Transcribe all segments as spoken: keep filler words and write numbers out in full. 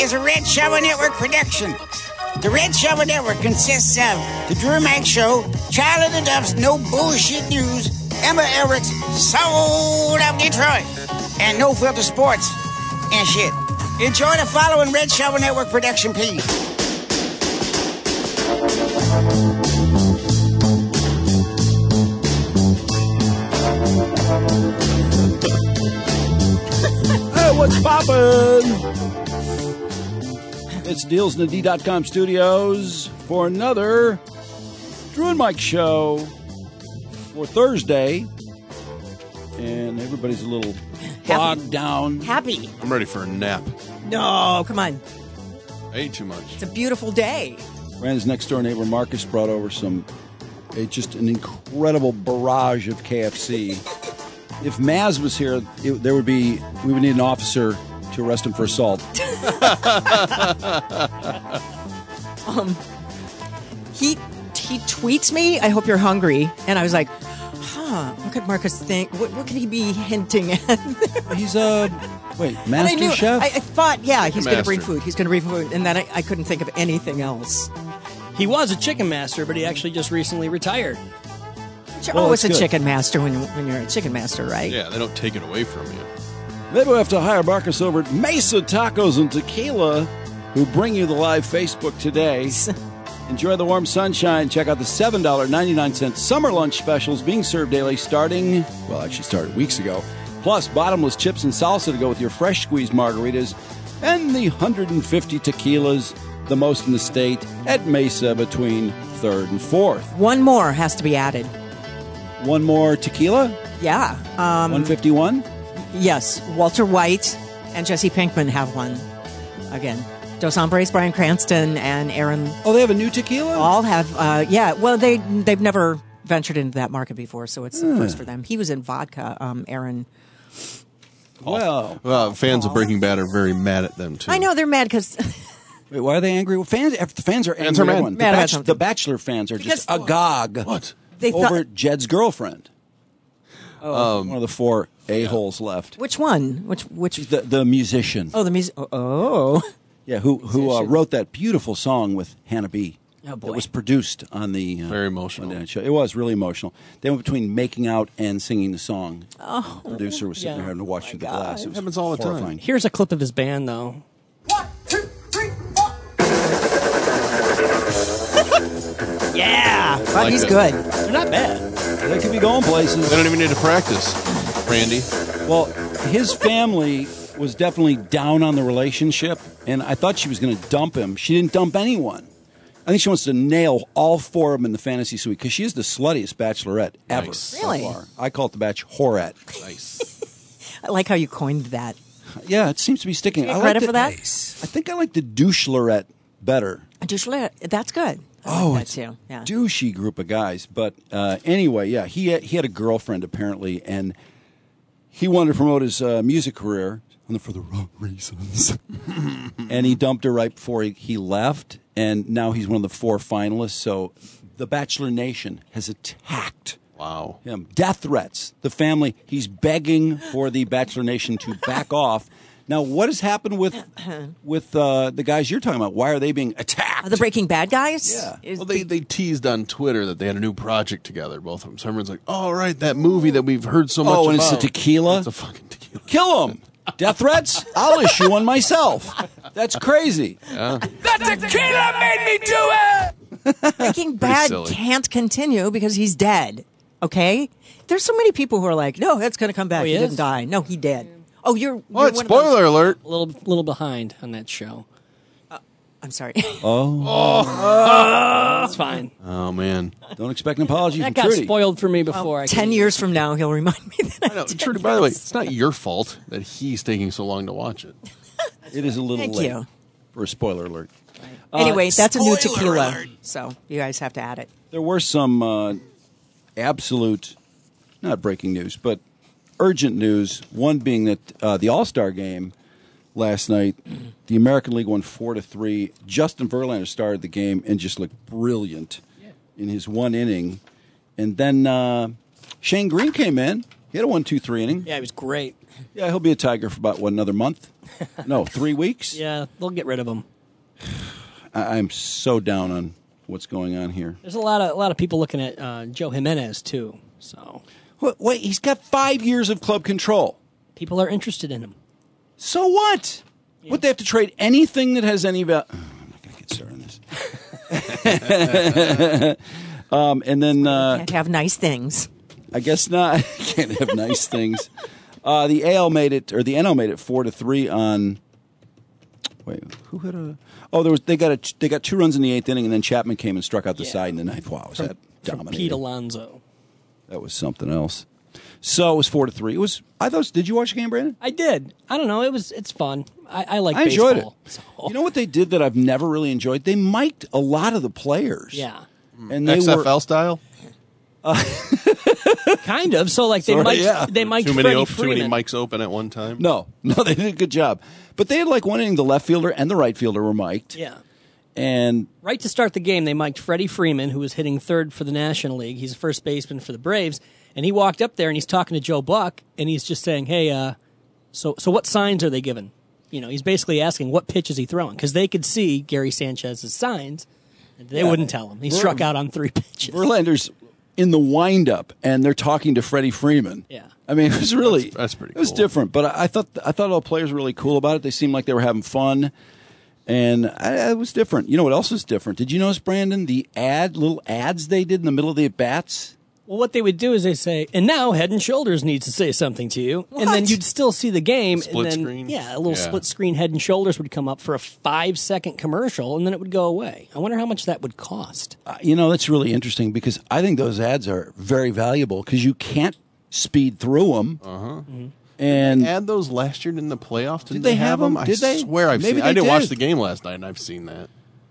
is a Red Shovel Network production. The Red Shovel Network consists of The Drew Mack Show, Child of the Dubs, No Bullshit News, Emma Elrick's Soul of Detroit, and No Filter Sports and shit. Enjoy the following Red Shovel Network production, please. Hey, what's poppin'? It's Deals in the D dot com studios for another Drew and Mike show for Thursday. And everybody's a little bogged Happy. down. Happy. I'm ready for a nap. No, come on. I ate too much. It's a beautiful day. Brandon's next door neighbor Marcus brought over some, a, just an incredible barrage of K F C. If Maz was here, it, there would be, we would need an officer to arrest him for assault. um, he he tweets me, I hope you're hungry. And I was like, huh, what could Marcus think? What, what could he be hinting at? He's a, wait, master I knew, chef? I, I thought, yeah, he's going to bring master. food. He's going to bring food. And then I, I couldn't think of anything else. He was a chicken master, but he actually just recently retired. Well, oh, it's a that's good. chicken master when, you, when you're a chicken master, right? Yeah, they don't take it away from you. Maybe we'll have to hire Marcus over at Mesa Tacos and Tequila, who bring you the live Facebook today. Enjoy the warm sunshine. Check out the seven dollars and ninety-nine cents summer lunch specials being served daily starting, well, actually started weeks ago. Plus, bottomless chips and salsa to go with your fresh squeezed margaritas and the one hundred fifty tequilas, the most in the state, at Mesa between third and fourth. One more has to be added. One more tequila? Yeah. Um, one fifty-one? Yes, Walter White and Jesse Pinkman have one. Again, Dos Hombres, Bryan Cranston, and Aaron Oh, they have a new tequila? all have. Uh, yeah, well, they they've never ventured into that market before, so it's the first for them. He was in vodka. Um, Aaron. Well, Uh, fans of Breaking Bad are very mad at them, too. I know they're mad because wait, why are they angry? Well, fans, if the fans are angry. Fans are mad. everyone- Mad the, about Bach- something. the Bachelor fans are just Because- agog What? they over thought. Jed's girlfriend. Oh, one of the four a-holes left. Which one? Which which? The the musician. Oh, the music. Oh, Yeah, who who uh, Musician. wrote that beautiful song with Hannah B. Oh, boy. That was produced on the uh, Very emotional. Monday Night Show. It was really emotional. They went between making out and singing the song. oh. The producer was sitting Yeah. there having to watch through the God. glass. It was Happens all the time. horrifying. Here's a clip of his band, though. Yeah, but like he's it. good. They're not bad. They could be going places. They don't even need to practice, Randy. Well, his family was definitely down on the relationship, and I thought she was going to dump him. She didn't dump anyone. I think she wants to nail all four of them in the fantasy suite because she is the sluttiest bachelorette ever. Nice. so Really? far. I call it the batch whorette. Nice. I like how you coined that. Yeah, it seems to be sticking. You I get like credit the- for that? I think I like the douche-lorette better. Douche- That's good. I Oh, like it's that too. Yeah. douchey group of guys. But uh, anyway, yeah, he had, he had a girlfriend apparently, and he wanted to promote his uh, music career and for the wrong reasons. And he dumped her right before he, he left, and now he's one of the four finalists. So the Bachelor Nation has attacked Wow. him. Death threats. The family, he's begging for the Bachelor Nation to back off. Now, what has happened with with uh, the guys you're talking about? Why are they being attacked? Are the Breaking Bad guys? Yeah. Is Well, they, they teased on Twitter that they had a new project together, both of them. So everyone's like, oh, right, that movie that we've heard so much Oh, and about. it's a tequila? It's a fucking tequila. Kill him. Death threats? I'll issue one myself. That's crazy. Breaking Bad silly. can't continue because he's dead. Okay? There's so many people who are like, no, that's going to come back. Oh, he he didn't is? die. No, he did. Oh, you're. What? you're one of those- Spoiler alert. A little, little behind on that show. I'm sorry. That's fine. Oh, man. Don't expect an apology That from got Trudy. spoiled for me before. I Ten could- years from now, he'll remind me that I I know, did Trudy, by the way, this. it's not your fault that he's taking so long to watch it. It is a little Thank late you. for a spoiler alert. Anyway, that's a new spoiler tequila. alert. So you guys have to add it. There were some uh, absolute, not breaking news, but urgent news. One being that uh, the All-Star game last night, the American League won four to three. Justin Verlander started the game and just looked brilliant in his one inning. And then uh, Shane Green came in. He had a one, two, three inning. Yeah, he was great. Yeah, he'll be a Tiger for about, what, another month? No, three weeks? Yeah, they'll get rid of him. I- I'm so down on what's going on here. There's a lot of a lot of people looking at uh, Joe Jimenez too. So Wait, wait, he's got five years of club control. people are interested in him. So what? Yeah. Would they have to trade anything that has any value? Oh, I'm not going to get started on this. um, and then uh, Can't have nice things. I guess not. Can't have nice things. Uh, the A L made it, or the N L made it four to three on. Wait, who had a? Oh, there was. They got a. They got two runs in the eighth inning, and then Chapman came and struck out the Yeah. side in the ninth. Wow, was From, that from dominating? Pete Alonso. That was something else. So it was four to three. It was. I thought. Did you watch the game, Brandon? I did. I don't know. It was. It's fun. I, I like. I enjoyed baseball, it. so. You know what they did that I've never really enjoyed? They mic'd a lot of the players. Yeah. And they X F L were style? Kind of. So like they Sorry, might. yeah. They might. Too many, Freddie op- too many Freeman. mics open at one time? no, no, they did a good job. But they had like one inning, the left fielder and the right fielder were mic'd. Yeah. And Right to start the game, they mic'd Freddie Freeman, who was hitting third for the National League. He's a first baseman for the Braves, and he walked up there and he's talking to Joe Buck, and he's just saying, "Hey, uh, so so what signs are they given?" You know, he's basically asking what pitch is he throwing because they could see Gary Sanchez's signs, and they Yeah. wouldn't tell him. He Ver- struck out on three pitches. Verlander's in the windup, and they're talking to Freddie Freeman. Yeah. I mean, it was really That's- that's pretty It was cool. different, but I, I thought I thought all the players were really cool about it. They seemed like they were having fun, and I, it was different. You know what else was different? Did you notice, Brandon, the ad little ads they did in the middle of the at bats? Well, what they would do is they say, and now Head and Shoulders needs to say something to you. And then What? you'd still see the game. Split and then, screen? Yeah, a little Yeah. split screen Head and Shoulders would come up for a five second commercial, and then it would go away. I wonder how much that would cost. Uh, you know, that's really interesting because I think those ads are very valuable because you can't speed through them. Uh-huh. And Add those last year in the playoffs? Did, Did they have them? I Did they? swear I've Maybe seen. they I didn't watch did. the game last night, and I've seen that.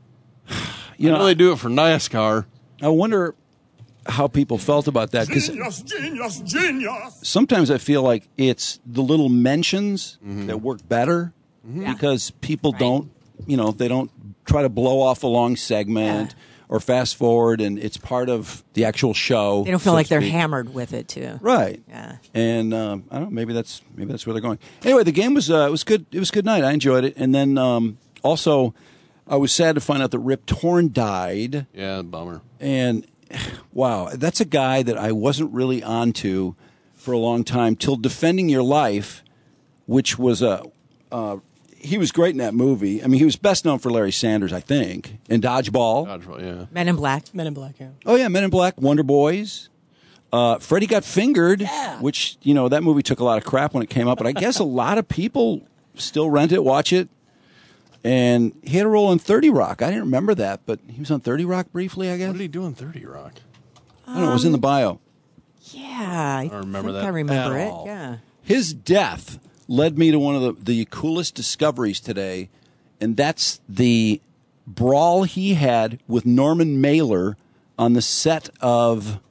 you I know, know they do it for NASCAR. I wonder how people felt about that because Genius, genius, genius. sometimes I feel like it's the little mentions Mm-hmm. that work better because people don't, you know, they don't try to blow off a long segment or fast forward, and it's part of the actual show. They don't feel so like to they're speak. hammered with it too. Right. Yeah. And um, I don't know. Maybe that's maybe that's where they're going. Anyway, the game was uh, it was good. It was a good night. I enjoyed it. And then um, also, I was sad to find out that Rip Torn died. Yeah, bummer. And wow, that's a guy that I wasn't really onto for a long time till Defending Your Life, which was a. Uh, he was great in that movie. I mean, he was best known for Larry Sanders, I think, in Dodgeball. Dodgeball, yeah. Men in Black. Men in Black, yeah. Oh yeah, Men in Black, Wonder Boys. Uh, Freddie Got Fingered, which, you know, that movie took a lot of crap when it came out, but I guess a lot of people still rent it, watch it. And he had a role in thirty Rock. I didn't remember that, but he was on thirty Rock briefly, I guess. What did he do in thirty Rock? I don't know, it was in the bio. Yeah, I, don't remember think that I remember at it. all. Yeah. His death led me to one of the, the coolest discoveries today, and that's the brawl he had with Norman Mailer on the set of...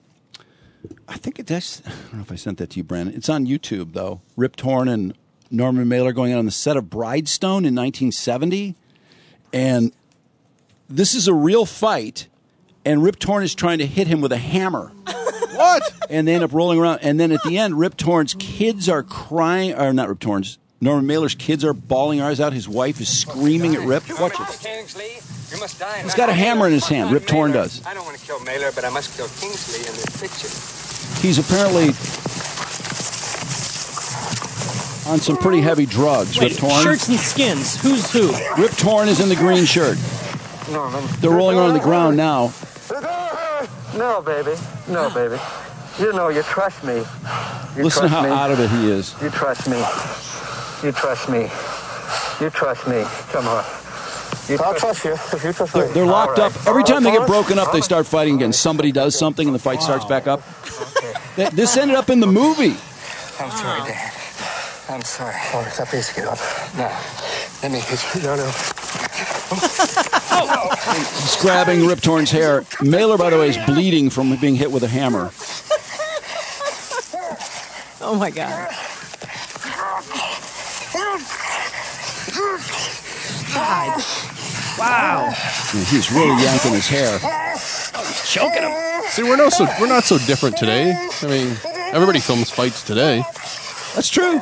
I think it does. I don't know if I sent that to you, Brandon. It's on YouTube, though. Rip Torn and Norman Mailer going on the set of Bridestone in nineteen seventy. And this is a real fight, and Rip Torn is trying to hit him with a hammer. What? And they end up rolling around. And then at the end, Rip Torn's kids are crying. Or not Rip Torn's. Norman Mailer's kids are bawling their eyes out. His wife is screaming at Rip. Watch it. Kingsley, you must die. He's got a hammer in his hand. Rip Torn does. I don't want to kill Mailer, but I must kill Kingsley in this picture. He's apparently on some pretty heavy drugs. Wait, Rip Torn. shirts and skins. Who's who? Rip Torn is in the green shirt. Norman. They're rolling around on the ground now. No, baby. No, baby. You know, you trust me. You Listen to trust how me. out of it he is. You trust me. You trust me. You trust me. Come on. You I'll trust you if you trust They're, they're locked up. Every time they get broken up, they start fighting again. Somebody does something, and the fight starts back up. Th- This ended up in the movie. I'm sorry, Dad. I'm sorry. All right, stop please get up. No. Let me hit you. No, no. He's grabbing Rip Torn's hair. Mailer, by the way, is bleeding from being hit with a hammer. Oh my God. God. Wow. And he's really yanking his hair. Choking him. See, we're not so we're not so different today. I mean, everybody films fights today. That's true.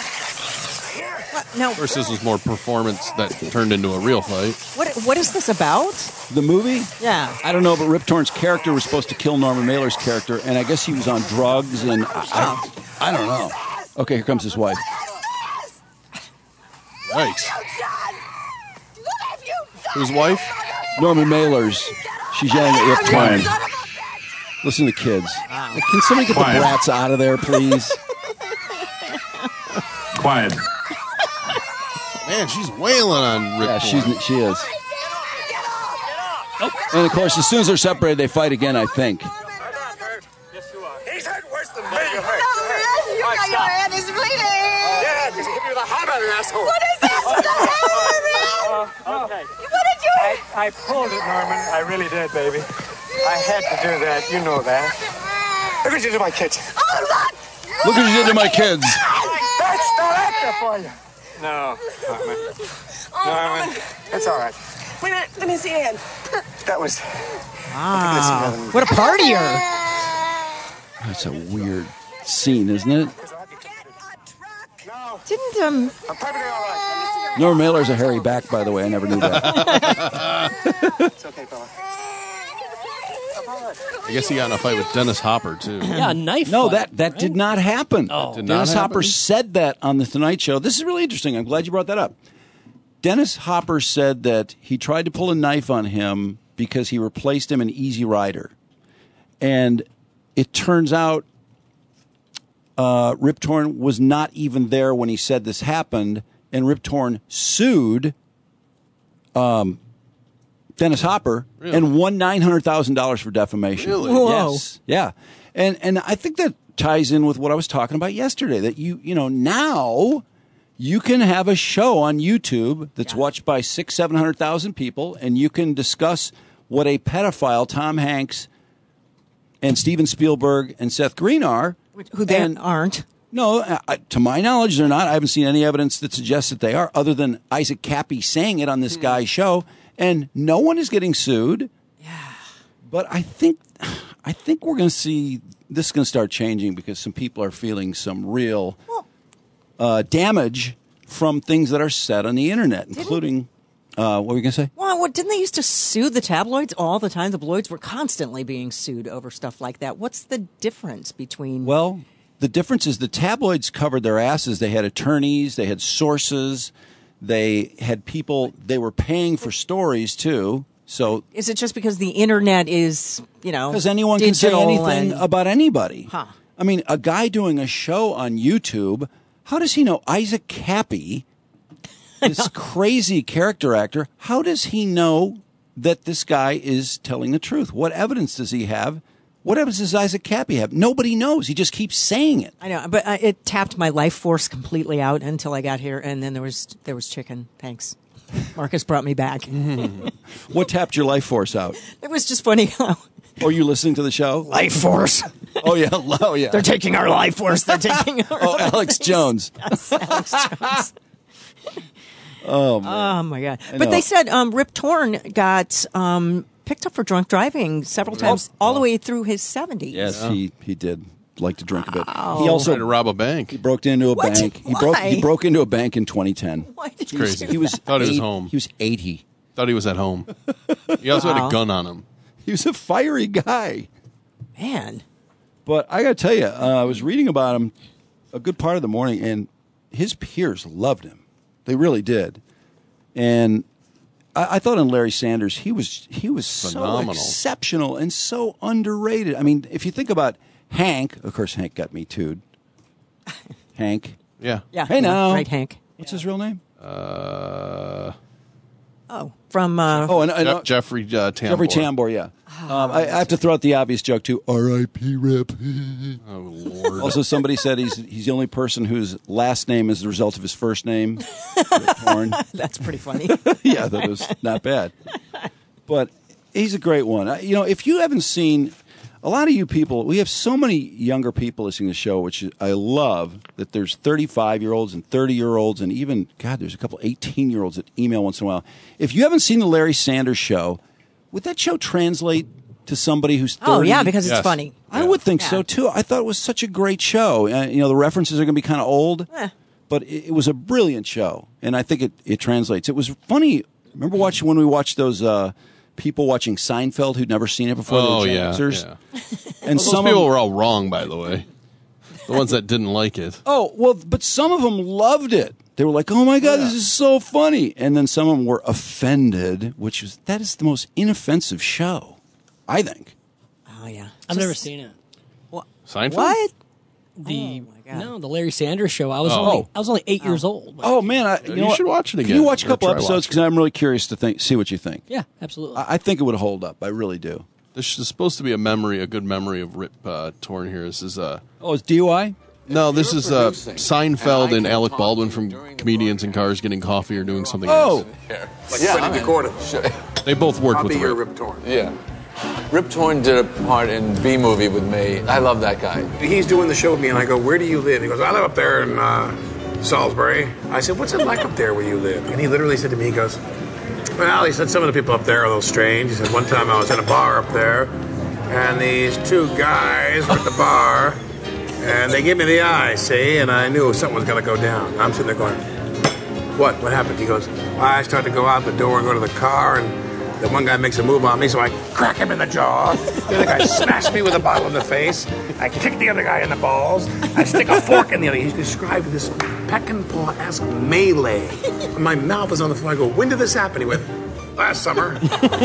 Now, Of course, this was more performance that turned into a real fight. what what is this about? The movie? Yeah. I don't know, but Rip Torn's character was supposed to kill Norman Mailer's character, and I guess he was on drugs, and I, I, I don't know. Okay, here comes his wife. Yikes. Whose wife? Norman Mailer's. She's yelling at Rip Torn. Listen to the kids. Can somebody get Quiet. the brats out of there, please? Quiet. Man, she's wailing on Rip Yeah, Torn. she's she is. And of course, as soon as they're separated, they fight again, I think. He's hurt worse than me. You're No, you got your hand is bleeding. Yeah, because he hit me with a hammer, you asshole. What is this? What the hell, man? Okay. What did you? I, I pulled it, Norman. I really did, baby. I had to do that. You know that. Look what you did to my kids. Oh, look! Look what you did to my kids. That's the actor for you. No, Norman. Norman, it's all right. Wait a minute. Let me see your hand. That was... Ah, what a partier. That's a weird scene, isn't it? No, Didn't, um, I'm perfectly all right. Norman Mailer's a hairy back, by the way. I never knew that. It's okay, fella. I guess he got in a fight with Dennis Hopper, too. Yeah, a knife. No, fight, that, that right? did not happen. Oh. Did not Dennis happen? Hopper said that on The Tonight Show. This is really interesting. I'm glad you brought that up. Dennis Hopper said that he tried to pull a knife on him because he replaced him in Easy Rider. And it turns out uh, Rip Torn was not even there when he said this happened, and Rip Torn sued um, Dennis Hopper Really? and won nine hundred thousand dollars for defamation. Really? Whoa. Yes. Yeah. And and I think that ties in with what I was talking about yesterday, that you, you know, now you can have a show on YouTube that's watched by six, seven hundred thousand people, and you can discuss what a pedophile Tom Hanks and Steven Spielberg and Seth Green are. who they And- aren't. No, I, to my knowledge, they're not. I haven't seen any evidence that suggests that they are, other than Isaac Cappy saying it on this guy's show, and no one is getting sued. Yeah. But I think, I think we're going to see this is going to start changing because some people are feeling some real uh, damage from things that are said on the internet, including. Uh, what were you going to say? Well, what, didn't they used to sue the tabloids all the time? The tabloids were constantly being sued over stuff like that. What's the difference between... Well, the difference is the tabloids covered their asses. They had attorneys, they had sources, they had people, they were paying for stories too. So, Is it just because the internet is, you know, because anyone can say digital anything and- about anybody. Huh. I mean, a guy doing a show on YouTube, how does he know Isaac Cappy, this crazy character actor, how does he know that this guy is telling the truth? What evidence does he have? What evidence does Isaac Cappy have? Nobody knows. He just keeps saying it. I know, but uh, it tapped my life force completely out until I got here, and then there was there was chicken. Thanks. Marcus brought me back. What tapped your life force out? It was just funny how... Are you listening to the show? Life force. Oh, yeah. Oh, yeah. They're taking our life force. They're taking our Oh, Alex Jones. Yes, Alex Jones. Oh, man. Oh, my God. I But know. they said um, Rip Torn got um, picked up for drunk driving several times, all the way through his seventies. Yes, he, he did like to drink a bit. He Tried also to rob a bank. he broke into a What? bank. He broke Why? he broke into a bank in twenty ten. Why did you crazy. do He was that? Thought he was eight- home. He was eighty. Thought he was at home. He also had Wow. a gun on him. He was a fiery guy. Man. But I got to tell you, uh, I was reading about him a good part of the morning, and his peers loved him. They really did. And I, I thought in Larry Sanders, he was he was Phenomenal. so exceptional and so underrated. I mean, if you think about Hank, of course, Hank got me too. Hank. Yeah. Yeah. Hey, yeah, now. Right, Hank. What's his real name? Uh, Oh, from... Uh, Oh, and, and Jeff- Jeffrey uh, Tambor. Jeffrey Tambor, yeah. Um, I, I have to throw out the obvious joke too. R I P Rip. Oh, Lord. Also, somebody said he's he's the only person whose last name is the result of his first name. Rip Torn. that's pretty funny. Yeah, that was not bad. But he's a great one. I- You know, if you haven't seen, a lot of you people, we have so many younger people listening to the show, which I love, that there's thirty-five-year-olds and thirty-year-olds and even, God, there's a couple eighteen-year-olds that email once in a while. If you haven't seen the Larry Sanders Show, would that show translate to somebody who's thirty? Oh, yeah, because Yes. it's funny. I would think Yeah. so too. I thought it was such a great show. Uh, you know, the references are going to be kind of old, Eh. but it, it was a brilliant show, and I think it, it translates. It was funny. Remember watching when we watched those uh, people watching Seinfeld who'd never seen it before? Oh, they were yeah, Gen Xers? yeah. And Those some people of them, were all wrong, by the way. The ones that didn't like it. oh well, but some of them loved it. They were like, "Oh my god, this is so funny," and then some of them were offended, which is that is the most inoffensive show, I think. Oh, yeah. I've Just- never seen it. Seinfeld? What? The Oh, my God. no, the Larry Sanders Show. I was Oh. only I was only eight years old. Oh man, I, you, You know what? should watch it Can again, you watch a or couple try episodes watching because I'm really curious to think, see what you think. Yeah, absolutely. I, I think it would hold up. I really do. This is supposed to be a memory, a good memory of Rip uh, Torn here. This is uh, Oh, it's D U I. no, this is uh, Seinfeld and Alec Baldwin from Comedians in Cars Getting Coffee or doing something Oh, else. Like yeah, Freddie Gordon. They both worked I'll with be your Rip. Rip Torn. Yeah. Rip Torn did a part in B Movie with me. I love that guy. He's doing the show with me, and I go, "Where do you live?" He goes, "I live up there in uh, Salisbury." I said, "What's it like up there where you live?" And he literally said to me, he goes, "Well," he said, "some of the people up there are a little strange." He said, "One time I was in a bar up there, and these two guys were at the bar, and they gave me the eye, see, and I knew something was going to go down." I'm sitting there going, "What? What happened?" He goes, "I started to go out the door and go to the car, and the one guy makes a move on me, so I crack him in the jaw. The other guy smashed me with a bottle in the face. I kick the other guy in the balls. I stick a fork in the other." He described this peck and paw-esque melee. My mouth is on the floor. I go, "When did this happen?" He went, "Last summer."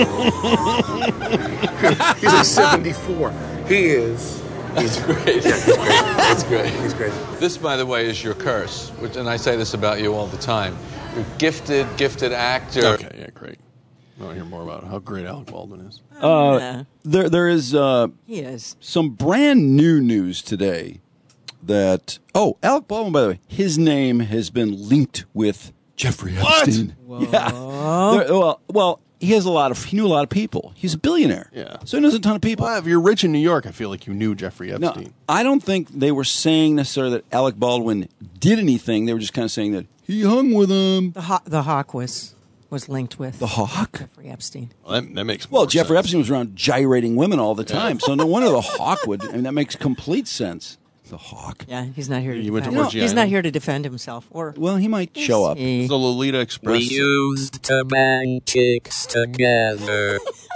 He's like seventy-four. He is. He's great. Yeah, he's great. That's great. He's great. This, by the way, is your curse, which, and I say this about you all the time. You're gifted, gifted actor. Okay, yeah, great. I want to hear more about how great Alec Baldwin is. Uh, there, there is uh, He is. some brand new news today that oh, Alec Baldwin, by the way, his name has been linked with Jeffrey Epstein. Yeah. There- well, well, he has a lot of. He knew a lot of people. He's a billionaire. Yeah. So he knows a ton of people. Well, if you're rich in New York, I feel like you knew Jeffrey No, Epstein. I don't think they were saying necessarily that Alec Baldwin did anything. They were just kind of saying that he hung with him. The, Haw- the Hawk was, was linked with The Hawk? Jeffrey Epstein. Well, that, that makes Well, more Jeffrey sense. Epstein was around gyrating women all the time, so no wonder the Hawk would. I mean, that makes complete sense. The Hawk. Yeah, he's not here to You went to defend. Virginia He's not Island? here to defend himself. Or Well, he might show up. he? The Lolita Express. We used to bang chicks together.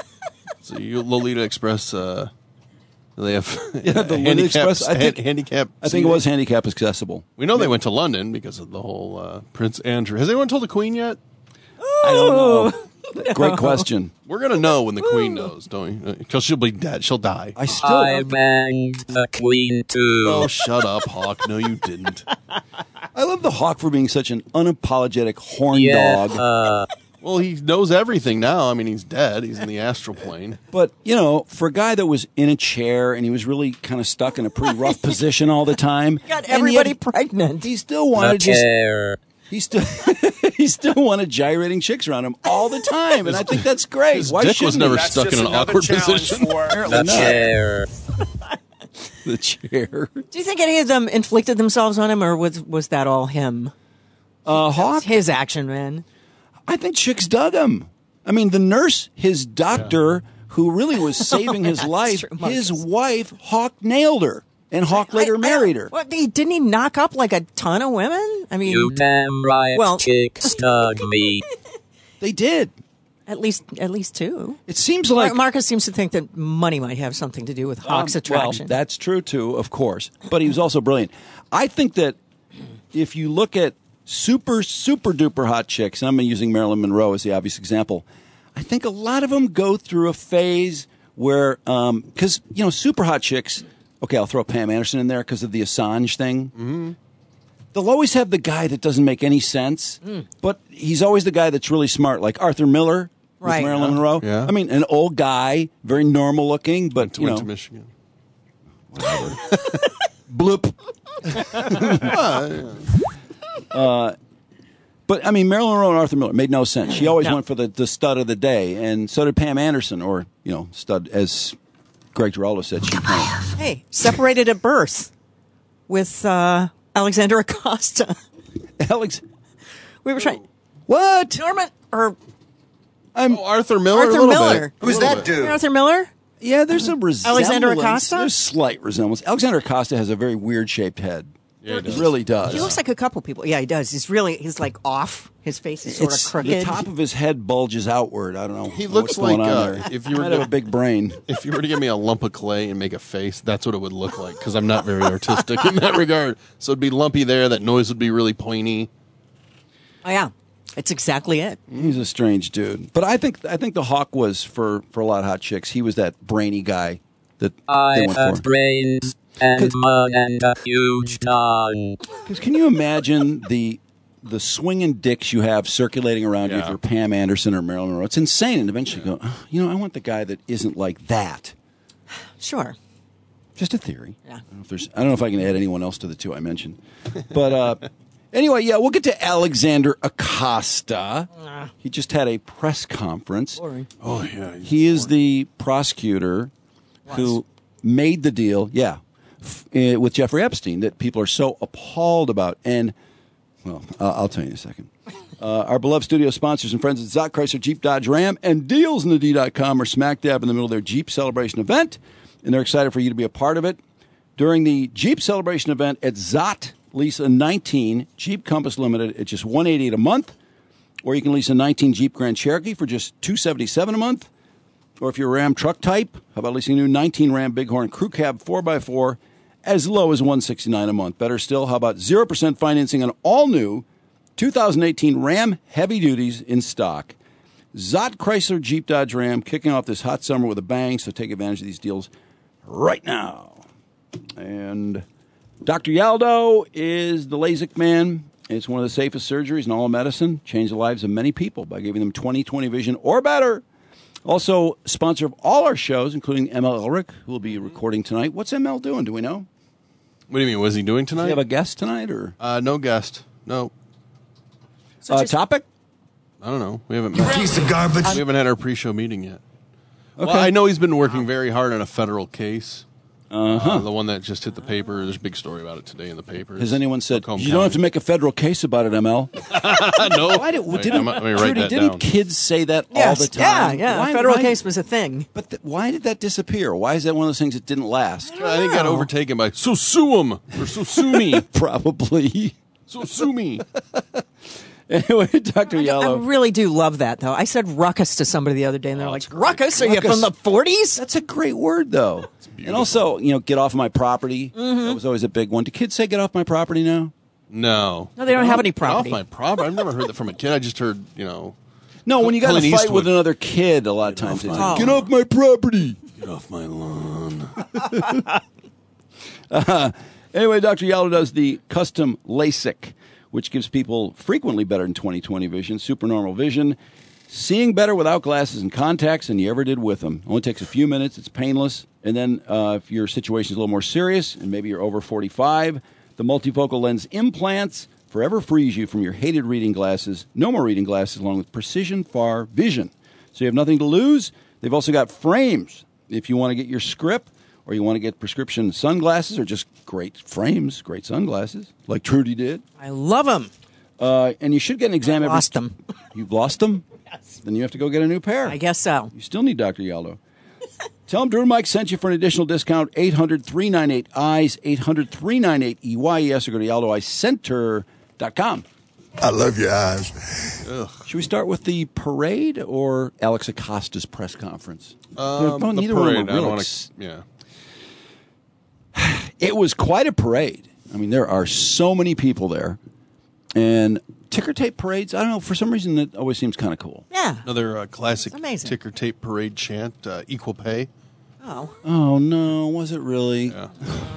So you, Lolita Express. Uh, they have Yeah, the Lolita Express, I think- handicap. I think it was handicap accessible. We know they went to London because of the whole uh, Prince Andrew. Has anyone told the Queen yet? I don't know. Great question. We're gonna know when the Queen knows, don't we? Because she'll be dead. She'll die. I still. I banged the Queen too. Oh, shut up, Hawk. No, you didn't. I love the Hawk for being such an unapologetic horn yeah. dog. Uh, Well, he knows everything now. I mean, he's dead. He's in the astral plane. But, you know, for a guy that was in a chair and he was really kind of stuck in a pretty rough position all the time. got and everybody yet pregnant. He still the wanted just chair. he still he still wanted gyrating chicks around him all the time, and I think that's great. His Why dick shouldn't was never he? stuck in an awkward position. Apparently The not. chair. The chair. Do you think any of them inflicted themselves on him, or was was that all him? Uh, Hawk. His action, man. I think chicks dug him. I mean, the nurse, his doctor, who really was saving his That's life, true, Marcus. his wife, Hawk nailed her, and Hawk later I- I- married her. What? He, didn't he knock up like a ton of women? I mean, You damn right, Well- chicks dug me. They did. at least at least two. It seems like Mar- Marcus seems to think that money might have something to do with Hawk's Um, attraction. Well, that's true too, of course. But he was also brilliant. I think that if you look at super, super duper hot chicks, and I'm using Marilyn Monroe as the obvious example, I think a lot of them go through a phase where, because, you know, super hot chicks, okay, I'll throw Pam Anderson in there because of the Assange thing. Mm-hmm. They'll always have the guy that doesn't make any sense, Mm. but he's always the guy that's really smart, like Arthur Miller with Right. Marilyn Monroe. Yeah. I mean, an old guy, very normal looking, but, Went to, you went know. to Michigan. Bloop. uh, but I mean, Marilyn Monroe and Arthur Miller made no sense. She always No. went for the, the stud of the day, and so did Pam Anderson, or you know, stud as Greg Giraldo said. She kind of Hey, separated at birth with uh, Alexander Acosta. Alex. We were trying. What? Norman or I'm Oh, Arthur Miller. Arthur a little Miller. Bit. Who's A little that bit. dude? Arthur Miller? Yeah, there's a resemblance. Alexander Acosta? There's slight resemblance. Alexander Acosta has a very weird shaped head. Yeah, he really does. He looks like a couple people. Yeah, he does. He's really, he's like off. His face is sort It's- of crooked. The top of his head bulges outward. I don't know. He what's looks going like on uh, there. if you were Might to have a big brain. If you were to give me a lump of clay and make a face, that's what it would look like. Because I'm not very artistic in that regard. So it'd be lumpy there. That noise would be really pointy. Oh, yeah. It's exactly it. He's a strange dude. But I think I think the Hawk was for for a lot of hot chicks. He was that brainy guy that I they went have for. brains and mud and a huge tongue. Because can you imagine the the swinging dicks you have circulating around you if Yeah. you're Pam Anderson or Marilyn Monroe? It's insane. And eventually you go, "Oh, you know, I want the guy that isn't like that. Sure. Just a theory. Yeah. I don't know if there's. I don't know if I can add anyone else to the two I mentioned. But uh, anyway, yeah, we'll get to Alexander Acosta. He just had a press conference. Boring. Oh, yeah. He is the prosecutor who made the deal, yeah, f- uh, with Jeffrey Epstein that people are so appalled about. And, well, uh, I'll tell you in a second. Uh, our beloved studio sponsors and friends at Zott Chrysler Jeep Dodge Ram and Deals in the D dot com are smack dab in the middle of their Jeep Celebration event, and they're excited for you to be a part of it. During the Jeep Celebration event at Zott, lease a nineteen Jeep Compass Limited at just one hundred eighty-eight dollars a month, or you can lease a nineteen Jeep Grand Cherokee for just two hundred seventy-seven dollars a month. Or if you're a Ram truck type, how about leasing a new nineteen Ram Bighorn Crew Cab four by four as low as one hundred sixty-nine dollars a month? Better still, how about zero percent financing on all new two thousand eighteen Ram Heavy Duties in stock? Zott Chrysler Jeep Dodge Ram kicking off this hot summer with a bang, so take advantage of these deals right now. And Doctor Yaldo is the LASIK man. It's one of the safest surgeries in all of medicine. Changed the lives of many people by giving them twenty twenty vision or better. Also, sponsor of all our shows, including M L Ulrich, who will be recording tonight. What's M L doing? Do we know? What do you mean? Was he doing Does tonight? he have a guest tonight? Or uh, no guest. No. uh, topic? I don't know. We haven't met. Piece of garbage. We haven't had our pre-show meeting yet. Okay. Well, I know he's been working very hard on a federal case. Uh-huh. Uh, the one that just hit the paper. There's a big story about it today in the papers. Has anyone said, Macomb you don't have to County. make a fedral case about it, M L? No. Why did, Wait, didn't, let me write Trudy, that didn't down. kids say that all Yes. the time? Yeah, yeah. Why- Federal why- case was a thing. But th- why did that disappear? Why is that one of those things that didn't last? I think it got overtaken by so sue him or so sue me. Probably. So sue me. Anyway, Doctor I Yellow. really do love that, though. I said ruckus to somebody the other day, and they're like, ruckus? Are you Ruckus. from the forties? That's a great word, though. And also, you know, get off my property. That was always a big one. Do kids say get off my property now? No. No, they don't have any Get property. Off my property. I've never heard that from a kid. I just heard, you know. No, when you got in a Clint fight Eastwood. with another kid, a lot of times they say, my- get off my property. Get off my lawn. Uh, anyway, Doctor Yallo does the custom LASIK, which gives people frequently better than twenty twenty vision, supernormal vision, seeing better without glasses and contacts than you ever did with them. Only takes a few minutes. It's painless. And then uh, if your situation is a little more serious and maybe you're over forty-five, the multifocal lens implants forever frees you from your hated reading glasses. No more reading glasses, along with precision far vision. So you have nothing to lose. They've also got frames if you want to get your script, or you want to get prescription sunglasses, or just great frames, great sunglasses, like Trudy did. I love them. Uh, and you should get an exam I every... lost them. You've lost them? Yes. Then you have to go get a new pair. I guess so. You still need Doctor Yaldo. Tell him Drew and Mike sent you for an additional discount, eight hundred, three nine eight, E Y E S, eight hundred, three nine eight, E Y E S, or go to yaldo eye center dot com. I love your eyes. Ugh. Should we start with the parade or Alex Acosta's press conference? Um, They're- the neither one were parade. I real don't want ex- to. Yeah. It was quite a parade. I mean, there are so many people there. And ticker tape parades, I don't know, for some reason that always seems kind of cool. Yeah. Another uh, classic It's amazing. ticker tape parade chant, uh, equal pay. Oh. Oh, no, was it really? Yeah.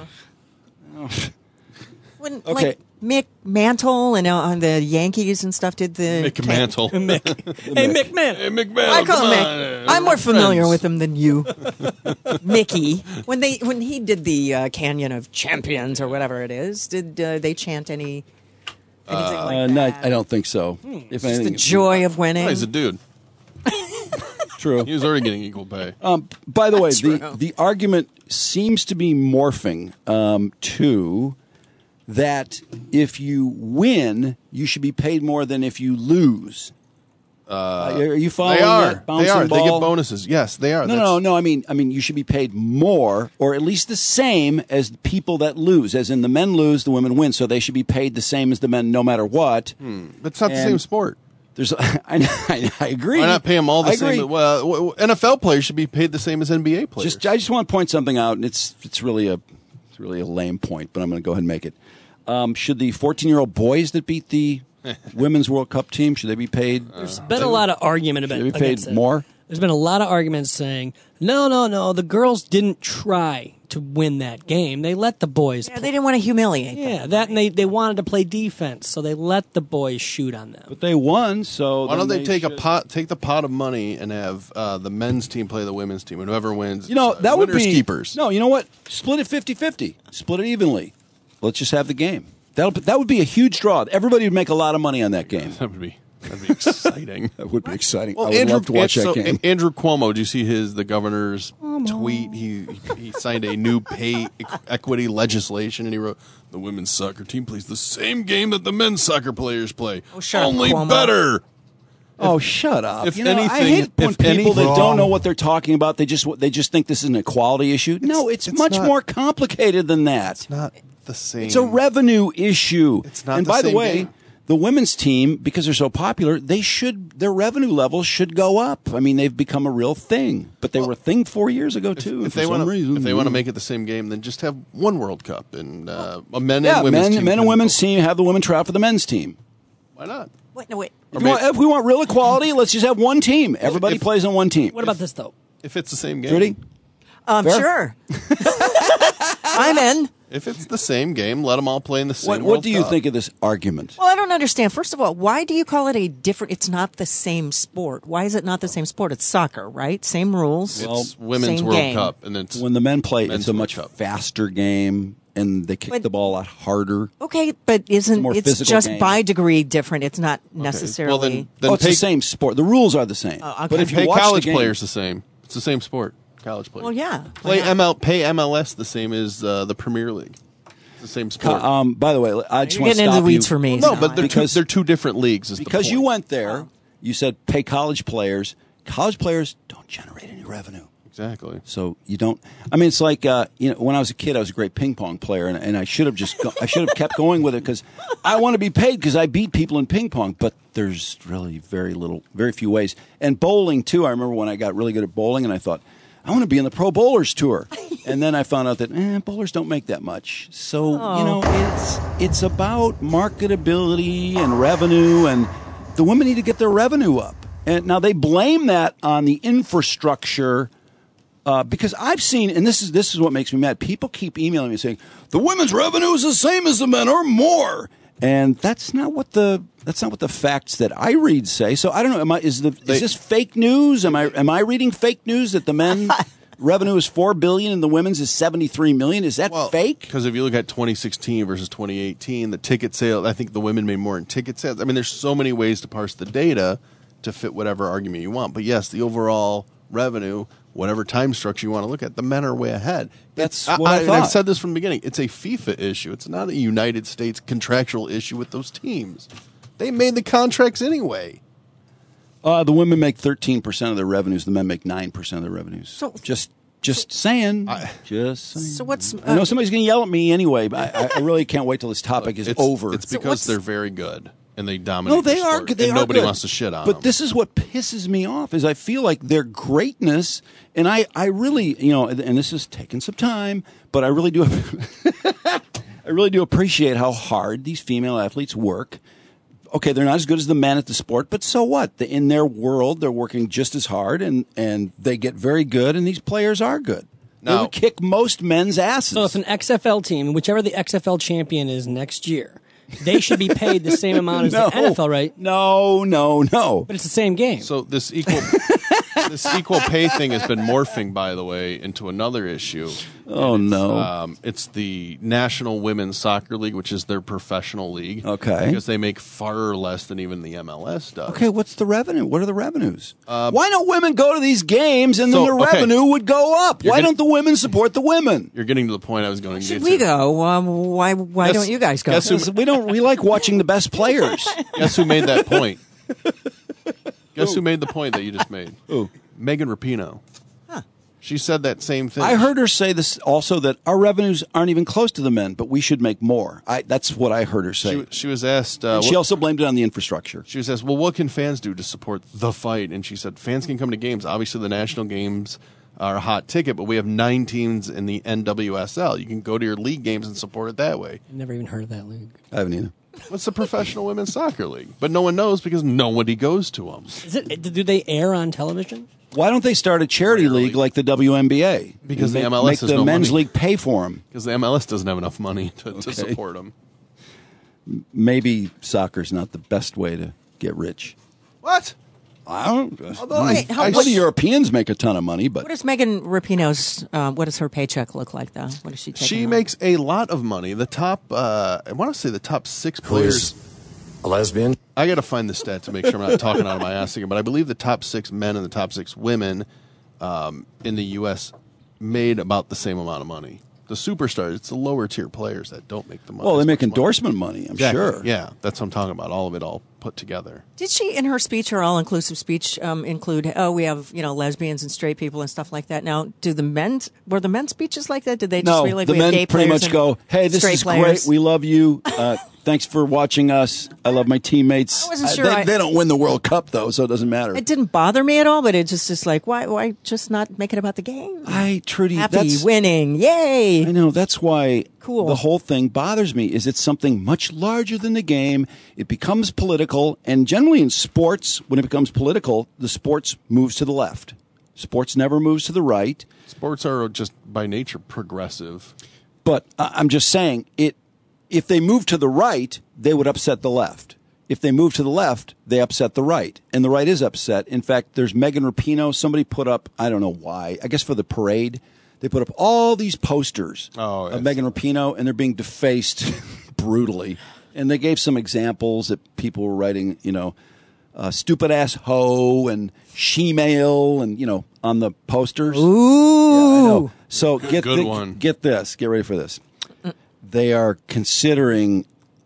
When, Okay. like, Mick Mantle and uh, on the Yankees and stuff did the... Mick Mantle. Mick. Hey, Mick Man. Hey, Mick Mantle. I call come him on. Mick. I'm more familiar Friends. with him than you, Mickey. When they when he did the uh, Canyon of Champions or whatever it is, did uh, they chant any anything Uh, like no, that? I don't think so. If Just anything, the joy of winning. Oh, he's a dude. true. He was already getting equal pay. Um, by the way, the, True. the argument seems to be morphing um, to that if you win, you should be paid more than if you lose. Uh, are you following They are. that? Bouncing They are. ball? They get bonuses. Yes, they are. No, That's- no, no. I mean, I mean, you should be paid more, or at least the same as the people that lose. As in, the men lose, the women win, so they should be paid the same as the men, no matter what. Hmm. That's not the And same sport. There's, I, I, I agree. Why not pay them all the I same? agree. Well, w- w- N F L players should be paid the same as N B A players. Just, I just want to point something out, and it's it's really a it's really a lame point, but I'm going to go ahead and make it. Um, should the fourteen-year-old boys that beat the Women's World Cup team, should they be paid? There's been a lot of argument about Should they be paid against it. more? There's been a lot of arguments saying, no, no, no, the girls didn't try to win that game. They let the boys Yeah, they didn't want to humiliate them. Yeah, that and they, they wanted to play defense, so they let the boys shoot on them. But they won, so Why don't then they, take should- a pot, take the pot of money, and have uh, the men's team play the women's team, and whoever wins, You know, uh, that would winners be keepers. No, you know what? Split it fifty-fifty. Split it evenly. Let's just have the game. That'll that would be a huge draw. Everybody would make a lot of money on that game. That would be that'd be exciting. That would be exciting. Well, I would Andrew, love to watch so, that game. A- Andrew Cuomo, do you see his the governor's tweet? He he signed a new pay equ- equity legislation, and he wrote, "The women's soccer team plays the same game that the men's soccer players play, Oh, shut up, only Cuomo. better." Oh, shut up! if you know, I anything- hate when if people anything- that don't know what they're talking about. They just they just think this is an equality issue. no, it's, it's much not- more complicated than that. It's not the same. It's a revenue issue. It's not And the by the same way, game. the women's team, because they're so popular, they should their revenue levels should go up. I mean, they've become a real thing, but they were a thing four years ago too. If for they some want to, reason, if they want to make it the same game, then just have one World Cup and uh, a men yeah, and women's men, team. men and can women's go. team have the women try out for the men's team. Why not? Wait, no, wait. If, we want, if we want real equality, let's just have one team. Everybody if- plays on one team. What about this, though? If it's the same game, Trudy? Um, Fair? sure. I'm in. if it's the same game, let them all play in the same. What, World what do you Cup. think of this argument? Well, I don't understand. First of all, why do you call it a different? It's not the same sport. Why is it not the same sport? It's soccer, right? Same rules. It's women's same World game. Cup, and it's When the men play, Men's it's a World much Cup. faster game, and they kick But- the ball a lot harder. Okay, but isn't more it's physical just game. by degree different? It's not necessarily. Well, then, then oh, it's pay, the same sport. The rules are the same. Oh, okay. But if you pay watch college the game, players the same. It's the same sport. College players. well, yeah. Play Why not? M L. Pay M L S the same as uh, the Premier League. It's the same sport. Um, by the way, I just You're want to getting into stop the weeds you. for me. no, so but they're I- because- two, they're two different leagues. Is the Because you point. went there, you said pay college players. College players don't generate any revenue. exactly. So you don't. I mean, it's like uh, you know, when I was a kid, I was a great ping pong player, and, and I should have just go, I should have kept going with it because I want to be paid because I beat people in ping pong. But there's really very little, very few ways. And bowling too. I remember when I got really good at bowling, and I thought I want to be in the Pro Bowlers Tour, and then I found out that eh, bowlers don't make that much. So you know, it's it's about marketability and revenue, and the women need to get their revenue up. And now they blame that on the infrastructure. Uh, because I've seen, and this is this is what makes me mad. People keep emailing me saying the women's revenue is the same as the men or more, and that's not what the that's not what the facts that I read say. So I don't know. Am I is the They- is this fake news? Am I am I reading fake news that the men revenue is four billion and the women's is seventy three million? Is that fake? Because if you look at twenty sixteen versus twenty eighteen, the ticket sale, I think the women made more in ticket sales. I mean, there's so many ways to parse the data to fit whatever argument you want. But yes, the overall revenue, whatever time structure you want to look at, the men are way ahead. That's It's- what I and thought. I've said this from the beginning. It's a FIFA issue. It's not a United States contractual issue with those teams. They made the contracts anyway. Uh, the women make thirteen percent of their revenues. The men make nine percent of their revenues. So- just just saying. just saying. So what's? I know uh, somebody's going to yell at me anyway, but I, I really can't wait till this topic is It's, over. It's So because what's- they're very good and they dominate. No, they the are sport, good. They and are nobody good. wants to shit on But them. this is what pisses me off: is I feel like their greatness, and I, I really, you know, and this is taking some time, but I really do, I really do appreciate how hard these female athletes work. Okay, they're not as good as the men at the sport, but so what? The- In their world, they're working just as hard, and and they get very good, and these players are good. They Now- would kick most men's asses. So if an X F L team, whichever the X F L champion is next year, they should be paid the same amount as no, the N F L, right? No, no, no. But it's the same game. So this equal this equal pay thing has been morphing, by the way, into another issue. Oh no! Um, it's the National Women's Soccer League, which is their professional league. Okay. Because they make far less than even the M L S does. Okay, what's the revenue? What are the revenues? Why don't women go to these games and so, then the okay. revenue would go up? You're Why gonna- don't the women support the women? You're getting to the point I was going to should get we to. go? Um, why? Why Yes- don't you guys go? yes, who- Because we don't. We like watching the best players. Guess who made that point? Guess who made the point that you just made? Who? Megan Rapinoe. She said that same thing. I heard her say this also, that our revenues aren't even close to the men, but we should make more. I, that's what I heard her say. She, she was asked. Uh, And she what- also blamed it on the infrastructure. She was asked, well, what can fans do to support the fight? And she said, fans can come to games. Obviously, the national games are a hot ticket, but we have nine teams in the N W S L. You can go to your league games and support it that way. I've never even heard of that league. I haven't either. What's the Professional Women's Soccer League? But no one knows because nobody goes to them. Is it? Do they air on television? Why don't they start a charity league like the W N B A? Because the Make- M L S make has the no men's money. league pay for them. Because the M L S doesn't have enough money to, to Okay. support them. Maybe soccer's not the best way to get rich. What? I don't. Although I- Wait, how- I, what- the Europeans make a ton of money, but What does Megan Rapinoe's? Uh, what does her paycheck look like, though? What does she take? She makes a lot of money. The top, uh, I want to say the top six players. A lesbian? I got to find the stat to make sure I'm not talking out of my ass again, but I believe the top six men and the top six women um, in the U S made about the same amount of money. The superstars, it's the lower tier players that don't make the money. well, they as make much money. endorsement money. I'm Exactly. sure. Yeah, that's what I'm talking about. All of it all put together. Did she, in her speech, her all-inclusive speech, um, include, oh, we have, you know, lesbians and straight people and stuff like that? Now, do the men, were the men's speeches like that? Did they just No, really like the we have men gay pretty players much and go, "Hey, this straight is players? great. We love you. Uh, thanks for watching us. I love my teammates." I wasn't Uh, sure They, I- they don't win the World Cup though, so it doesn't matter. It didn't bother me at all, but it just just like, why why just not make it about the game? I, Trudy, Happy, that's winning, yay! I know that's why Cool. the whole thing bothers me. Is it's something much larger than the game. It becomes political, and generally in sports, when it becomes political, the sports moves to the left. Sports never moves to the right. Sports are just by nature progressive. But uh, I'm just saying, it. If they move to the right, they would upset the left. If they move to the left, they upset the right, and the right is upset. In fact, there's Megan Rapinoe. Somebody put up, I don't know why. I guess for the parade, they put up all these posters Oh, of yes. Megan Rapinoe, and they're being defaced brutally. And they gave some examples that people were writing, you know, uh, stupid ass hoe and she-male, and you know, on the posters. Ooh. Yeah, I know. So get Good thi- one. get this. Get ready for this. They are considering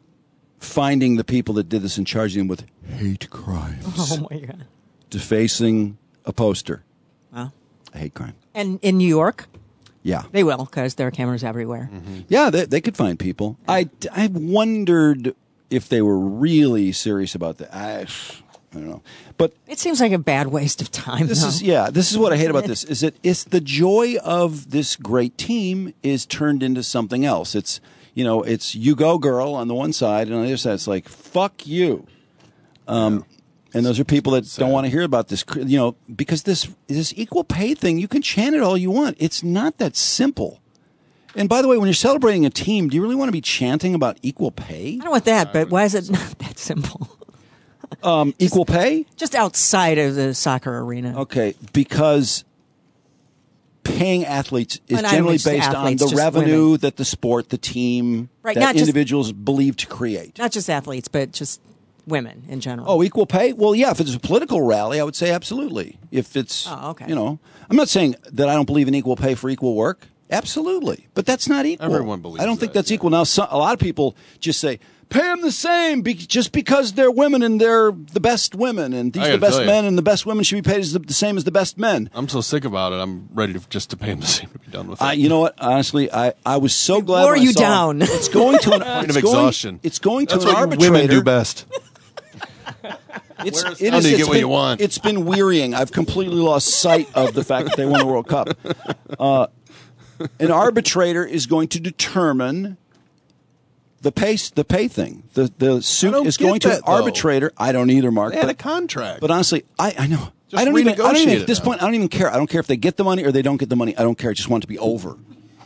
finding the people that did this and charging them with hate crimes, Oh my god! defacing a poster. Wow. A hate crime. And in New York, Yeah. they will because there are cameras everywhere. Yeah, they, they could find people. I, I wondered if they were really serious about that. I, I don't know. But It seems like a bad waste of time. this though. is yeah, this is what I hate about this is that it's the joy of this great team is turned into something else. It's you know, it's you go girl on the one side, and on the other side it's like fuck you. Um And those are people that don't want to hear about this, you know, because this this equal pay thing, you can chant it all you want. It's not that simple. And by the way, when you're celebrating a team, do you really want to be chanting about equal pay? I don't want that, but why is it not that simple? Um, equal pay? Just outside of the soccer arena. Okay, because paying athletes is And I generally don't mean based athletes, on the just revenue women. that the sport, the team, Right, that not just- individuals believe to create. Not just athletes, but just women in general. Oh, equal pay? Well, yeah, if it's a political rally, I would say absolutely. If it's, Oh, okay. you know, I'm not saying that I don't believe in equal pay for equal work. Absolutely. But that's not equal. Everyone believes I don't think that, that's equal. Now, so, a lot of people just say, pay them the same be- just because they're women and they're the best women and these I are the gotta best tell you. men and the best women should be paid as the, the same as the best men. I'm so sick about it. I'm ready to just to pay him the same to be done with it. I, you know what? Honestly, I, I was so glad. wore when I you saw down. it. It's going to an Point it's of going- exhaustion. It's going to That's an what arbitrator. women do best. It's, Wear us it down is, till you it's get what been, you want. It's been wearying. I've completely lost sight of the fact that they won the World Cup. Uh, an arbitrator is going to determine the pay the pay thing. The the suit don't is get going to an that, though. arbitrator. I don't either, Mark. They had but, a contract. but honestly, I, I know. Just I don't even. I don't even renegotiate at this it now. point. I don't even care. I don't care if they get the money or they don't get the money. I don't care. I just want it to be over.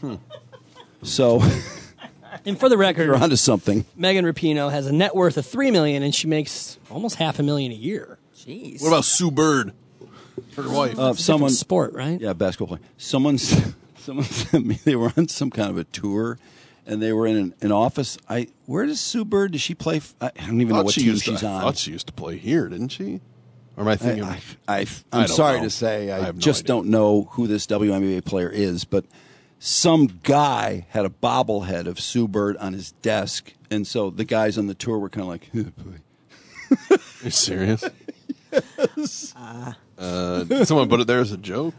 So And for the record, you're onto something. Megan Rapinoe has a net worth of three million, and she makes almost half a million a year. Jeez. What about Sue Bird? Her wife. Uh, someone Sport, right? Yeah, basketball player. Someone, someone sent me. They were on some kind of a tour, and they were in an, an office. I where does Sue Bird? Does she play? f- I don't even know Thought what she team used to- she's I on. thought she used to play here, didn't she? Or am I I, thinking? I, I, I I'm don't sorry know. to say, I, I have no just idea. don't know who this W N B A player is, but some guy had a bobblehead of Sue Bird on his desk, and so the guys on the tour were kind of like, "Oh, boy." Are you serious? Someone put it there as a joke?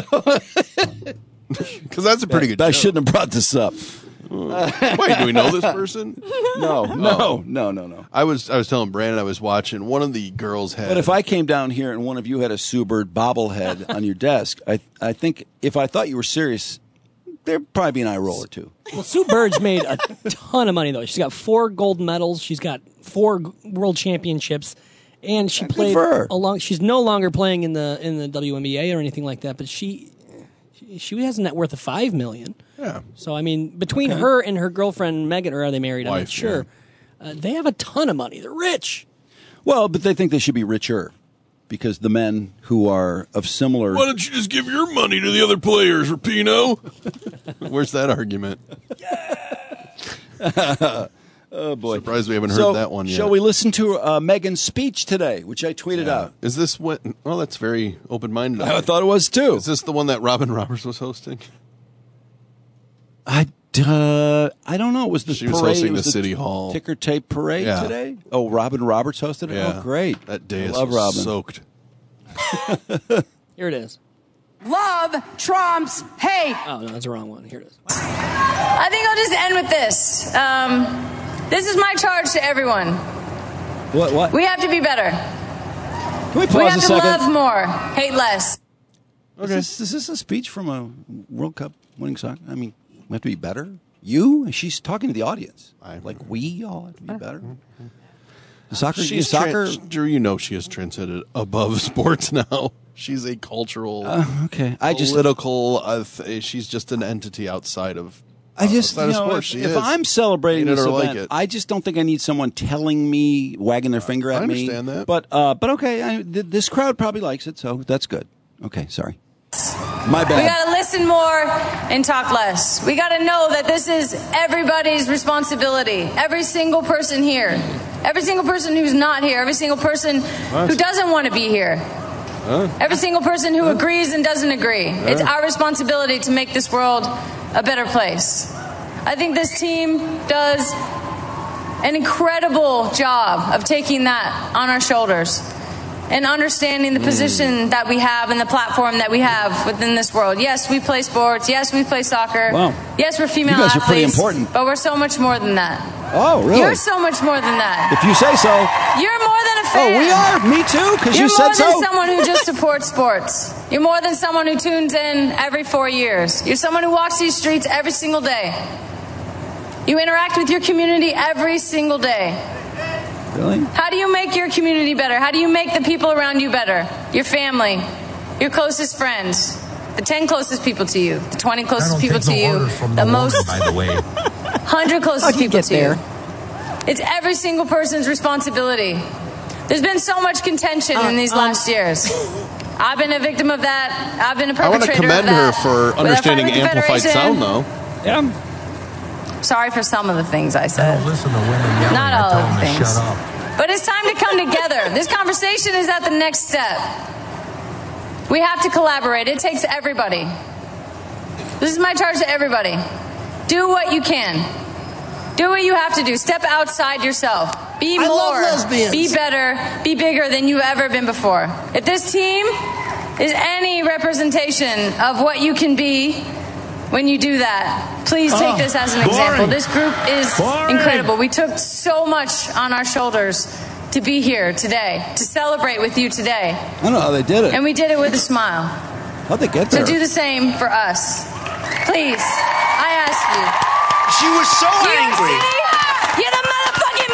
Because that's a pretty good I joke. shouldn't have brought this up. Wait, do we know this person? No, no, Oh. no, no, no. I was I was telling Brandon I was watching one of the girls had. But if I came down here and one of you had a Sue Bird bobblehead on your desk, I I think if I thought you were serious, there'd probably be an eye roll or two. Well, Sue Bird's made a ton of money, though. She's got four gold medals. She's got four g- world championships. And she Yeah, good played for her. along. She's no longer playing in the in the W N B A or anything like that, but she she, she has a net worth of five million. Yeah. So I mean, between Okay. her and her girlfriend Megan, or are they married? I'm not Wife, sure. Uh, they have a ton of money. They're rich. Well, but they think they should be richer because the men who are of similar. Why don't you just give your money to the other players, Rapino? Where's that argument? Oh boy! Surprised we haven't heard So, that one yet. Shall we listen to uh, Megan's speech today, which I tweeted Yeah. out? Is this what? Well, that's very open-minded. I thought it was too. Is this the one that Robin Roberts was hosting? I uh, I don't know. It was the She was parade. hosting It was the City Hall. ticker tape parade Yeah. today. Oh, Robin Roberts hosted it. Yeah. Oh, great! That day I is love Robin. soaked. Here it is. Love trumps hate. Oh no, that's the wrong one. Here it is. I think I'll just end with this. Um, this is my charge to everyone. What? What? We have to be better. Can we pause we have a to second? love more, hate less. Is, this, is this a speech from a World Cup winning soccer? I mean, we have to be better. You? She's talking to the audience. Like we all have to be better. The soccer, She's soccer. tran- Drew, you know she has transcended above sports now. She's a cultural, Uh, okay. I just political. Uh, th- she's just an entity outside of. I just, outside you of know, sports. if, She if is. I'm celebrating Hate it this or event, like it. I just don't think I need someone telling me, wagging their finger at I me. understand that. But, uh, but okay, I, th- this crowd probably likes it, so that's good. Okay, sorry. My We bad. got to listen more and talk less. We got to know that this is everybody's responsibility. Every single person here. Every single person who's not here. Every single person What? who doesn't want to be here. Huh? Every single person who agrees and doesn't agree. It's our responsibility to make this world a better place. I think this team does an incredible job of taking that on our shoulders and understanding the position that we have and the platform that we have within this world. Yes, we play sports. Yes, we play soccer. Wow. Yes, we're female You guys are athletes. pretty important. But we're so much more than that. Oh, really? You're so much more than that. If you say so. You're more than a Oh, fan. we are. Me too, because You're you more said than so. someone who just supports sports. You're more than someone who tunes in every four years. You're someone who walks these streets every single day. You interact with your community every single day. Really? How do you make your community better? How do you make the people around you better? Your family, your closest friends, the ten closest people to you, the twenty closest people to you, the most, by the way. hundred closest How'd you people get to there? you. It's every single person's responsibility. There's been so much contention Uh, in these um, last years. I've been a victim of that. I've been a I want to perpetrator of commend her that. for With our understanding Fight with the amplified Federation. sound, though. Yeah. Sorry for some of the things I said. Listen to women yelling. Not I all tell of the them to things. shut up. But it's time to come together. This conversation is at the next step. We have to collaborate. It takes everybody. This is my charge to everybody. Do what you can. Do what you have to do. Step outside yourself. Be I more. love lesbians. Be better. Be bigger than you've ever been before. If this team is any representation of what you can be when you do that, please take Oh, this as an boring. example. This group is Boring. incredible. We took so much on our shoulders to be here today, to celebrate with you today. I don't know how they did it. And we did it with a smile. How'd they get So there? do the same for us. Please, I ask you. She was so New York angry. City, you're the motherfucking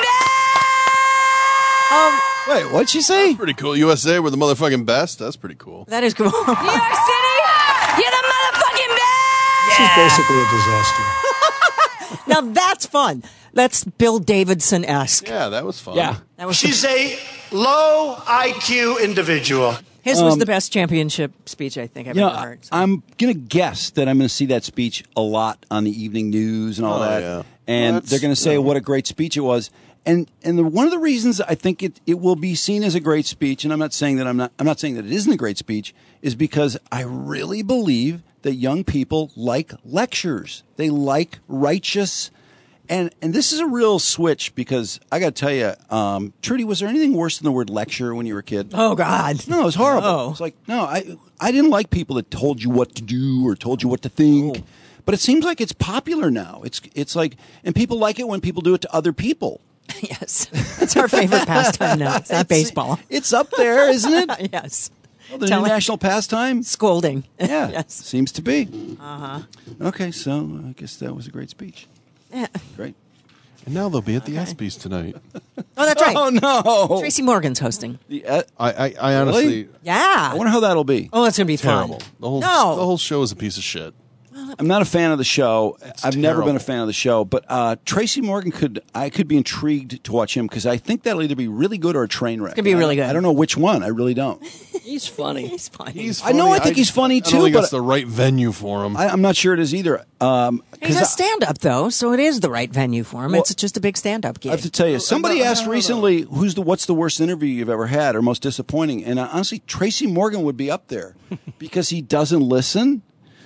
best! Um, Wait, what'd she say? Pretty cool. U S A, we're the motherfucking best. That's pretty cool. that is cool. New York City, you're the motherfucking best! She's basically a disaster. Now that's fun. That's Bill Davidson-esque. Yeah, that was fun. Yeah. That was She's a low I Q individual. His was Um, the best championship speech I think I've You know, ever heard. So. I'm going to guess that I'm going to see that speech a lot on the evening news and all Oh, that. yeah. And Well, that's- they're going to say yeah. what a great speech it was. And and the, one of the reasons I think it, it will be seen as a great speech, and I'm not saying that I'm not I'm not saying that it isn't a great speech, is because I really believe that young people like lectures. They like righteous And and this is a real switch because I got to tell you, um, Trudy, was there anything worse than the word lecture when you were a kid? Oh, God. No, it was horrible. No. It's like, no, I I didn't like people that told you what to do or told you what to think. Oh. But it seems like it's popular now. It's it's like, and people like it when people do it to other people. Yes. It's our favorite pastime now. It's not it's, baseball. It's up there, isn't it? Yes. Oh, the new national pastime? Scolding. Yeah. Yes. Seems to be. Uh-huh. Okay, so I guess that was a great speech. Yeah. Great. And now they'll be at the ESPYs tonight. Oh, that's right. Oh, no. Tracy Morgan's hosting. The, uh, I, I, I honestly... Really? Yeah. I wonder how that'll be. Oh, it's going to be terrible. fun. The whole, No. the whole show is a piece of shit. I'm not a fan of the show. It's I've never terrible. been a fan of the show, but uh, Tracy Morgan could I could be intrigued to watch him because I think that'll either be really good or a train wreck. It's gonna be really good. I don't know which one. I really don't. He's funny. He's funny. He's I know. I think he's funny I too, don't think but it's the right venue for him. I, I'm not sure it is either. Um, He 'cause does I- stand up though, so it is the right venue for him. Well, it's just a big stand up gig. I have to tell you, somebody no, no, asked no, no. recently, "Who's the what's the worst interview you've ever had, or most disappointing?" And uh, honestly, Tracy Morgan would be up there because he doesn't listen.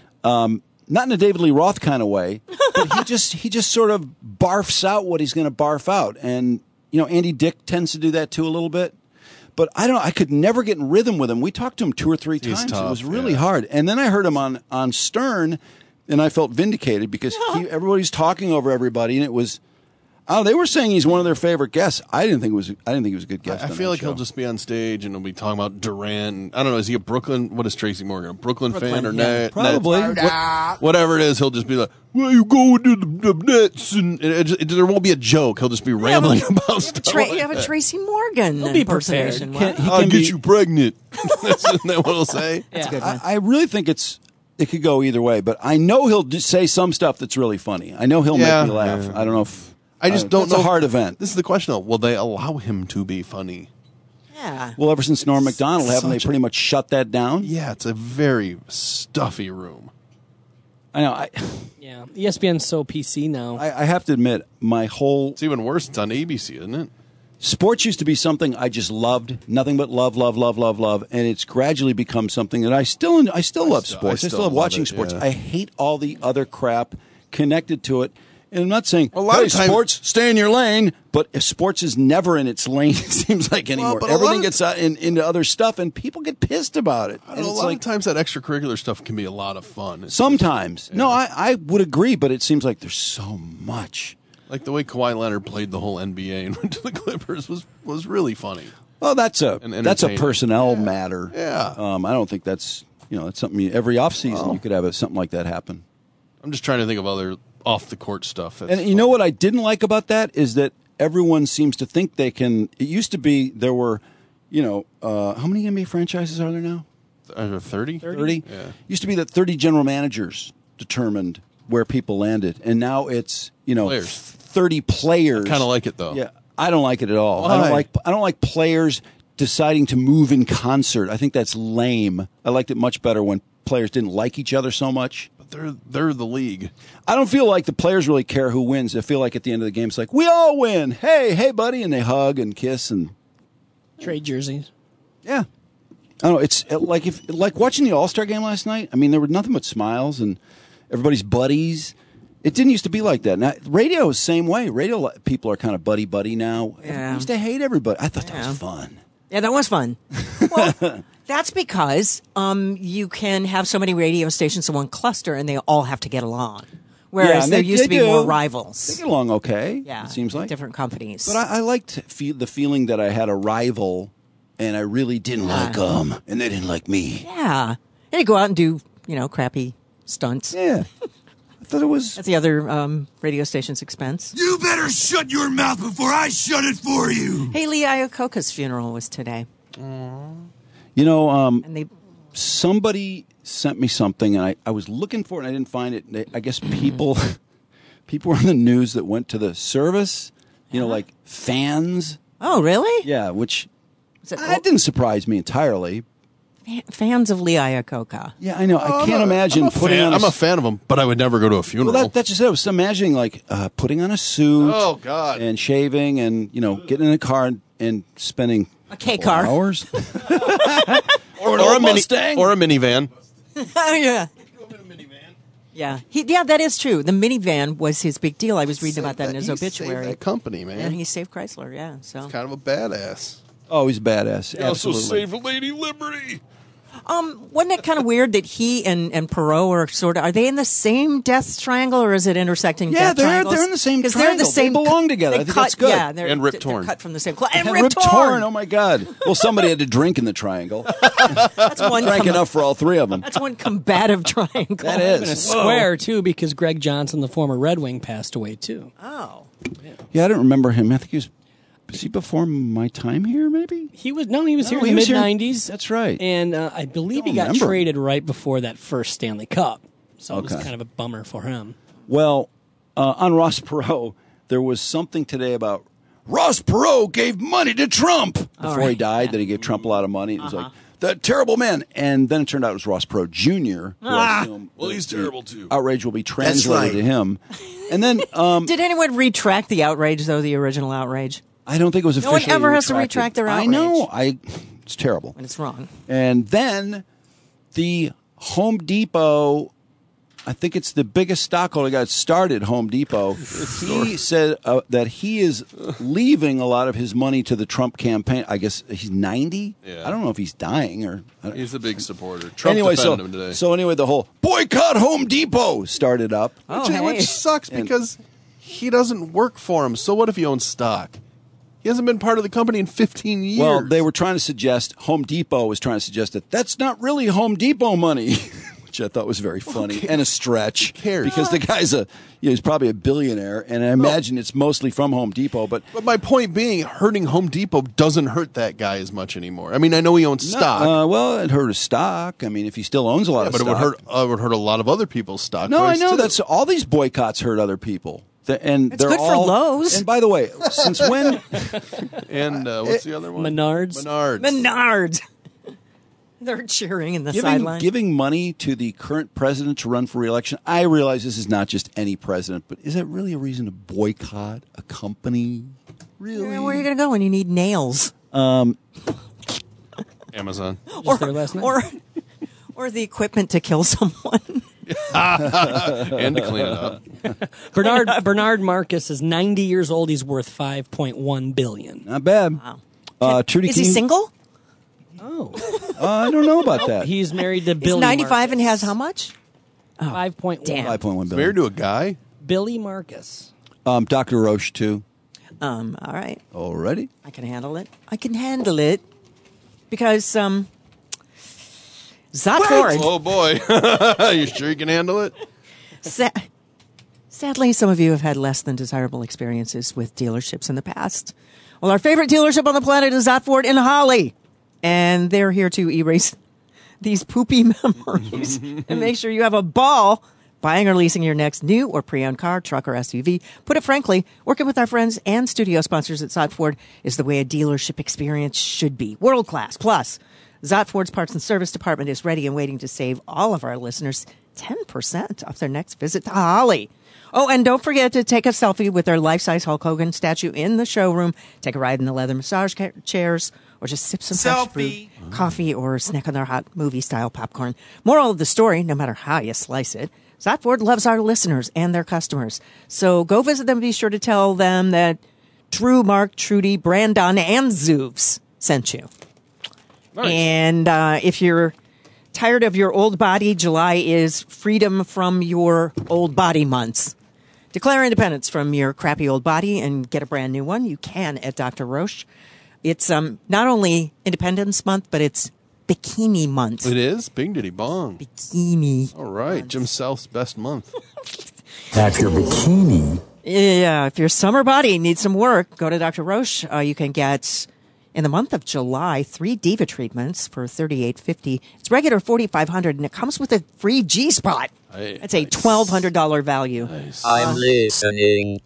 Um, not in a David Lee Roth kind of way, but he just he just sort of barfs out what he's going to barf out, and you know Andy Dick tends to do that too a little bit. But I don't. I could never get in rhythm with him. We talked to him two or three He's times. tough, it was really yeah. hard. And then I heard him on on Stern, and I felt vindicated because he, everybody's talking over everybody, and it was. Oh, they were saying he's one of their favorite guests. I didn't think it was. I didn't think he was a good guest. I on feel that like show. he'll just be on stage and he'll be talking about Durant. I don't know. Is he a Brooklyn? What is Tracy Morgan? A Brooklyn, Brooklyn, fan or yeah. net? Probably. Nets? What- whatever it is, he'll just be like, "Well, you going to the, the Nets?" And it, it, it, there won't be a joke. He'll just be rambling about stuff. Tra- like you have a that. Tracy Morgan He'll be prepared. impersonation. Can't- Wow. he I'll can get be- you pregnant. Isn't that what he'll say? That's a good I, one. I really think it's. It could go either way, but I know he'll just say some stuff that's really funny. I know he'll Yeah. make me laugh. Yeah. I don't know if. I just uh, don't it's know. a hard event. This is the question, though. Will they allow him to be funny? Yeah. Well, ever since Norm Macdonald, haven't they such a- pretty much shut that down? Yeah, it's a very stuffy room. I know. I, Yeah, E S P N's so P C now. I, I have to admit, my whole It's even worse. It's on A B C, isn't it? sports used to be something I just loved, nothing but love, love, love, love, love, and it's gradually become something that I still, I still love still- sports. I I still, still love love watching it, sports. yeah. I hate all the other crap connected to it. And I'm not saying, A lot hey, of times- sports, stay in your lane, but if sports is never in its lane, it seems like anymore. but a lot Everything of- gets out in, into other stuff, and people get pissed about it. I And don't know, a it's lot like, of times that extracurricular stuff can be a lot of fun. It's sometimes. No, I, I would agree, but it seems like there's so much. like the way Kawhi Leonard played the whole N B A and went to the Clippers was was really funny. Well, that's a And that's a entertaining. personnel matter. Yeah. Um, I don't think that's you know that's something you, every offseason Well. you could have a, something like that happen. I'm just trying to think of other off the court stuff. That's And you know what I didn't like about that is that everyone seems to think they can. It used to be there were, you know, uh, how many N B A franchises are there now? uh, thirty? thirty. Yeah. Used to be that thirty general managers determined where people landed, and now it's you know Players. thirty players. Kind of like it though. Yeah, I don't like it at all. I Why? don't like I don't like players deciding to move in concert. I think that's lame. I liked it much better when players didn't like each other so much. But they're they're the league. I don't feel like the players really care who wins. I feel like at the end of the game, it's like we all win. Hey, hey, buddy, and they hug and kiss and Trade jerseys. yeah. I don't know. It's uh, like if like watching the All Star game last night. I mean, there were nothing but smiles and everybody's buddies. It didn't used to be like that. Now, radio is the same way. Radio people are kind of buddy buddy now. Yeah. I used to hate everybody. I thought that Yeah. was fun. Yeah, that was fun. Well, that's because um, you can have so many radio stations in one cluster, and they all have to get along. Whereas Yeah, and there they- used they to be do. more They rivals. get along okay. Yeah, it seems like. different companies. But I, I liked fe- the feeling that I had a rival, and I really didn't like them, and they didn't like me. yeah, and you go out and do you know crappy stunts. Yeah, I thought it was. That's the other um, radio station's expense. You better shut your mouth before I shut it for you. Hey, Lee Iacocca's funeral was today, You know, um, and they somebody sent me something, and I, I was looking for it, and I didn't find it. They, I guess people people were in the news that went to the service. You know, like fans. oh really? Yeah, which Is it- that didn't surprise me entirely. Fa- fans of Lee Iacocca. Yeah, I know. I can't I'm a- imagine I'm a putting fan. on. A, I'm a fan of them, but I would never go to a funeral. Well, that, that's just it. I was imagining like uh, putting on a suit. Oh, God. And shaving, and you know, getting in a car and, and spending A K four car. hours, or, an or a old mini, Mustang. or a minivan. Oh yeah. Yeah, he, yeah, that is true. The minivan was his big deal. I was reading about that in his he obituary. Saved that company, man. And he saved Chrysler. Yeah, so He's kind of a badass. Oh, he's a badass. He also Absolutely. saved Lady Liberty. Um, wasn't it kind of weird that he and, and Perot are sort of, are they in the same death triangle or is it intersecting Yeah, death they're- triangles? they're in the same 'Cause they're the triangle. They same. belong together. they I think cut, that's good. Yeah, they're, And Rip they're Torn. cut from the same cloth. And, And Rip, Rip Torn. Torn. Oh my God! Well, somebody had to drink in the triangle. That's one. Drank com- enough for all three of them. That's one combative triangle. That And a is. square, too, because Greg Johnson, the former Red Wing, passed away, too. Oh. Yeah, I don't remember him. I think he was. Was he before my time here? Maybe. He was no, he was No, here in he the was mid here- nineties. That's right. And uh, I believe he Don't got remember. traded right before that first Stanley Cup. So it was Okay. kind of a bummer for him. Well, uh, on Ross Perot, there was something today about Ross Perot gave money to Trump before right. he died. Yeah. That he gave Trump a lot of money. It was Uh-huh. like that terrible man. And then it turned out it was Ross Perot Junior who I Ah. assume Well, the- he's the terrible, too. Outrage will be translated right. to him. And then um, Did anyone retract the outrage, though, the original outrage? I don't think it was No one officially ever has to retracted. retract their I outrage. know. I. It's terrible. When it's wrong. And then the Home Depot, I think it's the biggest stockholder got started, Home Depot. He said uh, that he is leaving a lot of his money to the Trump campaign. I guess he's ninety. Yeah. I don't know if he's dying or. I don't- He's a big supporter. Trump anyway, so defended him today. so anyway, the whole boycott Home Depot started up. Oh, which, hey. which sucks And- because he doesn't work for him. So what if he owns stock? He hasn't been part of the company in fifteen years. Well, they were trying to suggest, Home Depot was trying to suggest that that's not really Home Depot money, which I thought was very funny and a stretch. Who cares? Because the guy's a, you know, he's probably a billionaire, and I imagine it's mostly from Home Depot. But But my point being, hurting Home Depot doesn't hurt that guy as much anymore. I mean, I know he owns stock, Uh, well, it hurt his stock. I mean, if he still owns a lot yeah, of but it stock. would hurt. Uh, it would hurt a lot of other people's stock. No, I price, know too. that's all these boycotts hurt other people. The- and It's they're good for all, Lowe's. And by the way, since when? And uh, what's the other one? Menards. Menards. Menards. They're cheering in the Giving, sideline. giving money to the current president to run for re-election, I realize this is not just any president, but is that really a reason to boycott a company? Really? Where are you going to go when you need nails? Um, Amazon. Just there last night. Or, or the equipment to kill someone. And to clean it up. Bernard Bernard Marcus is ninety years old. He's worth five point one billion. not bad. Wow. Uh, Trudy Is he King- single? Oh, Uh, I don't know about that. he's married to He's Billy. ninety-five and Marcus. has how much? Five point one. Damn. Five point one Married billion. to a guy. Billy Marcus. Um, Doctor Roche too. Um, all right. Already? I can handle it. I can handle it. Because, um, Zotford. Oh boy, you sure you can handle it? Sa- Sadly, some of you have had less than desirable experiences with dealerships in the past. Well, our favorite dealership on the planet is Zotford in Holly. And they're here to erase these poopy memories and make sure you have a ball buying or leasing your next new or pre-owned car, truck, or S U V. Put it frankly, working with our friends and studio sponsors at Zotford is the way a dealership experience should be. World class. Plus, Zotford's parts and service department is ready and waiting to save all of our listeners ten percent off their next visit to Holly. Oh, and don't forget to take a selfie with their life-size Hulk Hogan statue in the showroom. Take a ride in the leather massage ca- chairs, or just sip some fresh Selfie. fruit, coffee, or snack on their hot movie-style popcorn. Moral of the story, no matter how you slice it, Zotford loves our listeners and their customers. So go visit them. Be sure to tell them that Drew, Mark, Trudy, Brandon, and Zoovs sent you. Nice. And uh, if you're tired of your old body, July is freedom from your old body months. Declare independence from your crappy old body and get a brand new one. You can at Doctor Roche. It's um, not only Independence Month, but it's Bikini Month. It is Bing Diddy Bong. Bikini. All right, Jim South's best month. Now, if your bikini. Yeah, if your summer body needs some work, go to Doctor Roche. Uh, you can get, in the month of July, three Diva treatments for thirty-eight fifty. It's regular forty-five hundred, and it comes with a free G spot. Hey, It's a twelve hundred dollars value. Nice. I'm listening.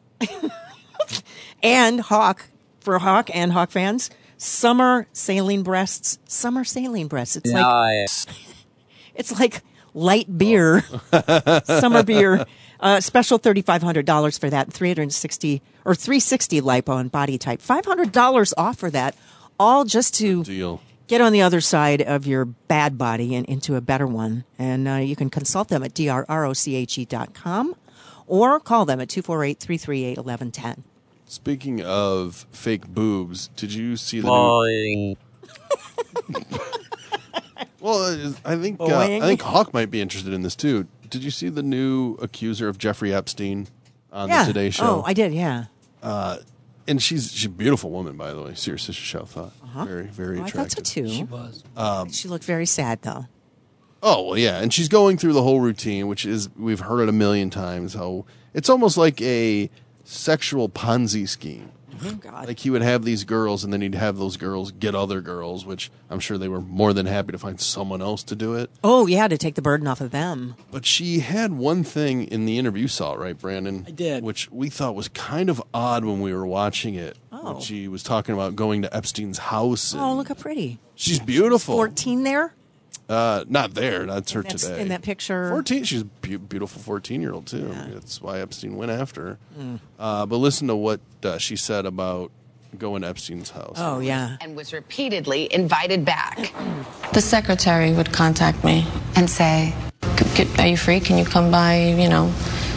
And Hawk, for Hawk and Hawk fans, summer saline breasts. Summer saline breasts. It's like Nice. it's like light beer, summer beer. Uh, special thirty-five hundred dollars for that, three hundred sixty or three sixty lipo and body type. five hundred dollars off for that, all just to Deal. get on the other side of your bad body and into a better one. And uh, you can consult them at D R R O C H E dot com or call them at two four eight, three three eight, one one one zero. Speaking of fake boobs, did you see the Boing. new... Well, I think uh, I think Hawk might be interested in this too. Did you see the new accuser of Jeffrey Epstein on yeah. the Today Show? Oh, I did, yeah. Uh, and she's she's a beautiful woman, by the way. Serious Sister Show thought Uh-huh. very very Oh, I attractive. thought so too. She was. Um, She looked very sad, though. Oh well, yeah, and she's going through the whole routine, which is we've heard it a million times. How it's almost like a sexual Ponzi scheme. Oh, God. Like he would have these girls, and then he'd have those girls get other girls, which I'm sure they were more than happy to find someone else to do it. Oh, yeah, to take the burden off of them. But she had one thing in the interview, you saw it, right, Brandon? I did. Which we thought was kind of odd when we were watching it. Oh. When she was talking about going to Epstein's house. And Oh, look how pretty. she's beautiful. fourteen there? Uh, not there. That's her That's today. in that picture. fourteen. She's a be- beautiful fourteen-year-old, too. That's why Epstein went after her. Mm. Uh, but listen to what uh, she said about going to Epstein's house. Oh, yeah. And was repeatedly invited back. The secretary would contact me and say, "C- c- are you free? Can you come by? You know,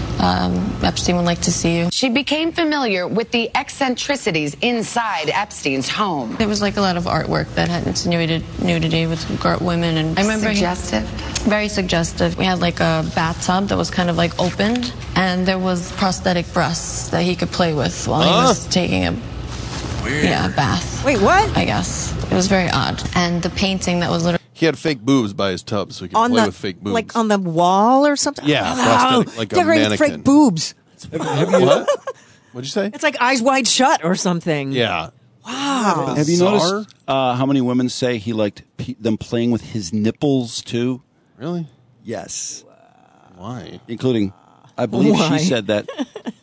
um, Epstein would like to see you." She became familiar with the eccentricities inside Epstein's home. There was like a lot of artwork that had insinuated nudity with gr- women. And I remember he- Suggestive? very suggestive. We had like a bathtub that was kind of like opened, and there was prosthetic breasts that he could play with while he was taking a yeah, bath. Wait, what? I guess. It was very odd. And the painting that was literally... He had fake boobs by his tub, so he could On play the, with fake boobs. like on the wall or something? Yeah, oh, prosthetic, like a decorated mannequin. fake boobs. What? What'd you say? It's like Eyes Wide Shut or something. Yeah. Wow. Have you Bizarre. noticed uh, how many women say he liked pe- them playing with his nipples too? Really? Yes. Why? Including, I believe Why? she said that.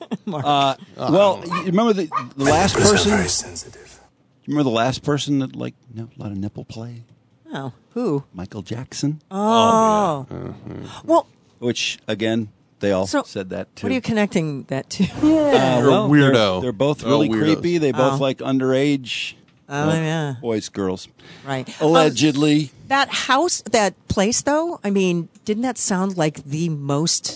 Uh, well, you remember the, the last person? Very sensitive. You remember the last person that like you know, a lot of nipple play? Oh, who? Michael Jackson. Oh. Well, Which again, they all So, said that too. what are you connecting that to? Uh, You're well, a weirdo. They're, they're both They're all really weirdos. creepy. They both Oh. like underage. Oh, well, yeah. Boys, girls. Right. Allegedly. That house, that place, though, I mean, didn't that sound like the most,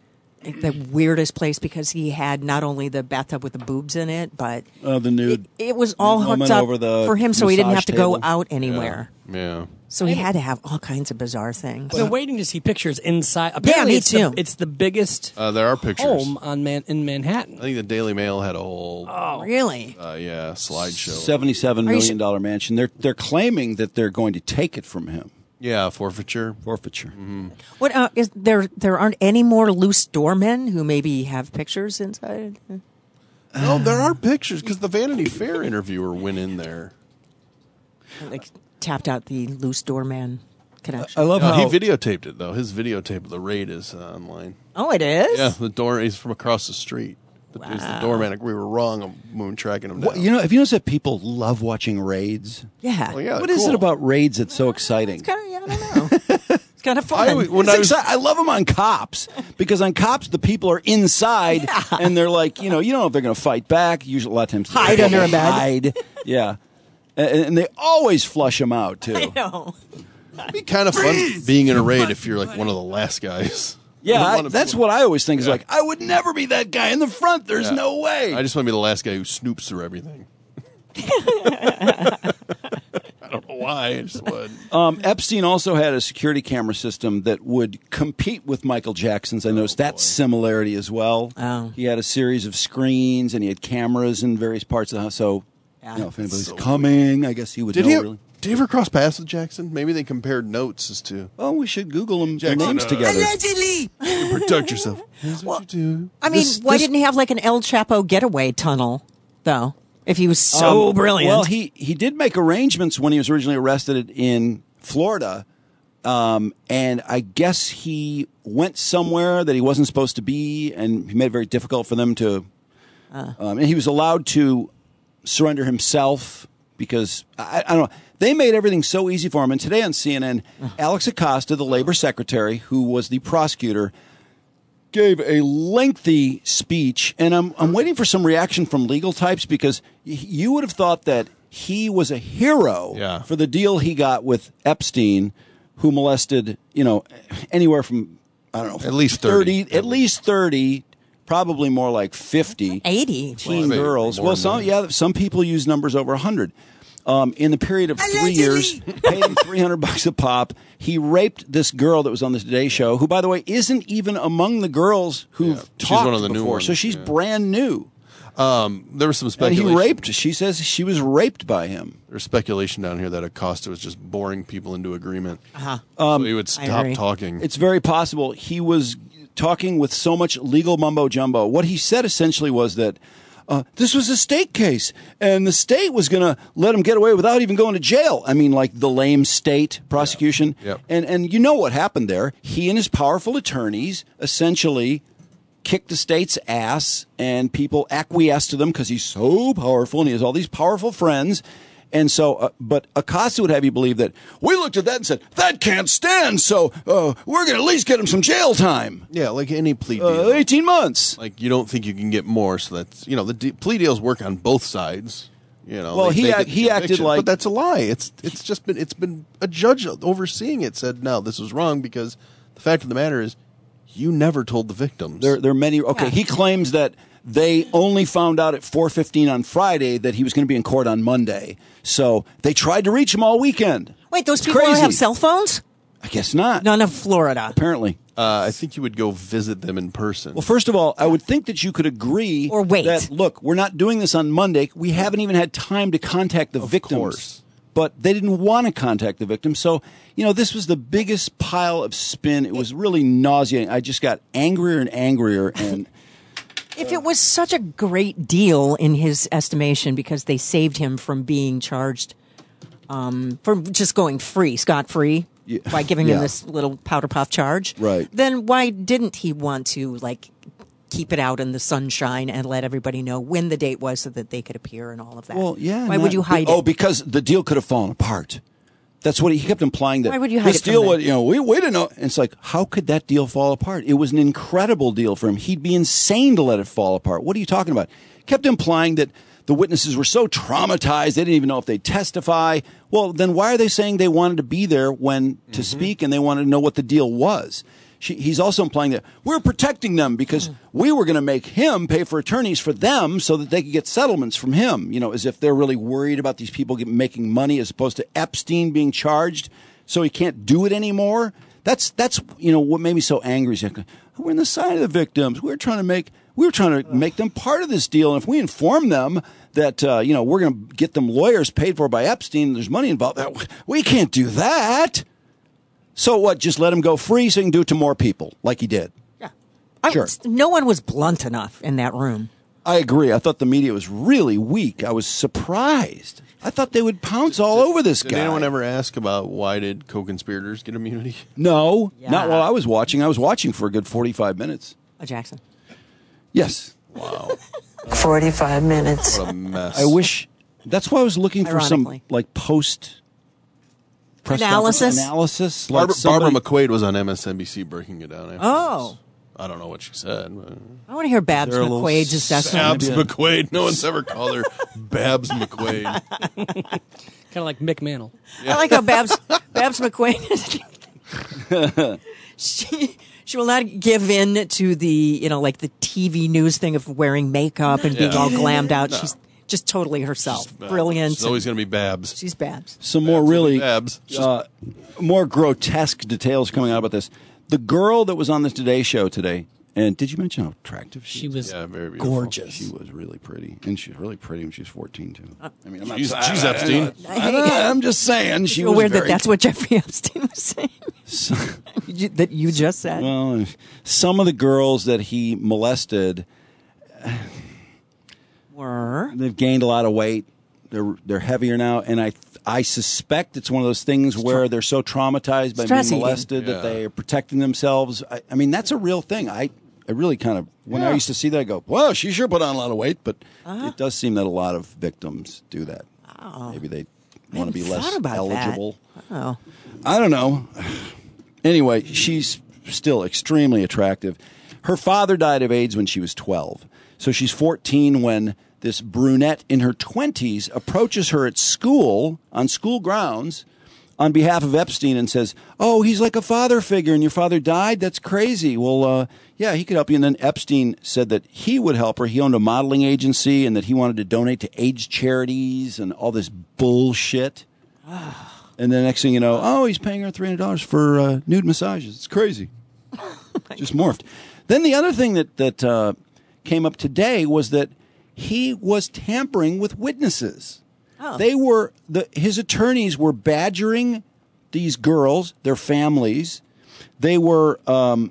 the weirdest place because he had not only the bathtub with the boobs in it, but Uh, the nude. it, it was all woman hooked up over the for him so he didn't massage have to go table. out anywhere. Yeah. So he had to have all kinds of bizarre things. I've been waiting to see pictures inside. Apparently me it's too. The, it's the biggest Uh, there are pictures. home on Man in Manhattan. I think the Daily Mail had a whole, Oh, really? uh, yeah, slideshow. Seventy-seven Are you million dollar mansion. They're they're claiming that they're going to take it from him. Yeah, forfeiture. Forfeiture. Mm-hmm. What uh, is there? There aren't any more loose doormen who maybe have pictures inside. No, there are pictures because the Vanity Fair interviewer went in there. Like tapped out the loose doorman connection. I love No, how he videotaped it though. His videotape of the raid is uh, online. Oh, it is. Yeah, the door is from across the street. The, wow. the doorman. We were wrong on tracking him down. What, you know, have you noticed that people love watching raids? Yeah. Well, yeah What cool. is it about raids that's so exciting? It's kind of, yeah, I don't know. It's kind of fun. I, when It's I, was, exci- I love them on Cops because on Cops the people are inside Yeah. and they're like, you know, you don't know if they're going to fight back. Usually, a lot of times, they Hide under a bed. Hide, yeah, and, and they always flush them out too. I know. it'd be kind of fun being in a raid if you're like one of the last guys. Yeah, I I, wanna- that's what I always think is Yeah. like, I would never be that guy in the front. There's Yeah. no way. I just want to be the last guy who snoops through everything. I don't know why. I just would. Um, Epstein also had a security camera system that would compete with Michael Jackson's. I noticed that similarity as well. Oh. He had a series of screens and he had cameras in various parts of the house. So, Yeah. you know, if anybody's So coming, I guess he would Did know. he? really. Did he ever cross paths with Jackson? Maybe they compared notes as to. Oh, we should Google them, their Jackson, names uh, together. Allegedly. Protect yourself. Here's what you do. I mean, This- why this- didn't he have like an El Chapo getaway tunnel, though? If he was so Um, brilliant. Well, he, he did make arrangements when he was originally arrested in Florida. Um, and I guess he went somewhere that he wasn't supposed to be, and he made it very difficult for them to. Uh. Um, and he was allowed to surrender himself because, I, I don't know, they made everything so easy for him. And today on C N N, Alex Acosta, the labor secretary, who was the prosecutor, gave a lengthy speech, and I'm I'm waiting for some reaction from legal types because y- you would have thought that he was a hero Yeah. for the deal he got with Epstein, who molested, you know, anywhere from, I don't know, At least thirty. at least thirty, probably more like fifty. eighty. Teen Well, girls. more Well, than some that. yeah, some people use numbers over a hundred. Um, in the period of three years, paid him three hundred bucks a pop. He raped this girl that was on the Today Show, who, by the way, isn't even among the girls who've She's talked one of the new before. ones, So she's yeah. brand new. Um, there was some And speculation. he raped. She says she was raped by him. There's speculation down here that Acosta was just boring people into agreement. Uh-huh. Um, so he would I stop agree. talking. It's very possible he was talking with so much legal mumbo jumbo. What he said essentially was that uh, this was a state case, and the state was going to let him get away without even going to jail. I mean, like the lame state prosecution. Yep. And and you know what happened there? He and his powerful attorneys essentially kicked the state's ass, and people acquiesced to them because he's so powerful and he has all these powerful friends. And so, uh, but Acosta would have you believe that we looked at that and said, that can't stand, so uh, we're going to at least get him some jail time. Yeah, like any plea deal. Uh, eighteen months. Like, you don't think you can get more, so that's, you know, the de- plea deals work on both sides. You know, Well, they- he they act- get the he acted conviction. like- But that's a lie. It's it's just been, it's been a judge overseeing it said, no, this was wrong because the fact of the matter is, you never told the victims. There, there are many. Okay, Yeah. he claims that they only found out at four fifteen on Friday that he was going to be in court on Monday. So they tried to reach him all weekend. Wait, those It's people don't crazy. have cell phones? I guess not. None of Florida. Apparently. Uh, I think you would go visit them in person. Well, first of all, I would think that you could agree Or wait. that, look, we're not doing this on Monday. We haven't even had time to contact the victims. course. But they didn't want to contact the victims. So, you know, this was the biggest pile of spin. It was really nauseating. I just got angrier and angrier. And If it was such a great deal in his estimation because they saved him from being charged um, for just going free, scot-free, Yeah. by giving Yeah. him this little powder puff charge, Right. then why didn't he want to, like, keep it out in the sunshine and let everybody know when the date was so that they could appear and all of that? well, yeah. Why not- would you hide Oh, it? because the deal could have fallen apart. That's what he, he kept implying that Why would you hide this it from deal them? would, you know, we, we didn't know. And it's like, how could that deal fall apart? It was an incredible deal for him. He'd be insane to let it fall apart. What are you talking about? Kept implying that the witnesses were so traumatized, they didn't even know if they'd testify. Well, then why are they saying they wanted to be there when to speak and they wanted to know what the deal was? She, he's also implying that we're protecting them because we were going to make him pay for attorneys for them so that they could get settlements from him, you know, as if they're really worried about these people get, making money as opposed to Epstein being charged so he can't do it anymore. That's, that's you know, what made me so angry. Is like, we're on the side of the victims. We're trying to make, we were trying to make them part of this deal. And if we inform them that, uh, you know, we're going to get them lawyers paid for by Epstein, there's money involved, we can't do that. So what? Just let him go free so he can do it to more people, like he did. Yeah. I, Sure. No one was blunt enough in that room. I agree. I thought the media was really weak. I was surprised. I thought they would pounce all over this Did guy. anyone ever ask about why did co-conspirators get immunity? No, Yeah. not while I was watching. I was watching for a good forty-five minutes. Uh, Jackson. Yes. Wow. forty-five minutes. What a mess. I wish. That's why I was looking for some Ironically. like post press Analysis? conference analysis. Like Barbara, somebody- Barbara McQuaid was on M S N B C breaking it down. Afterwards. Oh. I don't know what she said. But I want to hear Babs There a little McQuaid's assessment. Babs Maybe a- McQuaid. No one's ever called her Babs McQuaid. Kind of like Mick Mantle. I like how Babs Babs McQuaid she she will not give in to the, you know, like the T V news thing of wearing makeup and being Yeah. all glammed out. No. She's just totally herself. Babs. Brilliant. She's always going to be Babs. She's Babs. Some more Babs will be really Babs. She's- uh, more grotesque details coming out about this. The girl that was on the Today Show today, and did you mention how attractive she, She was Yeah, very beautiful. gorgeous. She was really pretty, and she was really pretty when she was fourteen too. I mean, I'm not She's, saying- she's Epstein. I, am just saying she Feel was weird that very that's what Jeffrey Epstein was saying. So- You- that you just said. well, some of the girls that he molested, Were they've gained a lot of weight. They're they're heavier now, and I I suspect it's one of those things where they're so traumatized by Stress being eating. molested Yeah. that they are protecting themselves. I, I mean, that's a real thing. I I really kind of when I Yeah. used to see that, I go, well, she sure put on a lot of weight, but Uh-huh. it does seem that a lot of victims do that. Oh. Maybe they I want to be hadn't less thought about eligible. that. Oh. I don't know. Anyway, she's still extremely attractive. Her father died of AIDS when she was twelve. So she's fourteen when this brunette in her twenties approaches her at school, on school grounds, on behalf of Epstein and says, oh, he's like a father figure and your father died? That's crazy. Well, uh, yeah, he could help you. And then Epstein said that he would help her. He owned a modeling agency and that he wanted to donate to AIDS charities and all this bullshit. And the next thing you know, oh, he's paying her three hundred dollars for uh, nude massages. It's crazy. Just morphed. Then the other thing that, that uh, came up today was that he was tampering with witnesses. Oh. They were the his attorneys were badgering these girls, their families. They were um,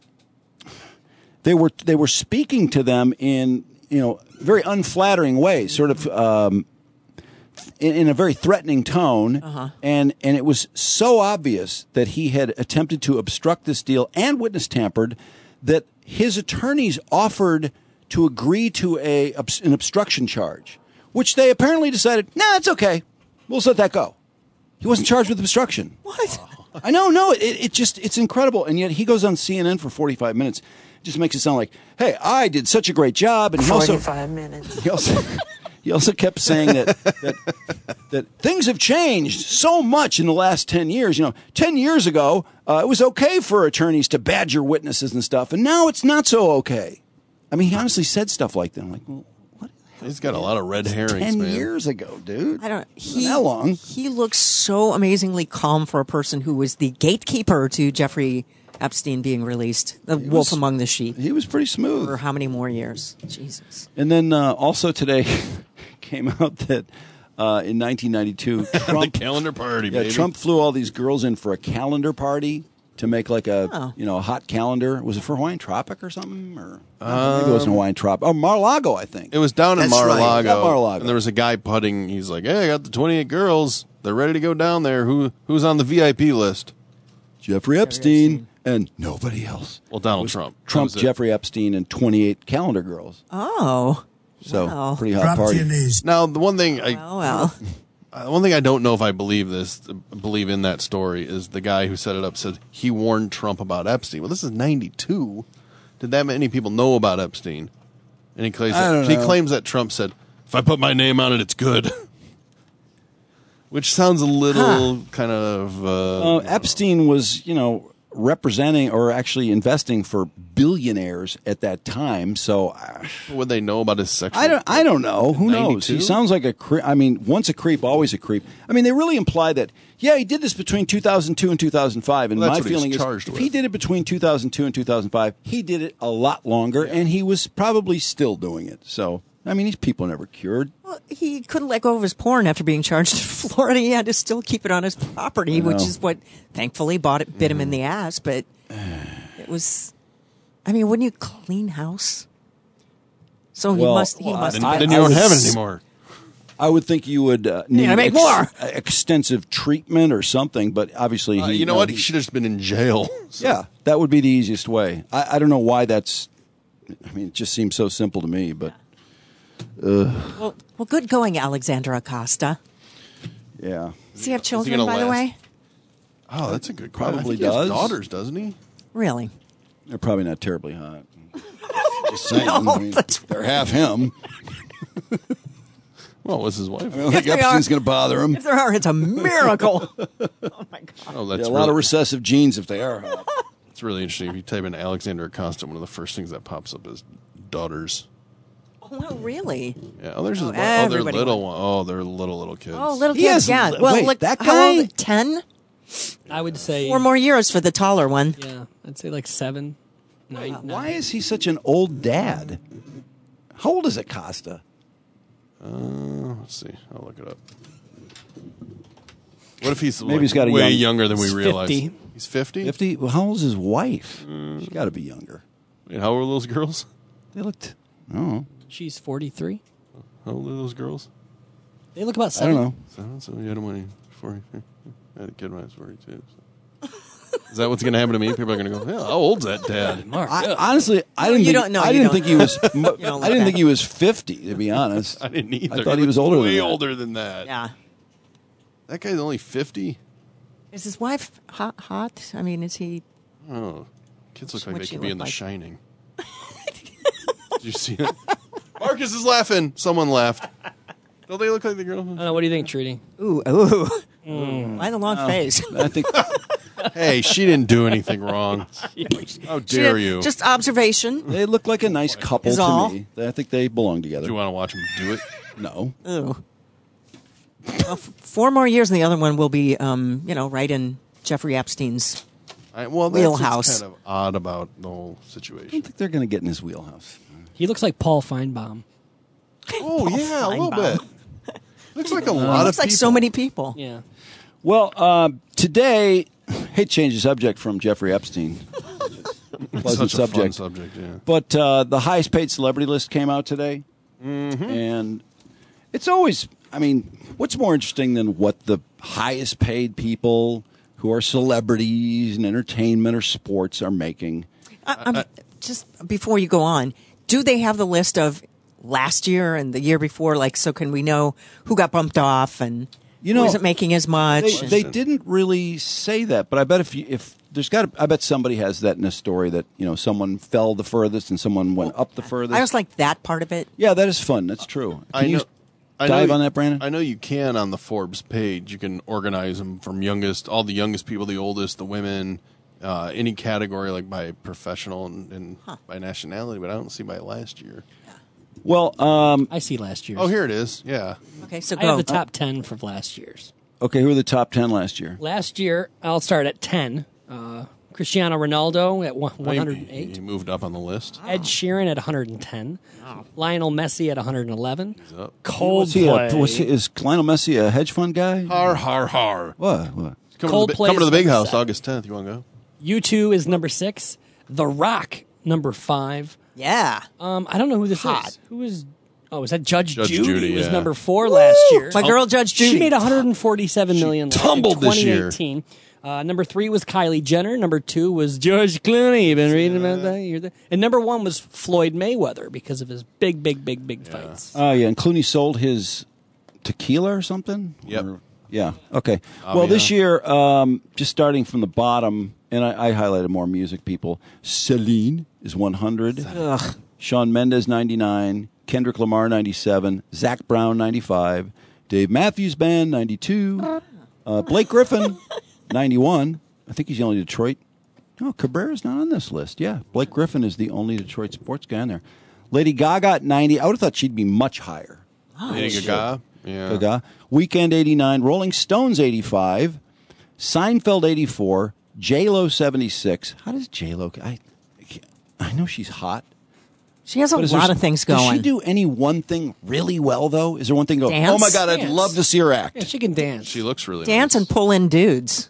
they were they were speaking to them in you know very unflattering ways, sort of um, in, in a very threatening tone. Uh-huh. And and it was so obvious that he had attempted to obstruct this deal and witness tampered that his attorneys offered to agree to a an obstruction charge, which they apparently decided, nah, it's okay. We'll let that go. He wasn't charged with obstruction. What? I know, no, it, it just, it's incredible. And yet he goes on C N N for forty-five minutes. It just makes it sound like, hey, I did such a great job. And he also, forty-five minutes. He also, he also kept saying that, that, that things have changed so much in the last ten years. You know, ten years ago, uh, it was okay for attorneys to badger witnesses and stuff. And now it's not so okay. I mean, he honestly said stuff like that. I'm like, well, what? He's got a lot of red herrings, Ten man. years ago, dude. I don't. He, Not that long. He looks so amazingly calm for a person who was the gatekeeper to Jeffrey Epstein being released. The He wolf was- among the sheep. He was pretty smooth. For how many more years? Jesus. And then uh, also today came out that uh, in nineteen ninety-two, Trump, the calendar party, yeah, baby. Trump flew all these girls in for a calendar party to make like a Oh. you know a hot calendar. Was it for Hawaiian Tropic or something? Or uh, maybe it wasn't Hawaiian Tropic. Oh, Mar-a-Lago, I think. It was down in That's right. Mar-a-Lago, Yeah, Mar-a-Lago. and there was a guy putting. He's like, "Hey, I got the twenty-eight girls. They're ready to go down there. Who who's on the V I P list?" Jeffrey Epstein and nobody else. Well, Donald Trump. That Trump, was it. Jeffrey Epstein, and twenty-eight calendar girls. Oh. So Wow. pretty hot party. Now, the one thing I Well, well. Uh, one thing I don't know if I believe this, believe in that story, is the guy who set it up said he warned Trump about Epstein. Well, this is ninety-two. Did that many people know about Epstein? And he claims I that, don't he know. claims that Trump said, "If I put my name on it, it's good." Which sounds a little kind of. Uh, Uh, Epstein was, you know, representing or actually investing for billionaires at that time. So uh, would they know about his sexual? I don't. I don't know. Who knows? He ninety-two? sounds like a. Cre- I mean, once a creep, always a creep. I mean, they really imply that. Yeah, he did this between two thousand two and two thousand five, and Well, that's my what he's feeling is, charged if with. he did it between two thousand two and two thousand five, he did it a lot longer, and he was probably still doing it. So, I mean, these people are never cured. Well, he couldn't let go of his porn after being charged in Florida. He had to still keep it on his property, I know. which is what thankfully bought it, bit him in the ass. But it was, I mean, wouldn't you clean house? So he Well, must. He well, must. then- have then been- you don't have it anymore. I would think you would uh, need gotta make more. extensive treatment or something, but obviously, Uh, he, you know what? He should have just been in jail. Yeah, that would be the easiest way. I, I don't know why that's. I mean, it just seems so simple to me, but. Uh, Well, well, good going, Alexandra Acosta. yeah. Does he have he children, gonna by the last? way? Oh, that's a good question. Probably I think he has does. daughters, doesn't he? Really? They're probably not terribly hot. Just saying. No, I mean, that's they're half him. Well, what's his wife? I don't think If they Epstein's are- going to bother him. If there are, it's a miracle. Oh, that's Yeah, a lot really, of recessive genes if they are hot. It's really interesting. If you type in Alexander Acosta, one of the first things that pops up is daughters. Oh, no, really? Yeah. Oh, there's Oh, just one. Oh, they're everybody little one. Oh, they're little little kids. Oh, little He kids. has- Yeah. Well, wait, look, that how guy? old? Ten? I would say Four more years for the taller one. Yeah, I'd say like seven, nine. nine. Why is he such an old dad? How old is Acosta? Uh, let's see. I'll look it up. What if he's Maybe like, he's got a way young- younger than we He's realize? fifty. He's fifty. fifty? Well, how old is his wife? She's got to be younger. Wait, how old are those girls? They looked. Oh, She's forty-three. How old are those girls? They look about I seven. don't know. Seven. So you had one in forty. I had a kid when I was forty-two. So. Is that what's going to happen to me? People are going to go, yeah, how old's that dad? Mark, I, yeah. honestly, I No, didn't. you think, don't- no, I you didn't don't. think he was. don't I look didn't that. think he was fifty. To be honest, I didn't either. I thought he He was looks older way than that. older than that. Yeah. That guy's only fifty. Is his wife hot? Hot? I mean, is he? Oh, kids look like What'd they she could be look in The like? Shining. Did you see it? Marcus is laughing. Someone laughed. Don't they look like the girl? I don't know. What do you think, Trudy? Ooh, ooh. Mm. Why the long Oh, face? I think. Hey, she didn't do anything wrong. How dare you? Just observation. They look like a nice couple Is to all. me. I think they belong together. Do you want to watch them do it? No. Ooh. Well, f- four more years, and the other one will be, um, you know, right in Jeffrey Epstein's I, well, that's wheelhouse. what's kind of odd about the whole I situation. don't think they're going to get in his wheelhouse. He looks like Paul Feinbaum. Oh yeah, a little Feinbaum. bit. Looks like a lot of Looks like people. so many people. Yeah. Well, uh, today, hate to change the subject from Jeffrey Epstein. Pleasant Such a subject. fun subject, yeah. But uh, the highest paid celebrity list came out today. Mm-hmm. And it's always, I mean, what's more interesting than what the highest paid people who are celebrities and entertainment or sports are making? I, I'm, just before you go on, do they have the list of last year and the year before? Like, so can we know who got bumped off and You know, who isn't making as much? They, they didn't really say that, but I bet if you, if there's got, I bet somebody has that in a story that you know someone fell the furthest and someone went up the furthest. I just like that part of it. Yeah, that is fun. That's true. Can I you know- I dive know- on that, Brandon? I know you can on the Forbes page. You can organize them from youngest, all the youngest people, the oldest, the women, uh, any category, like by professional and, and Huh. by nationality. But I don't see by last year. Well, um, I see last year's. Oh, here it is. Yeah. Okay, so I go. have the top ten for last year's. okay, who are the top ten last year? Last year, I'll start at ten. Uh, Cristiano Ronaldo at one hundred He, eight. he moved up on the list. Ed Sheeran at one hundred ten. Lionel Messi at one hundred eleven. He's up. Was he a, Coldplay. was he, is Lionel Messi a hedge fund guy? Har har har. What? What? Coming, to the, Coldplay coming to the is big number house seven. August tenth. You want to go? U two is number six. The Rock, number five. Yeah. Um, I don't know who this Hot. is. Who is? Oh, is that Judge, Judge Judy? Judy, was yeah. number four last year. My girl, Judge Judy. She made one hundred forty-seven million dollars tumbled in this year. twenty eighteen. Uh, number three was Kylie Jenner. Number two was George Clooney. You been reading about that? You're the- And number one was Floyd Mayweather because of his big, big, big, big fights. Oh yeah, and Clooney sold his tequila or something. Yep. Or- yeah. Okay. Oh, well, this yeah. year, um, just starting from the bottom, and I, I highlighted more music people. Celine is one hundred. Ugh. Shawn Mendes ninety-nine. Kendrick Lamar ninety-seven. Zach Brown ninety-five. Dave Matthews Band ninety-two. Uh, Blake Griffin ninety-one. I think he's the only Detroit. No, Cabrera's not on this list. Yeah, Blake Griffin is the only Detroit sports guy on there. Lady Gaga at ninety. I would have thought she'd be much higher. Lady Gaga. Yeah. Gaga. Weekend eighty-nine. Rolling Stones eighty-five. Seinfeld eighty-four. J-Lo seventy-six. How does J-Lo... I, I know she's hot. She has a but is lot there- of things Does going. she do any one thing really well, though? Is there one thing go, Dance? oh, my God, I'd Dance. love to see her act? Yeah, she can dance. She looks really Dance nice. and pull in dudes.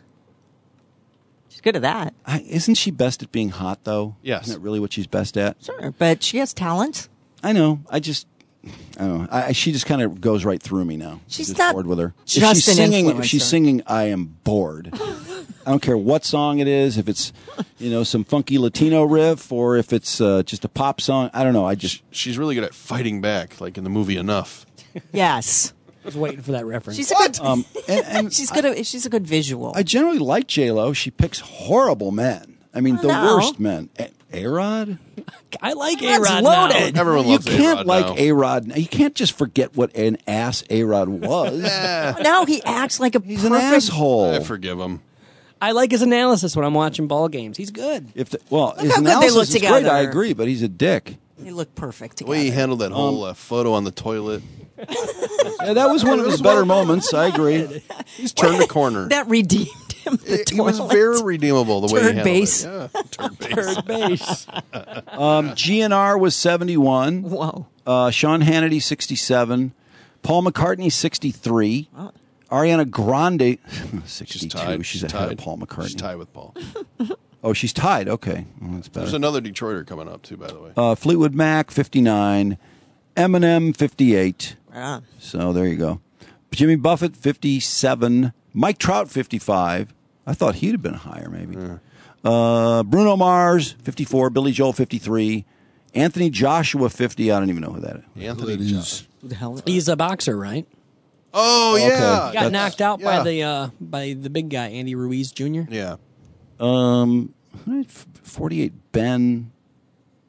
She's good at that. I, isn't she best at being hot, though? Yes. Isn't that really what she's best at? Sure, but she has talent. I know. I just... I don't know. I, I- she just kind of goes right through me now. She's I'm just not bored with her. If just she's an singing, if she's influencer. singing, I am bored. I don't care what song it is. If it's, you know, some funky Latino riff or if it's uh, just a pop song. I don't know. I just She's really good at fighting back, like in the movie Enough. Yes. I was waiting for that reference. She's a good. um and, and she's good. At, she's a good visual. I generally like J Lo. She picks horrible men. I mean, the no. worst men. A- A-Rod? I like That's A-Rod loaded. now. Everyone You loves can't A-Rod like now. A-Rod. You can't just forget what an ass A-Rod was. Now he acts like a He's an perfect. asshole. I forgive him. I like his analysis when I'm watching ball games. He's good. If the, well, his how good they analysis look is together. great. I agree, but he's a dick. They look perfect The together. way he handled that whole Um, uh, photo on the toilet. Yeah, that was one of his better moments. I agree. He's turned a corner. That redeemed him. The He was toilet. very redeemable the way he Third handled base. it. Yeah, third base. Third base. Um, G N R was seventy-one. Whoa. Uh, Sean Hannity sixty-seven. Paul McCartney sixty-three. Ariana Grande sixty-two. She's tied. She's She's ahead tied. of Paul McCartney. She's tied with Paul. Oh, she's tied. Okay, well, that's better. There's another Detroiter coming up too, by the way. Uh, Fleetwood Mac fifty-nine. Eminem fifty-eight. Right on. So there you go. Jimmy Buffett fifty-seven. Mike Trout fifty-five. I thought he'd have been higher maybe. Uh, Bruno Mars fifty-four. Billy Joel fifty-three. Anthony Joshua fifty. I don't even know who that is. Anthony Joshua. Who the hell? He's a boxer, right? Oh Okay. yeah, He got That's- knocked out yeah. by the uh, by the big guy, Andy Ruiz Junior yeah. Um, forty-eight. Ben.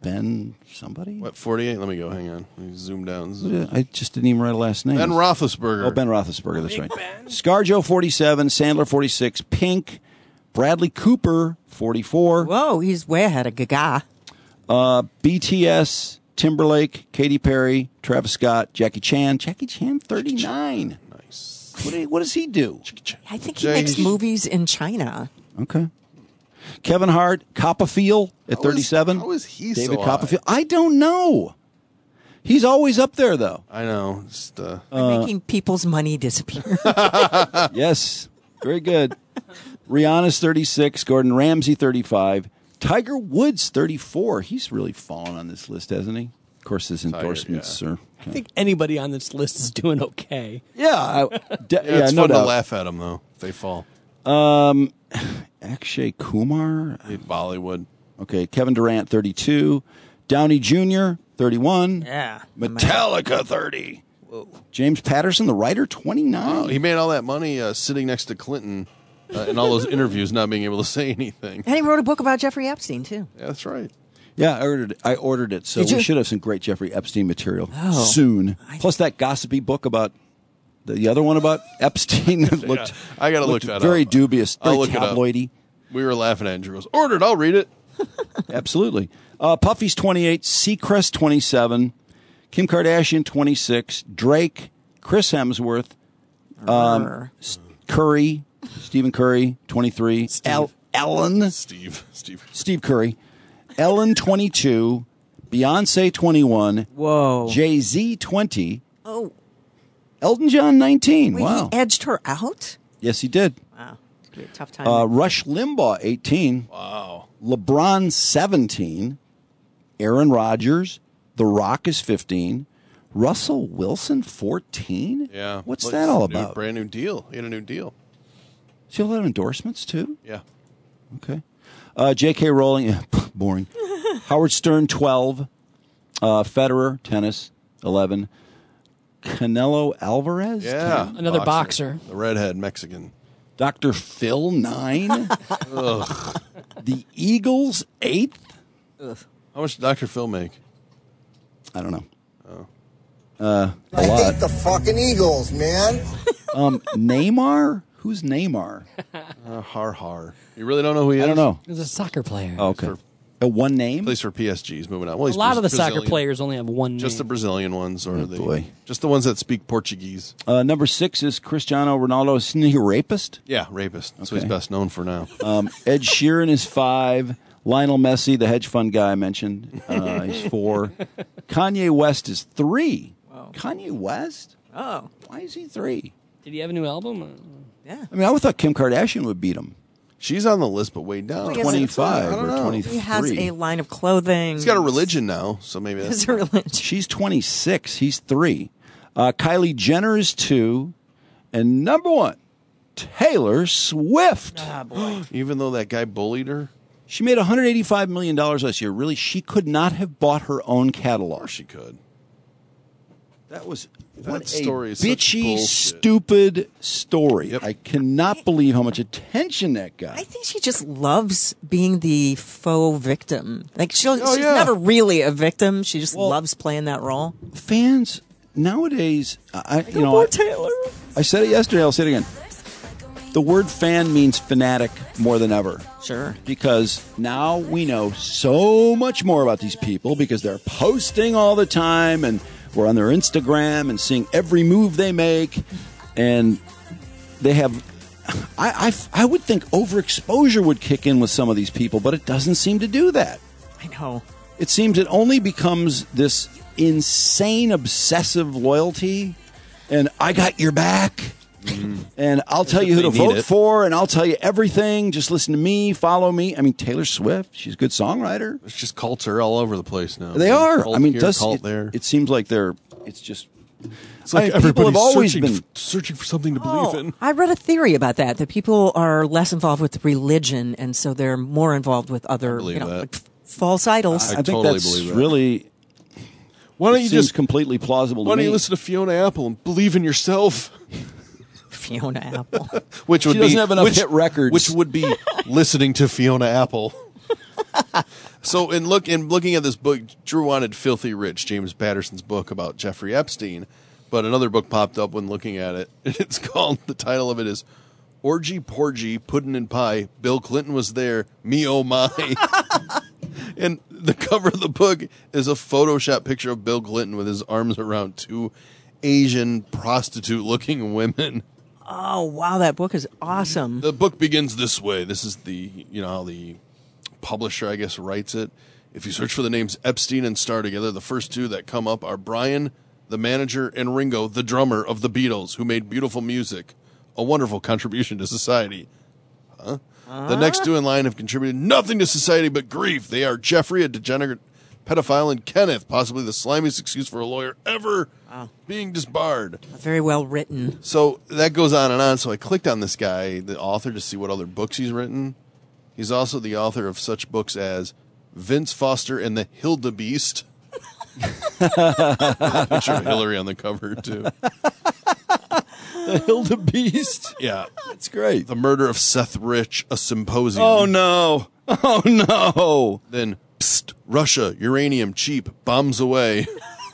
Ben somebody? What, forty-eight? Let me go. Hang on. Let me zoom down. Zoom. Yeah, I just didn't even write a last name. Ben Roethlisberger. Oh, Ben Roethlisberger, that's right. Scarjo, forty-seven. Sandler, forty-six. Pink. Bradley Cooper, forty-four. Whoa, he's way ahead of Gaga. Uh, B T S, Timberlake, Katy Perry, Travis Scott, Jackie Chan. Jackie Chan, thirty-nine. Nice. What, do you- what does he do? I think he makes movies in China. Okay. Kevin Hart, Copperfield at How is- thirty-seven. how is he David so Copperfield. I don't know. He's always up there, though. I know. Just, uh, They're making people's money disappear. Yes. Very good. Rihanna's thirty-six. Gordon Ramsay, thirty-five. Tiger Woods, thirty-four. He's really fallen on this list, hasn't he? Of course, his endorsements yeah. are... I think anybody on this list is doing okay. Yeah. I, de- yeah, it's yeah, no fun doubt. to laugh at them, though, if they fall. Um, Akshay Kumar. Bollywood. Okay, Kevin Durant, thirty-two. Downey Junior, thirty-one. Yeah. Metallica, thirty. Whoa. James Patterson, the writer, twenty-nine. Oh, he made all that money uh, sitting next to Clinton uh, in all those interviews, not being able to say anything. And he wrote a book about Jeffrey Epstein, too. Yeah, that's right. Yeah, I ordered it. I ordered it, so Did you? we should have some great Jeffrey Epstein material Oh. soon. Plus that gossipy book about the, the other one about Epstein that looked. Yeah, I gotta looked look that very up. dubious, I'll very look it up. tabloidy. We were laughing at Andrew. Goes, ordered. I'll read it. Absolutely. Uh, Puffy's twenty-eight. Seacrest, twenty-seven. Kim Kardashian, twenty-six. Drake, Chris Hemsworth, um, Err. S- Curry, Stephen Curry, twenty-three. El- Ellen, Steve. Steve. Steve Curry, Ellen, twenty-two. Beyonce, twenty-one. Whoa. Jay-Z, twenty. Oh, Elton John, nineteen. wait, Wow. he edged her out? Yes, he did. Wow. It's gonna be a tough time. Uh, Rush Limbaugh, eighteen. Wow. LeBron, seventeen. Aaron Rodgers. The Rock is fifteen. Russell Wilson, fourteen? Yeah. What's Well, that it's all a new- about? brand new deal. He had a new deal. Does he have a lot of endorsements, too? Yeah. Okay. Uh, J K. Rowling, yeah, boring. Howard Stern, twelve. Uh, Federer, tennis, eleven. Canelo Alvarez? Yeah. ten. Another boxer. The redhead Mexican. Doctor Phil, nine. Ugh. The Eagles, eighth. How much did Doctor Phil make? I don't know. Oh. Uh, a I lot. hate the fucking Eagles, man. Um, Neymar? Who's Neymar? Uh, har har. You really don't know who he is? I don't know. He's a soccer player. Oh, okay. Uh, one name? Plays for P S G. He's moving on. Well, A he's lot of the Brazilian. soccer players only have one Just the name. Brazilian ones, or Oh, the boy. just the ones that speak Portuguese. Uh, number six is Cristiano Ronaldo. Isn't he a rapist? Yeah, rapist. That's what Okay. he's best known for now. Um, Ed Sheeran is five. Lionel Messi, the hedge fund guy I mentioned, uh, he's four. Kanye West is three. Wow. Kanye West? Oh. Why is he three? Did he have a new album? Uh, Yeah. I mean, I would thought Kim Kardashian would beat him. She's on the list, but way down. Oh, he has a- twenty-five I don't or know. twenty-three. He has a line of clothing. He's got a religion now, so maybe He that's has a religion. She's twenty-six. He's three. Uh, Kylie Jenner is two. And number one, Taylor Swift. Ah, boy. even though that guy bullied her. She made one hundred eighty-five million dollars last year. Really, she could not have bought her own catalog. Or she could. That was That what story a is such bitchy, bullshit. stupid story. Yep. I cannot believe how much attention that got. I think she just loves being the faux victim. Like she'll, Oh, she's yeah. never really a victim. She just Well- loves playing that role. Fans nowadays, I, you know, Poor I, Taylor. I said it yesterday. I'll say it again. The word fan means fanatic more than ever. Sure. Because now we know so much more about these people because they're posting all the time and we're on their Instagram and seeing every move they make. And they have, I, I, I would think overexposure would kick in with some of these people, but it doesn't seem to do that. I know. It seems it only becomes this insane, obsessive loyalty. And I got your back. And I'll tell you who to They need vote it. for, and I'll tell you everything. Just listen to me, follow me. I mean, Taylor Swift, she's a good songwriter. It's just cults are all over the place now. They are. Cult I mean, here, does cult it, there. it seems like they're. It's just. It's like I mean, people have everybody's always searching, been. f- searching for something to believe Oh, in. I read a theory about that, that people are less involved with religion, and so they're more involved with other, believe you know, that. like f- false idols. I I think totally that's believe that. really. Why don't it you seems just completely plausible to Why don't me. you listen to Fiona Apple and believe in yourself? Fiona Apple. Which would She be doesn't have enough which, hit records. Which would be listening to Fiona Apple. So in look in looking at this book, Drew wanted Filthy Rich, James Patterson's book about Jeffrey Epstein, but another book popped up when looking at it. It's called, the title of it is Orgy Porgy, Puddin' and Pie, Bill Clinton Was There, Me Oh My. And the cover of the book is a Photoshop picture of Bill Clinton with his arms around two Asian prostitute-looking women. Oh, wow, that book is awesome. The book begins this way. This is the, you know, how the publisher, I guess, writes it. If you search for the names Epstein and Starr together, the first two that come up are Brian, the manager, and Ringo, the drummer of the Beatles, who made beautiful music, a wonderful contribution to society. Huh? Uh-huh. The next two in line have contributed nothing to society but grief. They are Jeffrey, a degenerate pedophile, and Kenneth, possibly the slimiest excuse for a lawyer ever, wow. being disbarred. Very well written. So that goes on and on. So I clicked on this guy, the author, to see what other books he's written. He's also the author of such books as Vince Foster and the Hildebeest. Picture of Hillary on the cover, too. The Hildebeest? Yeah. That's great. The Murder of Seth Rich, a Symposium. Oh, no. Oh, no. Then, Psst, Russia, uranium, cheap, bombs away.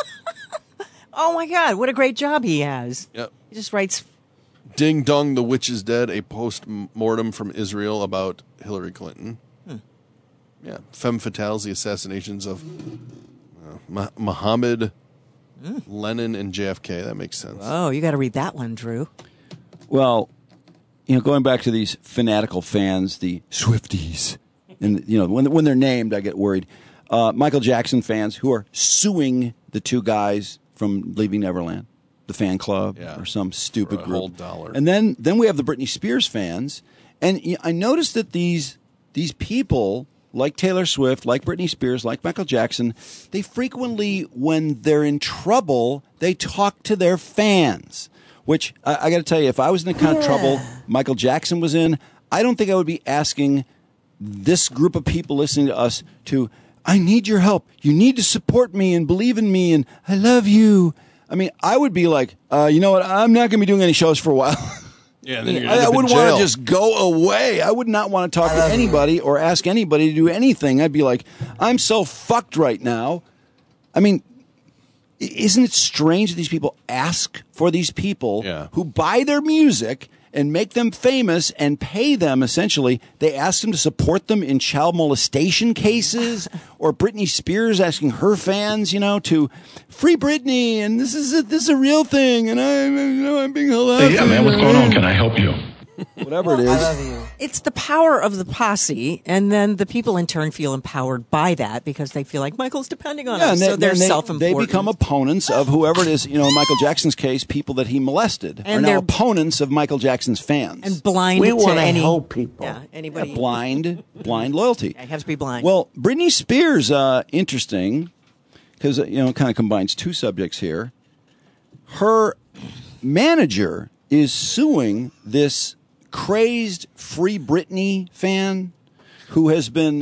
Oh, my God. What a great job he has. Yep. He just writes... Ding Dong, the Witch is Dead, a post-mortem from Israel about Hillary Clinton. Hmm. Yeah. Femme Fatales, the assassinations of uh, Mah- Muhammad, mm. Lenin, and J F K. That makes sense. Oh, you got to read that one, Drew. Well, you know, going back to these fanatical fans, the Swifties, and, you know, when, when they're named, I get worried. Uh, Michael Jackson fans who are suing the two guys from Leaving Neverland. The fan club yeah. or some stupid For a group. whole dollar. And then then we have the Britney Spears fans. And you know, I noticed that these these people, like Taylor Swift, like Britney Spears, like Michael Jackson, they frequently, when they're in trouble, they talk to their fans. Which, I, I got to tell you, if I was in the kind of trouble Michael Jackson was in, I don't think I would be asking this group of people listening to us to, I need your help. You need to support me and believe in me and I love you. I mean, I would be like, uh, you know what? I'm not going to be doing any shows for a while. Yeah, then you're I, I wouldn't want to just go. go away. I would not want to talk to anybody or ask anybody to do anything. I'd be like, I'm so fucked right now. I mean, isn't it strange that these people ask for these people yeah. who buy their music and make them famous and pay them, essentially? They ask them to support them in child molestation cases, or Britney Spears asking her fans, you know, to free Britney, and this is a, this is a real thing, and I'm, you know, I'm being held out. Hey, yeah, man, what's going on? Can I help you? Whatever it is. I love you. It's the power of the posse, and then the people in turn feel empowered by that because they feel like Michael's depending on Yeah, us, and they, so they're then they, self-important. they become opponents of whoever it is. You know, in Michael Jackson's case, people that he molested And are now they're- opponents of Michael Jackson's fans. and blind We to wanna any help people. Yeah, anybody. Yeah, blind, blind loyalty. Yeah, you have to be blind. Well, Britney Spears, uh, interesting, because, you know, it kind of combines two subjects here. Her manager is suing this crazed Free Britney fan who has been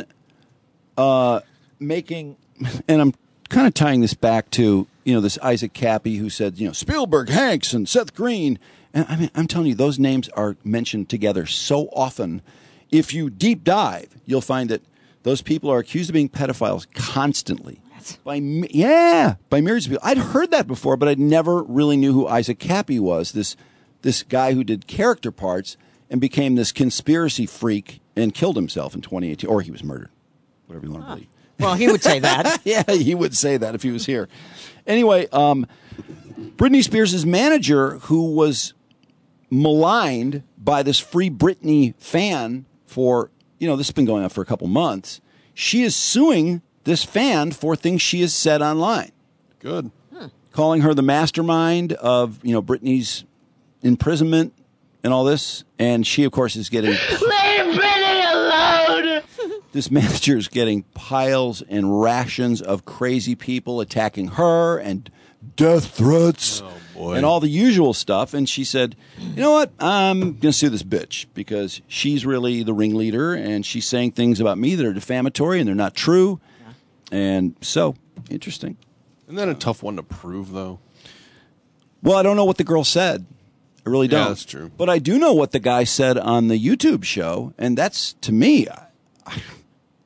uh, making, and I'm kind of tying this back to, you know, this Isaac Cappy who said, you know, Spielberg, Hanks, and Seth Green. And I mean, I'm telling you, those names are mentioned together so often. If you deep dive, you'll find that those people are accused of being pedophiles constantly. By mi- yeah, by myriads of people. I'd heard that before, but I never really knew who Isaac Cappy was. This this guy who did character parts and became this conspiracy freak and killed himself in twenty eighteen, or he was murdered, whatever you want to believe. Well, he would say that. Yeah, he would say that if he was here. Anyway, um, Britney Spears' manager, who was maligned by this Free Britney fan for, you know, this has been going on for a couple months, she is suing this fan for things she has said online. Good. Hmm. Calling her the mastermind of, you know, Britney's imprisonment and all this. And she, of course, is getting... Leave Britney alone! This manager is getting piles and rations of crazy people attacking her and death threats Oh, boy. and all the usual stuff. And she said, you know what? I'm going to sue this bitch because she's really the ringleader and she's saying things about me that are defamatory and they're not true. And so, interesting. Isn't that a tough one to prove, though? Well, I don't know what the girl said. I really don't. Yeah, that's true. But I do know what the guy said on the YouTube show, and that's, to me, I, I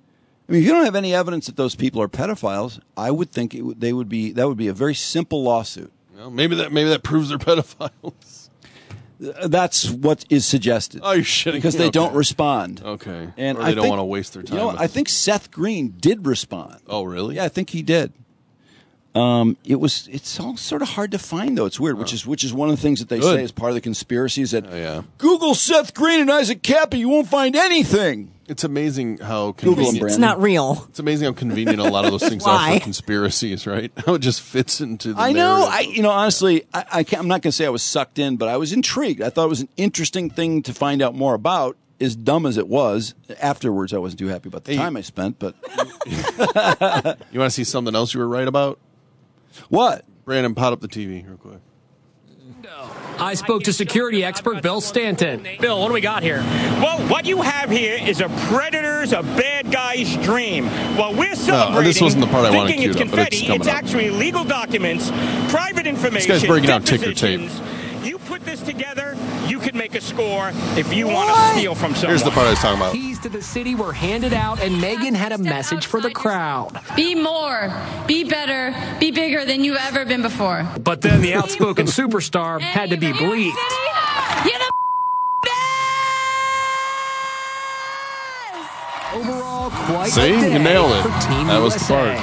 I mean, if you don't have any evidence that those people are pedophiles, I would think it would, they would be that would be a very simple lawsuit. Well, maybe that maybe that proves they're pedophiles. That's what is suggested. Oh, you're shitting. Because they okay. don't respond. Okay. And or I they don't think, want to waste their time. You know, with I think Seth Green did respond. Oh, really? Yeah, I think he did. Um, it was. It's all sort of hard to find, though. It's weird, which is which is one of the things that they Good. say is part of the conspiracy. Is that oh, yeah. Google Seth Green and Isaac Kappa, you won't find anything. It's amazing how Google convenient. them, It's not real. It's amazing how convenient a lot of those things are Why? for conspiracies, right? How it just fits into the I know. narrative. I you know honestly, I, I can't, I'm not going to say I was sucked in, but I was intrigued. I thought it was an interesting thing to find out more about. As dumb as it was, afterwards I wasn't too happy about the Hey. time I spent. But You want to see something else you were right about? what? Brandon, pot up the T V real quick. I spoke to security expert Bill Stanton. Bill, what do we got here? Well, what you have here is a predator's, a bad guy's dream. While we're celebrating, this wasn't the part I wanted thinking it's queued up, but it's confetti, coming it's up. actually legal documents, private information. This guy's breaking out ticker tape. depositions. You put this together, you can make a score if you want to steal from someone. Here's the part I was talking about. Keys to the city were handed out, and Megyn had a message for the crowd. Be more, be better, be bigger than you've ever been before. But then the outspoken superstar had to be bleeped. You're the Overall, quite See? a day You nailed it. for Team That was the U S A.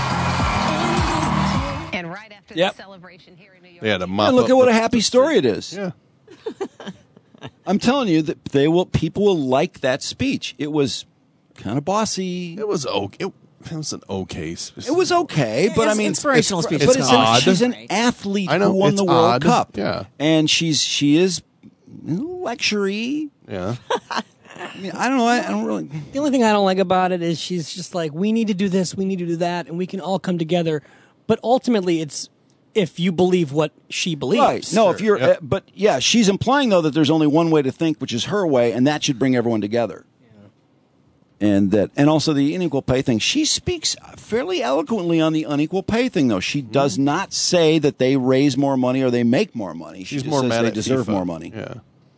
part. And right after Yep. the celebration here in New York. They had to mop And look up at what the- a happy story it is. Yeah. I'm telling you that they will. People will like that speech. It was kind of bossy. It was okay. It, it was an okay. Speech. It was okay, but I It's mean, inspirational it's, speech. But It's it's an- odd. she's an athlete I know, who won it's the World odd. Cup. Yeah. and she's she is lectury. Yeah. I mean, I don't know. I, I don't really. The only thing I don't like about it is she's just like, we need to do this, we need to do that, and we can all come together. But ultimately, it's if you believe what she believes. Right. No, if you're, Yep. uh, but yeah, she's implying though that there's only one way to think, which is her way, and that should bring everyone together. And that, and also the unequal pay thing. She speaks fairly eloquently on the unequal pay thing, though. She does not say that they raise more money or they make more money. She She's just more says mad they at deserve FIFA. more money. Yeah.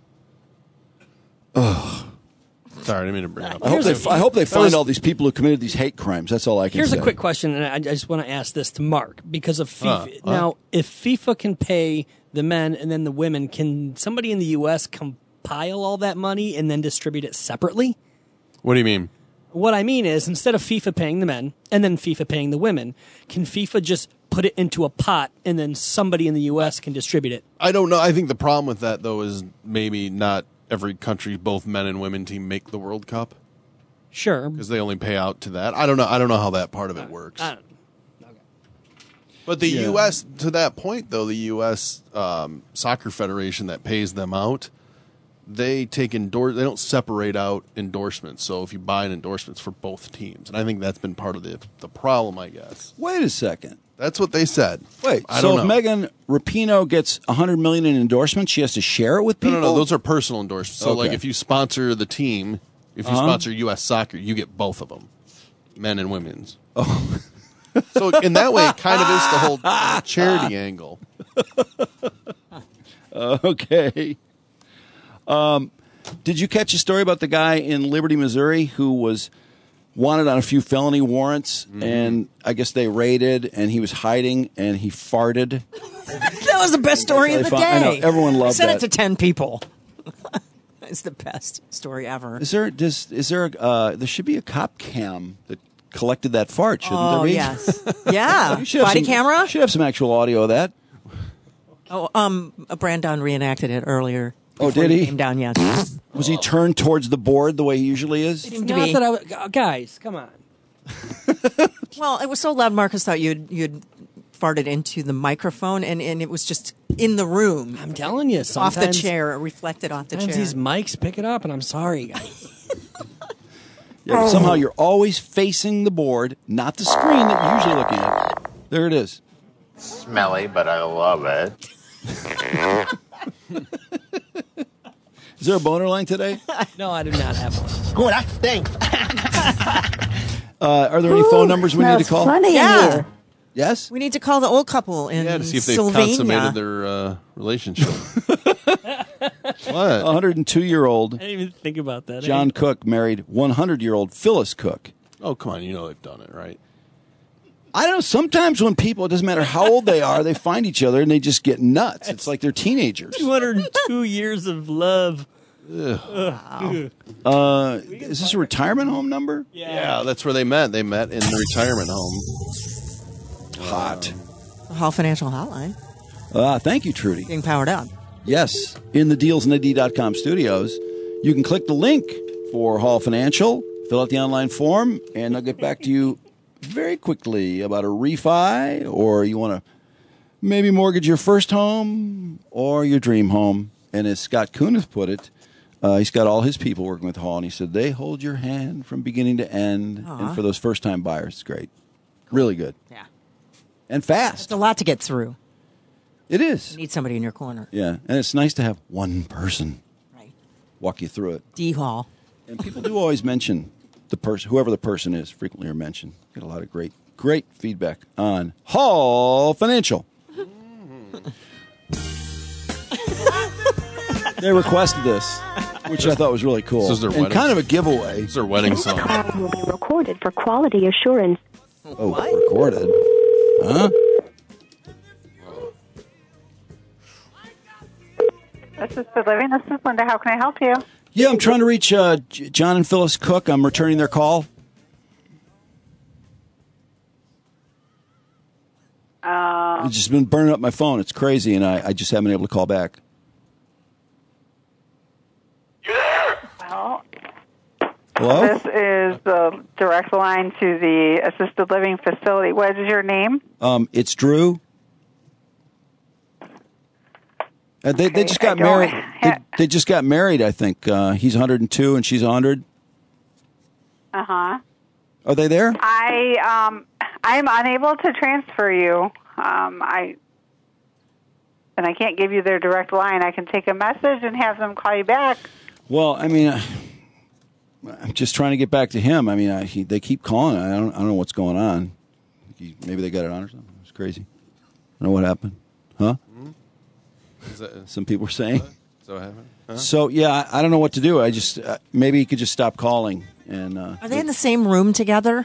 Ugh. Sorry, I didn't mean to bring it up. I hope they, I hope they That find was- all these people who committed these hate crimes. That's all I can Here's say. a quick question, and I, I just want to ask this to Mark because of FIFA. Uh, uh. Now, if FIFA can pay the men and then the women, can somebody in the U S compile all that money and then distribute it separately? What do you mean? What I mean is, instead of FIFA paying the men and then FIFA paying the women, can FIFA just put it into a pot and then somebody in the U S can distribute it? I don't know. I think the problem with that, though, is maybe not every country, both men and women team, make the World Cup. Sure. Because they only pay out to that. I don't know. I don't know how that part of it works. I don't But the Yeah. U S, to that point, though, the U S um, Soccer Federation that pays them out, they take endorse. They don't separate out endorsements. So if you buy an endorsements for both teams, and I think that's been part of the the problem, I guess. Wait a second. That's what they said. Wait, I so don't if know. Megan Rapinoe gets one hundred million dollars in endorsements, she has to share it with No, people? no, no. Those are personal endorsements. So, like, Okay. if you sponsor the team, if you Uh-huh. sponsor U S Soccer, you get both of them, men and women's. Oh. So in that way, it kind of is the whole charity angle. Okay. Um, did you catch a story about the guy in Liberty, Missouri, who was wanted on a few felony warrants, Mm-hmm. and I guess they raided, and he was hiding, and he farted? That was the best story of the That's what I day. found- I know, everyone loved Send that. it to ten people. It's the best story ever. Is there does is there a, uh, there should be a cop cam that collected that fart? Shouldn't Oh, there be? yes. Yeah. You should have Body some- camera? Should have some actual audio of that. Oh, um, Brandon reenacted it earlier. Oh, before did he? Came down, yes. Was he turned towards the board the way he usually is? Seemed to Not be. that I w- guys, come on. Well, it was so loud, Marcus thought you'd you'd farted into the microphone, and, and it was just in the room. I'm telling you, off the sometimes- chair, it reflected off the chair. Sometimes these mics pick it up, and I'm sorry, guys. Yeah, but somehow you're always facing the board, not the screen that you're usually looking at. There it is. Smelly, but I love it. Is there a boner line today? No, I do not have one. Good, that stinks. Uh, are there any phone numbers we need to call? yeah. Yes? We need to call the old couple in Yeah, to see if they've Sylvania. consummated their uh, relationship. What? one hundred two-year-old I didn't even think about that. John Cook married one hundred-year-old Phyllis Cook. Oh, come on. You know they've done it, right? I don't know. Sometimes when people, it doesn't matter how old they are, they find each other and they just get nuts. It's like they're teenagers. two hundred two years of love. Wow. Uh, is this a retirement home number? Yeah. Yeah, that's where they met. They met in the retirement home. Hot. Hall Financial Hotline. Uh, thank you, Trudy. Being powered up. Yes, in the deals and a d dot com studios. You can click the link for Hall Financial, fill out the online form, and they'll get back to you very quickly about a refi, or you want to maybe mortgage your first home or your dream home. And as Scott Kunith put it, uh, he's got all his people working with Hall, and he said they hold your hand from beginning to end. Aww. And for those first-time buyers, it's great. Really good. Yeah. And fast. It's a lot to get through. It is. You need somebody in your corner. Yeah, and it's nice to have one person right. walk you through it. D Hall. And people do always mention the person, whoever the person is, frequently are mentioned. Get a lot of great, great feedback on Hall Financial. They requested this, which I thought was really cool. This is their and wedding. kind of a giveaway. It's their wedding This song. call will be recorded for quality assurance. Oh, recorded. Huh? Assisted Living, this is Linda. How can I help you? Yeah, I'm trying to reach uh, J- John and Phyllis Cook. I'm returning their call. Uh, It's just been burning up my phone. It's crazy, and I, I just haven't been able to call back. well, Hello? this is the direct line to the assisted living facility. What is your name? Um, it's Drew. Uh, they they just got I don't- married. They, they just got married. I think uh, he's one hundred two and she's one hundred. Uh huh. Are they there? I um I'm unable to transfer you. Um I and I can't give you their direct line. I can take a message and have them call you back. Well, I mean, uh, I'm just trying to get back to him. I mean, I, he, they keep calling. I don't I don't know what's going on. He, maybe they got it on or something. It's crazy. I don't know what happened. Huh? Is that, Some people were saying. so what happened? Huh? So yeah, I, I don't know what to do. I just uh, maybe he could just stop calling and. Uh, Are they in the same room together?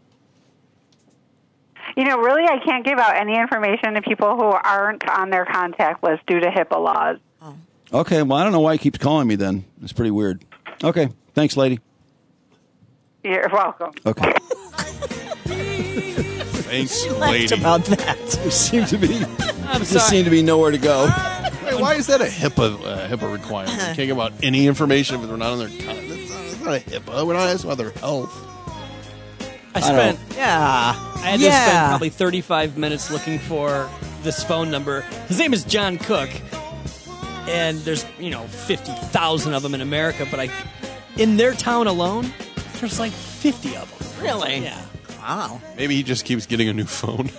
You know, really, I can't give out any information to people who aren't on their contact list due to HIPAA laws. Okay, well, I don't know why he keeps calling me then. It's pretty weird. Okay, thanks, lady. You're welcome. Okay. Thanks, She lady. laughed about that. There seemed to be, I'm just sorry. seemed to be nowhere to go. Wait, why is that a HIPAA uh, HIPAA requirement? You can't give out any information if they're not on their. Con- that's, not, that's not a HIPAA. We're not asking about their health. I spent. Yeah. I had yeah. to spend probably thirty-five minutes looking for this phone number. His name is John Cook, and there's you know fifty thousand of them in America. But I, in their town alone, there's like fifty of them. Really? Yeah. Wow. Maybe he just keeps getting a new phone.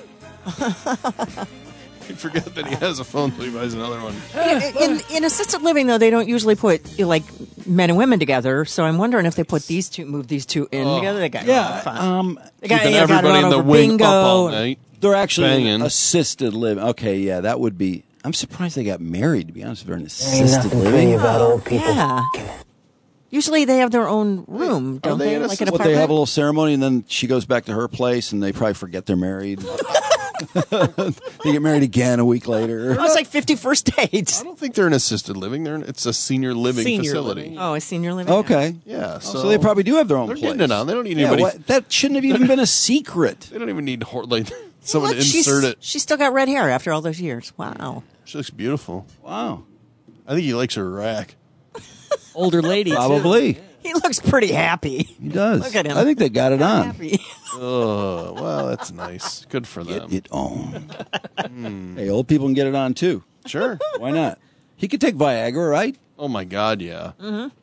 I forget that he has a phone until he buys another one. In, in assisted living, though, they don't usually put you know, like men and women together. So I'm wondering if they put these two, move these two in Oh. together. They got Yeah, fun. um, they got, Keeping they got everybody it in on the over wing bingo. up all night. They're actually Banging. assisted living. Okay, yeah, that would be. I'm surprised they got married. To be honest, if they're in Ain't assisted nothing living. pretty about old people. Yeah. Usually they have their own room, Are don't they they? in Like a- an What, apartment. they have a little ceremony, and then she goes back to her place, and they probably forget they're married. They get married again a week later. Oh, it's like fifty-first dates. I don't think they're in assisted living. They're in, it's a senior living Senior facility. living. Oh, a senior living. Okay, Yeah, so, so, they probably do have their own they're place. getting it on. They don't need Yeah, anybody. what- that shouldn't have even been a secret. They don't even need hor- like someone Look, to she's, insert it. She's still got red hair after all those years. Wow. She looks beautiful. Wow, I think he likes her rack. Older lady. too. probably He looks pretty happy. he does. Look at him. I think they got it on. Happy. Oh, well, that's nice. Good for them. Get it on. Hey, old people can get it on too. Sure. Why not? He could take Viagra, right? Oh my God, yeah.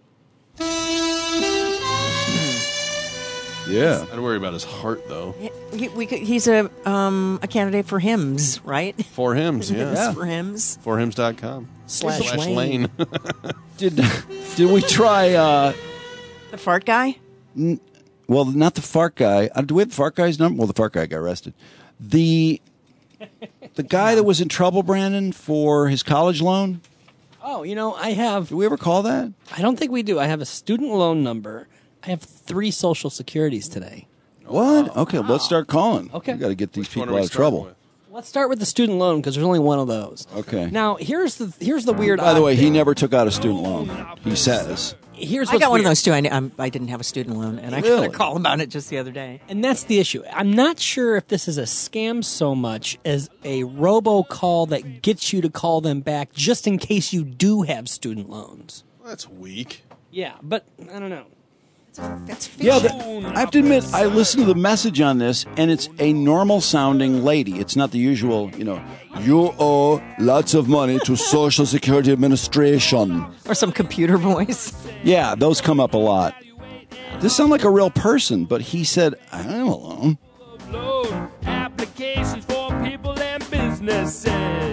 Yeah. I'd worry about his heart though. He, we could, he's a um, a candidate for hymns, right? For hymns, yeah. For hymns. For hymns dot com. Slash Slash lane. lane. Did did we try? Uh, The fart guy? n- well, not the fart guy. Uh, do we have the fart guy's number? Well, the fart guy got arrested. The the guy that was in trouble, Brandon, for his college loan. Oh, you know, I have. Do we ever call that? I don't think we do. I have a student loan number. I have three social securities today. What? Okay, let's start calling. Okay. We got to get these Which one people are we out of trouble. starting Let's start with the student loan because there's only one of those. Okay. Now here's the here's the weird. By the odd way, he thing. never took out a student loan. He says. Here's I what's got one of weird. those too. I, I'm, I didn't have a student loan, and I got Really? a call about it just the other day. And that's the issue. I'm not sure if this is a scam so much as a robocall that gets you to call them back just in case you do have student loans. That's weak. Yeah, but I don't know. That's Yeah, but I have to admit, I listened to the message on this, and it's a normal-sounding lady. It's not the usual, you know, you owe lots of money to Social Security Administration. Or some computer voice. Yeah, those come up a lot. This sounds like a real person, but he said, I'm alone. Applications for people and businesses.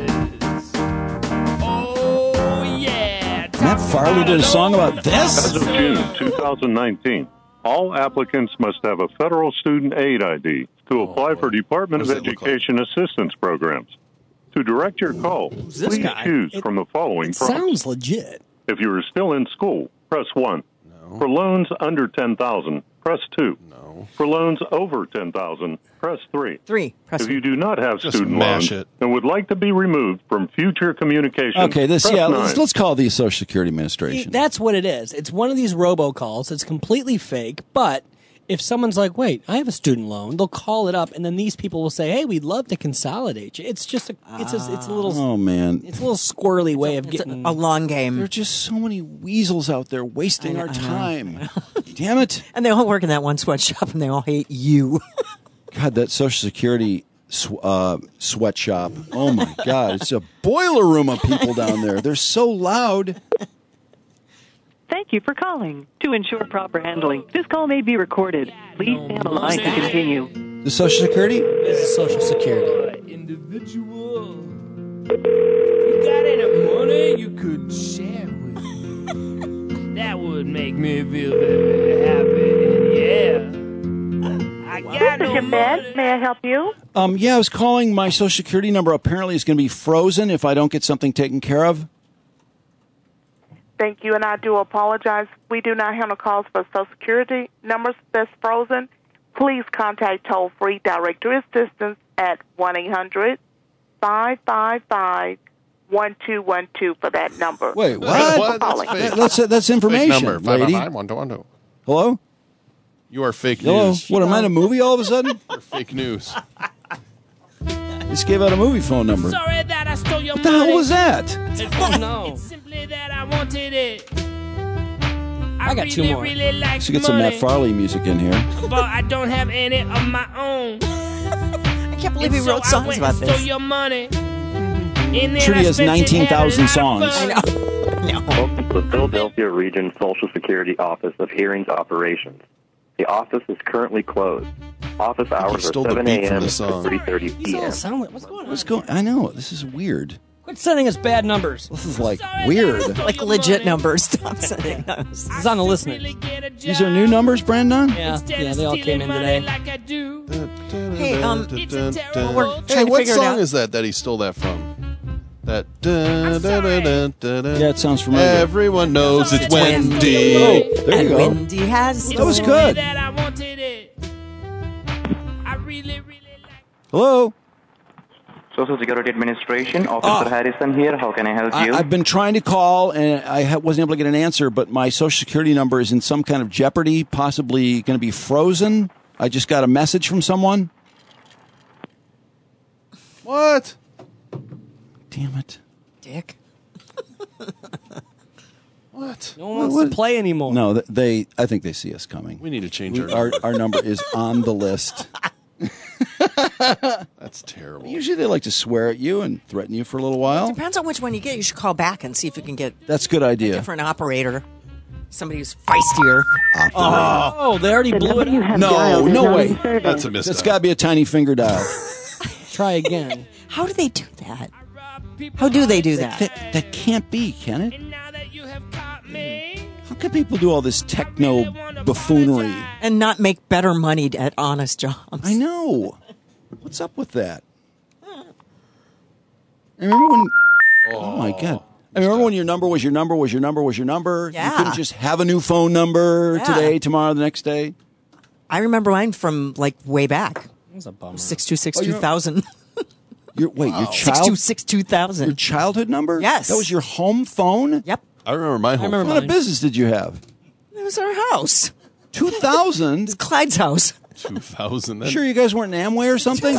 Oh, yeah. Matt Farley did a song about this? As of June two thousand nineteen, all applicants must have a federal student aid I D to apply for Department of Education assistance programs. To direct your call, this please guy? choose It- from the following It prompts. sounds legit. If you are still in school, press one. For loans under ten thousand dollars, press two. No. For loans over ten thousand dollars, press three. Three. Press If you do not have Just student mash loans it. and would like to be removed from future communication, Okay, this, press yeah, nine. let's, let's call the Social Security See, Administration. that's what it is. It's one of these robocalls. It's completely fake, but if someone's like, wait, I have a student loan, they'll call it up, and then these people will say, hey, we'd love to consolidate you. It's just a, it's a, it's a little, Oh, man. it's a little squirrely way of It's a, getting a long game. There are just so many weasels out there wasting I know, our I know. time. Damn it. And they all work in that one sweatshop, and they all hate you. God, that Social Security sw- uh, sweatshop. Oh, my God. It's a boiler room of people down there. They're so loud. Thank you for calling. To ensure proper handling, this call may be recorded. Please stay on the line to continue. The Social Security? This is Social Security. Individual. You got any money you could share with me? That would make me feel very happy. And yeah. I got This is no your bed. money. May I help you? Um, yeah, I was calling. My Social Security number apparently is going to be frozen if I don't get something taken care of. Thank you, and I do apologize. We do not handle calls for Social Security numbers that's frozen. Please contact toll-free directory assistance at one eight hundred five five five one two one two for that number. Wait, what? Thank you What? for That's calling. fake. That's, that's information, Fake number. Five, lady. five, five, one, two, one, two. Hello? You are fake Hello? news. What, am I in a movie all of a sudden? You're fake news. Just gave out a movie phone number. Sorry that I stole your What the money. hell was that? Oh, no. It's simply that I wanted it. I, I got two really, more. Really like Should get some money, Matt Farley music in here. but I don't have any of my own. I can't believe And he so wrote I songs went about and stole this. your money. And then Sure, I he has spent it nineteen thousand having a lot of songs. I fun. know. Welcome to the Philadelphia Region Social Security Office of Hearings Operations. The office is currently closed. Office hours are stole the seven beat from a.m. the to song. three thirty These all p.m. sound like, what's going on? What's going? I know this is weird. Quit sending us bad numbers. This is like weird. Like legit numbers. Stop sending those. This is on the listeners. These are new numbers, Brandon. Yeah, yeah, they all came in today. Hey, um, well, we're trying Hey, to what figure it song out. is that that he stole that from? That. Da, da, da, da, da, da. Yeah, it sounds familiar. Everyone knows it's Wendy. Oh, there And you go. Wendy has. That was good. That I wanted it. I really, really like Hello. Social Security Administration, Officer Ah. Harrison here. How can I help I, you? I've been trying to call and I ha- wasn't able to get an answer, but my Social Security number is in some kind of jeopardy, possibly going to be frozen. I just got a message from someone. What? Damn it. Dick. What? No one wants to play anymore. No, th- they. I think they see us coming. We need to change We- our our, our number is on the list. That's terrible. Usually they like to swear at you and threaten you for a little while. Depends on which one you get. You should call back and see if you can get That's a good a idea. different operator. Somebody who's feistier. Operator. Oh, they already blew it up. No, no way. That's a mistake. That's got to be a tiny finger dial. Try again. How do they do that? How do they do that? That, that can't be, can it? How can people do all this techno buffoonery? And not make better money at honest jobs. I know. What's up with that? I remember when. Oh, my God. I remember when your number was your number was your number was your number. Yeah. You couldn't just have a new phone number Yeah. today, tomorrow, the next day. I remember mine from like way back. That's a bummer. Six two six Oh, two you're- thousand. Your, wait, your Six child? two six two thousand. Your childhood number? Yes. That was your home phone? Yep. I remember my home. remember What kind of mine. business did you have? It was our house. two thousand? It's Clyde's house. two thousand. Then. Sure you guys weren't in Amway or something?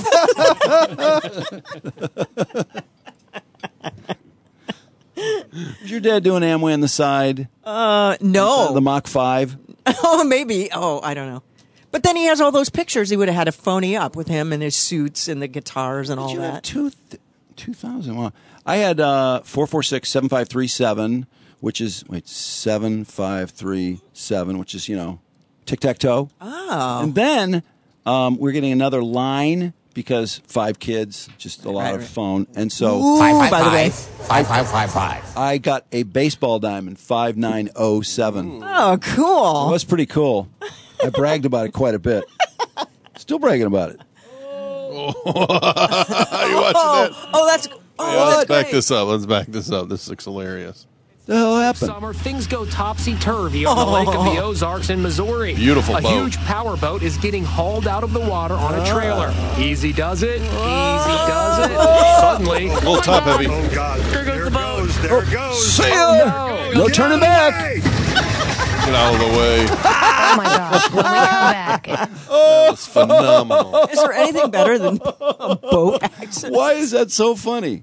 Was your dad doing Amway on the side? Uh, no. The Mach five? Oh, maybe. Oh, I don't know. But then he has all those pictures. He would have had a phony up with him and his suits and the guitars and all you have that. two, th- two thousand. Wow. I had uh, four four six, seven five three seven, which is, wait, seven five three seven, which is, you know, tic-tac-toe. Oh. And then um, we're getting another line because five kids, just a lot Right, of right. phone. And so, Ooh, Five, five, by the way. five, five, five, five. I got a baseball diamond, five nine oh seven. Oh, It cool. was pretty cool. I bragged about it quite a bit. Still bragging about it. Are you watching that? Oh, oh, that's. Oh, Yeah, let's that's back great. this up. Let's back this up. This looks hilarious. The hell happened? Summer, things go topsy-turvy on the lake of the Ozarks in Missouri. Beautiful A boat. huge power boat is getting hauled out of the water on a trailer. Easy does it. Easy does it. Suddenly, A little top heavy. Oh, God. there goes the boat. There it goes. See ya! No turning back. Get out of the way. Oh my gosh, when we come back. That was phenomenal. Is there anything better than a boat accident? Why is that so funny?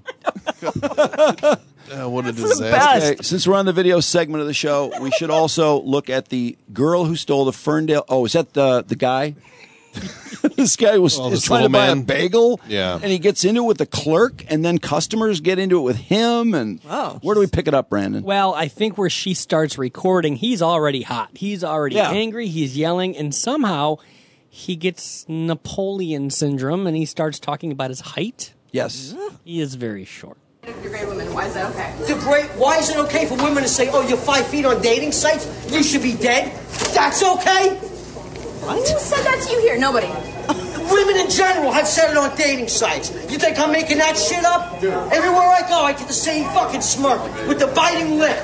Uh, what a the disaster. best. Okay, since we're on the video segment of the show, we should also look at the girl who stole the Ferndale. Oh, is that the the guy? This guy was Oh, is this trying to little buy a man? bagel. Yeah. And he gets into it with the clerk, and then customers get into it with him. And Oh. where do we pick it up, Brandon? Well, I think where she starts recording, he's already hot. He's already Yeah. angry. He's yelling, and somehow he gets Napoleon syndrome, and he starts talking about his height. Yes. He is very short. Degrade women. Why is that okay? Degrade? Why is it okay for women to say, "Oh, you're five feet on dating sites. You should be dead"? That's okay. Who said that to you here? Nobody. Women in general have said it on dating sites. You think I'm making that shit up? Everywhere I go, I get the same fucking smirk with the biting lip.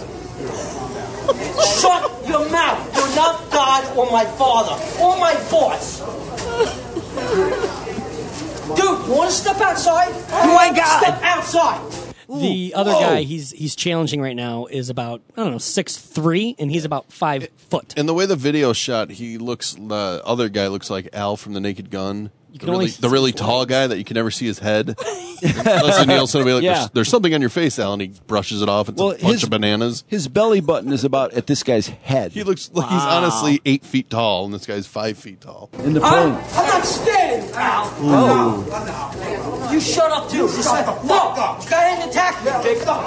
Shut your mouth. You're not God or my father or my boss. Dude, you want to step outside? Oh, my God. Step outside. The other Whoa. guy he's he's challenging right now is about I don't know six three, and he's about five foot. And the way the video shot, he looks. The other guy looks like Al from The Naked Gun. You The can only really, see the really his tall legs. guy that you can never see his head. Leslie Nielsen will be like, Yeah. there's, "There's something on your face, Al," and he brushes it off. It's Well, a bunch his- of bananas. His belly button is about at this guy's head. He looks like he's honestly eight feet tall, and this guy's five feet tall. In the I'm, phone. I'm not standing, pal. No. You shut up, too. You shut up. No. Go ahead and attack me, big dog.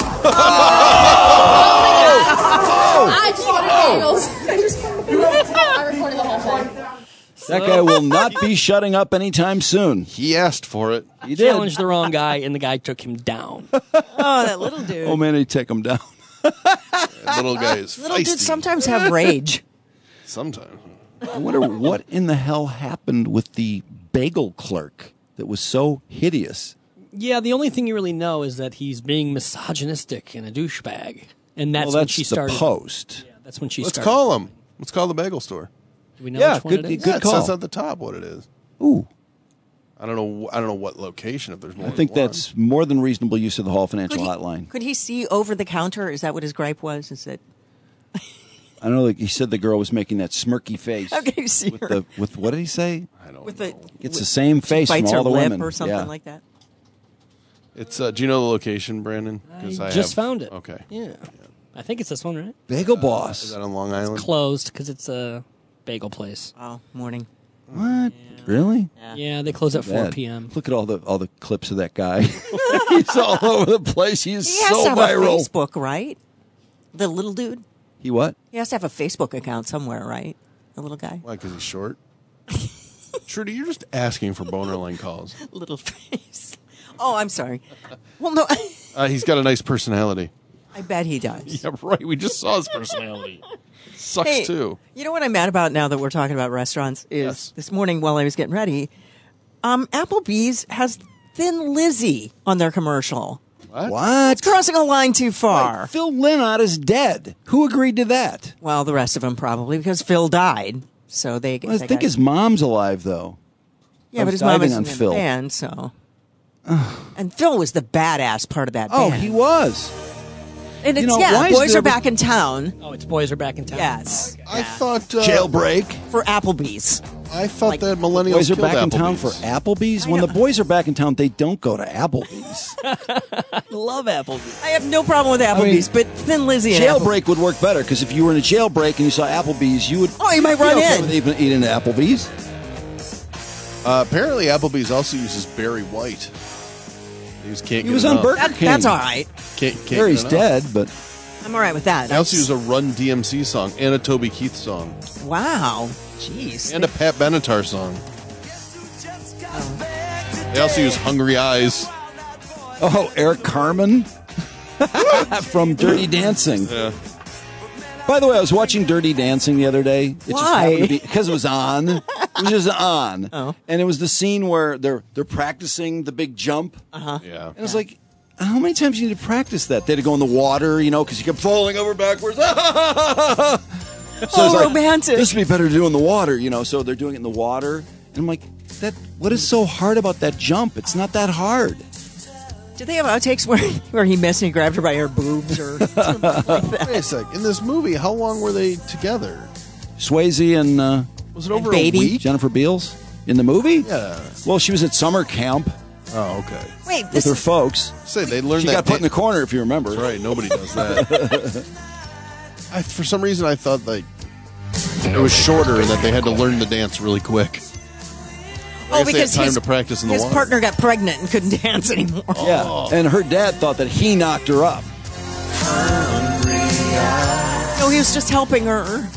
I just wanted bagels. I just I recorded the whole thing. That guy will not be shutting up anytime soon. He asked for it. He did. Challenged the wrong guy, and the guy took him down. Oh, that little dude. Oh, man, he take him down. That little guy is Little feisty. dudes sometimes have rage. Sometimes. I wonder what in the hell happened with the bagel clerk that was so hideous. Yeah, the only thing you really know is that he's being misogynistic and a douchebag, and that's, well, when that's she the started. post. Yeah, that's when she Let's started. call him. Let's call the bagel store. Do we know Yeah, which one good- it is? good Yeah, it call. says at the top what it is. Ooh. I don't know. I don't know what location. If there's more, I think than one. that's more than reasonable use of the Hall Financial Could he, Hotline. could he see over the counter? Is that what his gripe was? Is that I don't know. Like he said, the girl was making that smirky face. how can you see with her the with what did he say? I don't with know. the It's the same face from bites all her the lip women or something Yeah. like that? It's. Uh, do you know the location, Brandon? I 'Cause just have- found it. Okay. Yeah. I think it's this one, right? Bagel Is Boss. that on Long Island? Closed because it's a bagel place. Oh, morning. What? Really? Yeah, they close at four Bad. p.m. Look at all the all the clips of that guy. He's all over the place. He's He has so to have viral. a Facebook, right? The little dude. He what? He has to have a Facebook account somewhere, right? The little guy. Why? Because he's short. Trudy, you're just asking for boner line calls. Little face. Oh, I'm sorry. Well, no, Uh, he's got a nice personality. I bet he does. Yeah, right. We just saw his personality. Sucks Hey, too. You know what I'm mad about now that we're talking about restaurants is Yes. this morning while I was getting ready, um, Applebee's has Thin Lizzy on their commercial. What? What? It's crossing a line too far. Wait, Phil Lynott is dead. Who agreed to that? Well, the rest of them probably because Phil died. So they. Well, I they think got, his mom's alive though. Yeah, I but was his mom diving was on in the Phil. band, so. And Phil was the badass part of that Oh, band. he was. And it's, You know, yeah, why is boys there- are back in town. Oh, it's Boys Are Back in Town. Yes. I thought uh, Jailbreak. For Applebee's. I thought Like- that millennials Boys are killed back in town for Applebee's. Applebee's. When the boys are back in town, they don't go to Applebee's. I love Applebee's. I have no problem with Applebee's, but Thin Lizzy and Applebee's. Jailbreak would work better because if you were in a jailbreak and you saw Applebee's, you would. Oh, you might run in. Even eat into Applebee's. Uh, apparently, Applebee's also uses Barry White. He was can't. He get was enough. on Burger That, King. that's all right. Can't, can't Barry's get enough. dead, but I'm all right with that. They also use a Run D M C song and a Toby Keith song Wow. Jeez. and a Pat Benatar song. They also use Hungry Eyes. oh, Eric Carmen from Dirty Dancing. Yeah. By the way, I was watching Dirty Dancing the other day. It just Why? happened to be because it was on. It was just on, Oh. and it was the scene where they're they're practicing the big jump. Uh huh. Yeah. And I was like, how many times do you need to practice that? They had to go in the water, you know, because you kept falling over backwards. so Oh, it's like, romantic. This would be better to do in the water, you know. So they're doing it in the water, and I'm like, that. What is so hard about that jump? It's not that hard. Did they have outtakes where where he missed and he grabbed her by her boobs or something like that? Wait a sec. In this movie, how long were they together? Swayze and uh, Was it over Baby? a week? Jennifer Beals in the movie. Yeah. Well, she was at summer camp Oh, okay. Wait, with this her is, folks. Say they learned She that. got put in the dan- corner, if you remember. That's right. Nobody does that. I, for some reason, I thought like it was shorter and that they had to learn the dance really quick. I oh, guess they had because time his, to practice in the his water. partner got pregnant and couldn't dance anymore. Yeah, Oh. and her dad thought that he knocked her up. No, he was just helping her.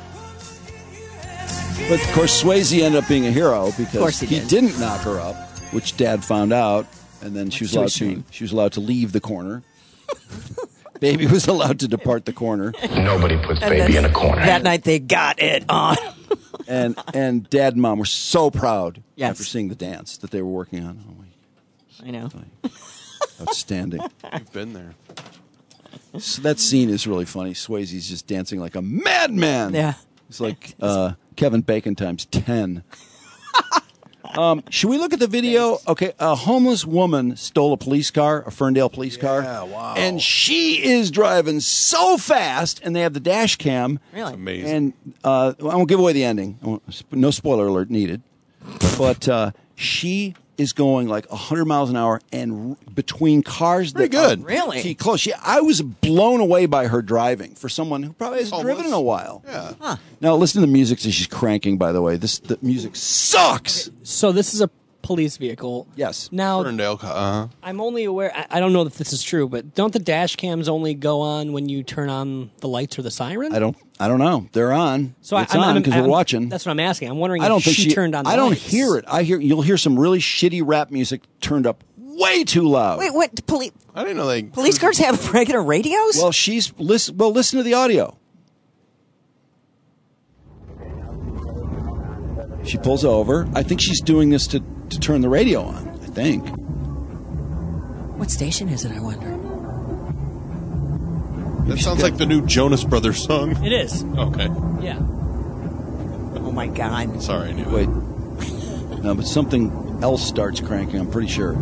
But of course, Swayze ended up being a hero because course he did. didn't knock her up, which Dad found out, and then she was Too allowed to ashamed. she was allowed to leave the corner. Baby was allowed to depart the corner, Nobody puts And baby then in a corner. That night they got it on. and and Dad and Mom were so proud Yes. after seeing the dance that they were working on. Oh my, I know. outstanding! You've been there. So that scene is really funny. Swayze's just dancing like a madman. Yeah. It's like uh, Kevin Bacon times ten. Um, should we look at the video? Okay, a homeless woman stole a police car, a Ferndale police car. Yeah, wow. And she is driving so fast, and they have the dash cam. Really? Amazing. And uh, I won't give away the ending. I won't- No spoiler alert needed. But uh, she is going like one hundred miles an hour and r- between cars Pretty that good. are Really? pretty close. She, I was blown away by her driving for someone who probably hasn't Homeless. driven in a while. Yeah. Huh. Now listen to the music that she's cranking. By the way, this the music sucks. So this is a police vehicle. Yes. Now, Ferndale. Uh-huh. I'm only aware, I, I don't know if this is true, but don't the dash cams only go on when you turn on the lights or the siren? I don't. I don't know. They're on. So I- it's I'm- on I'm- because we're I'm- watching. That's what I'm asking. I'm wondering I don't if think she, she turned on the I don't lights. hear it. I hear. You'll hear some really shitty rap music turned up way too loud. Wait, what? Police I didn't know they. police cars have regular radios? Well, she's listen. Well, listen to the audio. She pulls over. I think she's doing this to, to turn the radio on. I think. What station is it, I wonder? That sounds like the new Jonas Brothers song. It is. Okay. Yeah. Oh, my God. Sorry, I knew Wait. No, but something else starts cranking. I'm pretty sure.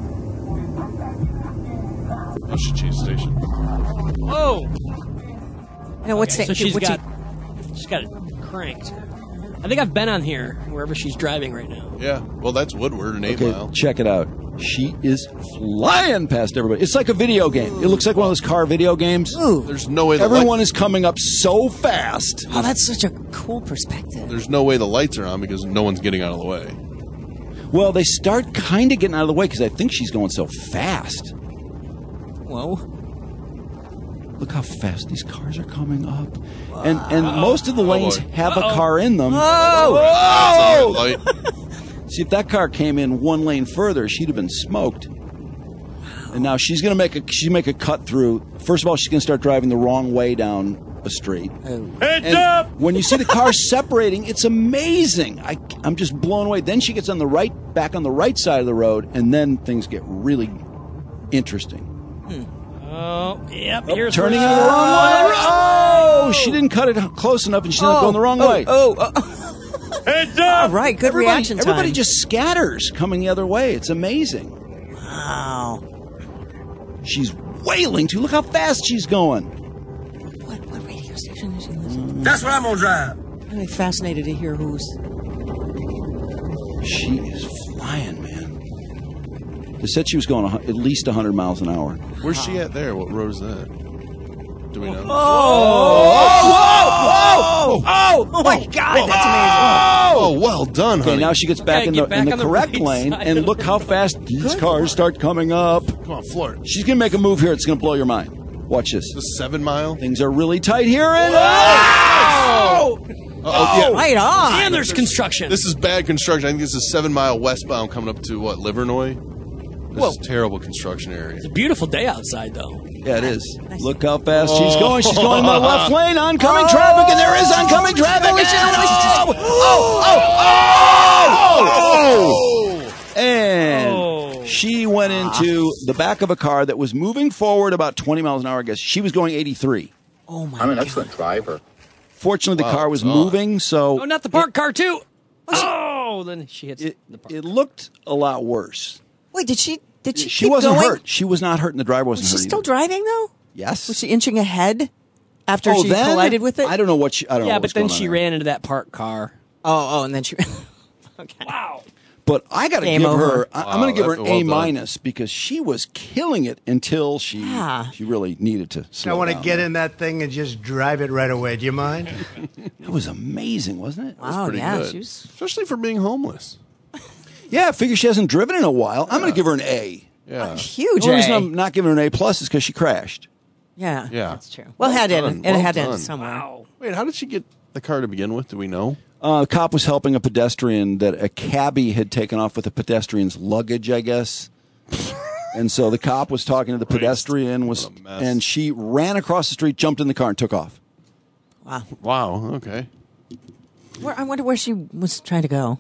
I should change station. Whoa! No, what Okay, station? so she's what's got, he- she's got it cranked. I think I've been on here, wherever she's driving right now. Yeah. Well, that's Woodward and Eight Okay, Mile. check it out. She is flying past everybody. It's like a video game. It looks like one of those car video games. Ooh. There's no way the Everyone light- is coming up so fast. Oh, that's such a cool perspective. There's no way the lights are on because no one's getting out of the way. Well, they start kind of getting out of the way because I think she's going so fast. Whoa. Look how fast these cars are coming up. And and most of the lanes boy. have a Uh-oh. car in them. Oh! Light. See, if that car came in one lane further, she'd have been smoked. And now she's going to make a she's make a cut through. First of all, she's going to start driving the wrong way down a street. Heads And up! when you see the cars separating, it's amazing. I, I'm just blown away. Then she gets on the right, back on the right side of the road, and then things get really interesting. Oh, yep. Oh, here's turning where- into the wrong way. Oh, she didn't cut it close enough, and she ended up going the wrong oh, way. Oh, oh, Heads up! All right, good everybody, reaction time. Everybody just scatters coming the other way. It's amazing. Wow. She's wailing too. Look how fast she's going. What, what radio station is she listening to? That's what I'm gonna drive. I'm really fascinated to hear who's... She is flying, man. They said she was going a hu- at least one hundred miles an hour. Where's she at there? What road is that? Do we know? Oh! Oh! Oh! Oh my God, that's amazing. Oh, well done, Okay, honey. now she gets back Okay, in get the, back in the on the correct right lane, side and of look the how fast these cars start coming up. Come on, floor it. She's going to make a move here. It's going to blow your mind. Watch this. The seven mile. Things are really tight here. And oh! Oh, yeah. Right on. And there's construction. This is bad construction. I think this is seven mile westbound coming up to what, Livernois? This Whoa. is terrible construction area. It's a beautiful day outside, though. Yeah, it is. Look how fast she's going. She's going in the left lane. Oncoming traffic, and there is oncoming traffic. Holy shit, holy Oh! shit. Oh! Oh! Oh! And Oh. she went into the back of a car that was moving forward about twenty miles an hour, I guess. She was going eighty-three. Oh, my I'm an God. excellent driver. Fortunately, the Wow, car was it's on. moving, so Oh, not the parked car, too. Oh, then she hits it, the park. it looked a lot worse. Wait, did she... Did she, She keep wasn't going? hurt. She was not hurt, and the driver wasn't Was hurt she still either. driving, though? Yes. Was she inching ahead after Oh, she then? collided with it? I don't know what she... I don't know Yeah, what but was then going on she there. ran into that parked car. Oh, oh, and then she... Okay. Wow. But I got to Game give over. her. I, I'm Wow, going to give her an that- well A done. minus because she was killing it until she Yeah. she really needed to. Slow I want to down. get in that thing and just drive it right away. Do you mind? It was amazing, wasn't it? Wow, Pretty yeah, good. she was... Especially for being homeless. Yeah, I figure she hasn't driven in a while. I'm going to give her an A. Yeah. Huge The only reason A. I'm not giving her an A plus is because she crashed. Yeah, Yeah. that's true. Well, it had to done. end. It Well had to end done. somewhere. Wow. Wait, how did she get the car to begin with? Do we know? Uh, the cop was helping a pedestrian that a cabbie had taken off with a pedestrian's luggage, I guess. And so the cop was talking to the pedestrian, was, What a mess. and she ran across the street, jumped in the car, and took off. Wow. Wow. Okay. Where, I wonder where she was trying to go.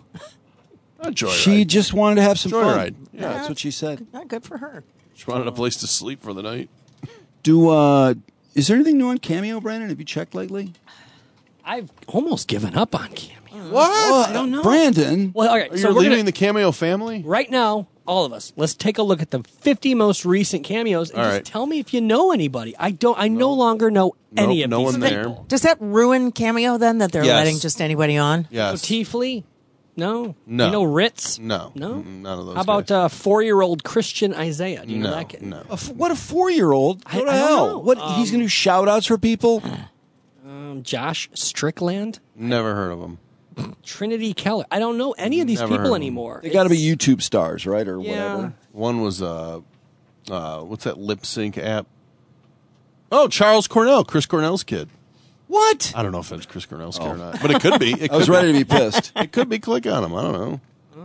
A joyride. She just wanted to have some Joyride. fun. Yeah, that's what she said. Not good for her. She wanted a place to sleep for the night. Do uh, is there anything new on Cameo, Brandon? Have you checked lately? I've almost given up on Cameo. What? I don't know. Brandon. Well, all right. Are So you we're leaving gonna, the Cameo family? right now, all of us, let's take a look at the fifty most recent cameos and All just right. tell me if you know anybody. I don't. I no, longer know Nope, any of no these one people. there. Does that ruin Cameo then that they're Yes. letting just anybody on? Yes. Tiefley? No. No. You know Ritz? No. No. Mm-mm, none of those. How about guys. uh, four-year-old Christian Isaiah? Do you know no? that kid? No. A f- what a four-year-old? I- Go to I don't hell! know. What Um, he's going to do shout-outs for people? Um, Josh Strickland? Never heard of them. Trinity Keller? I don't know any of these Never heard people of 'em. anymore. They got to be It's- YouTube stars, right, or Yeah. whatever. One was uh, uh, what's that lip sync app? Oh, Charles Cornell, Chris Cornell's kid. What? I don't know if it's Chris Cornell's kid or not, but it could be. It I was could ready to be pissed. It could be. Click on him. I don't know.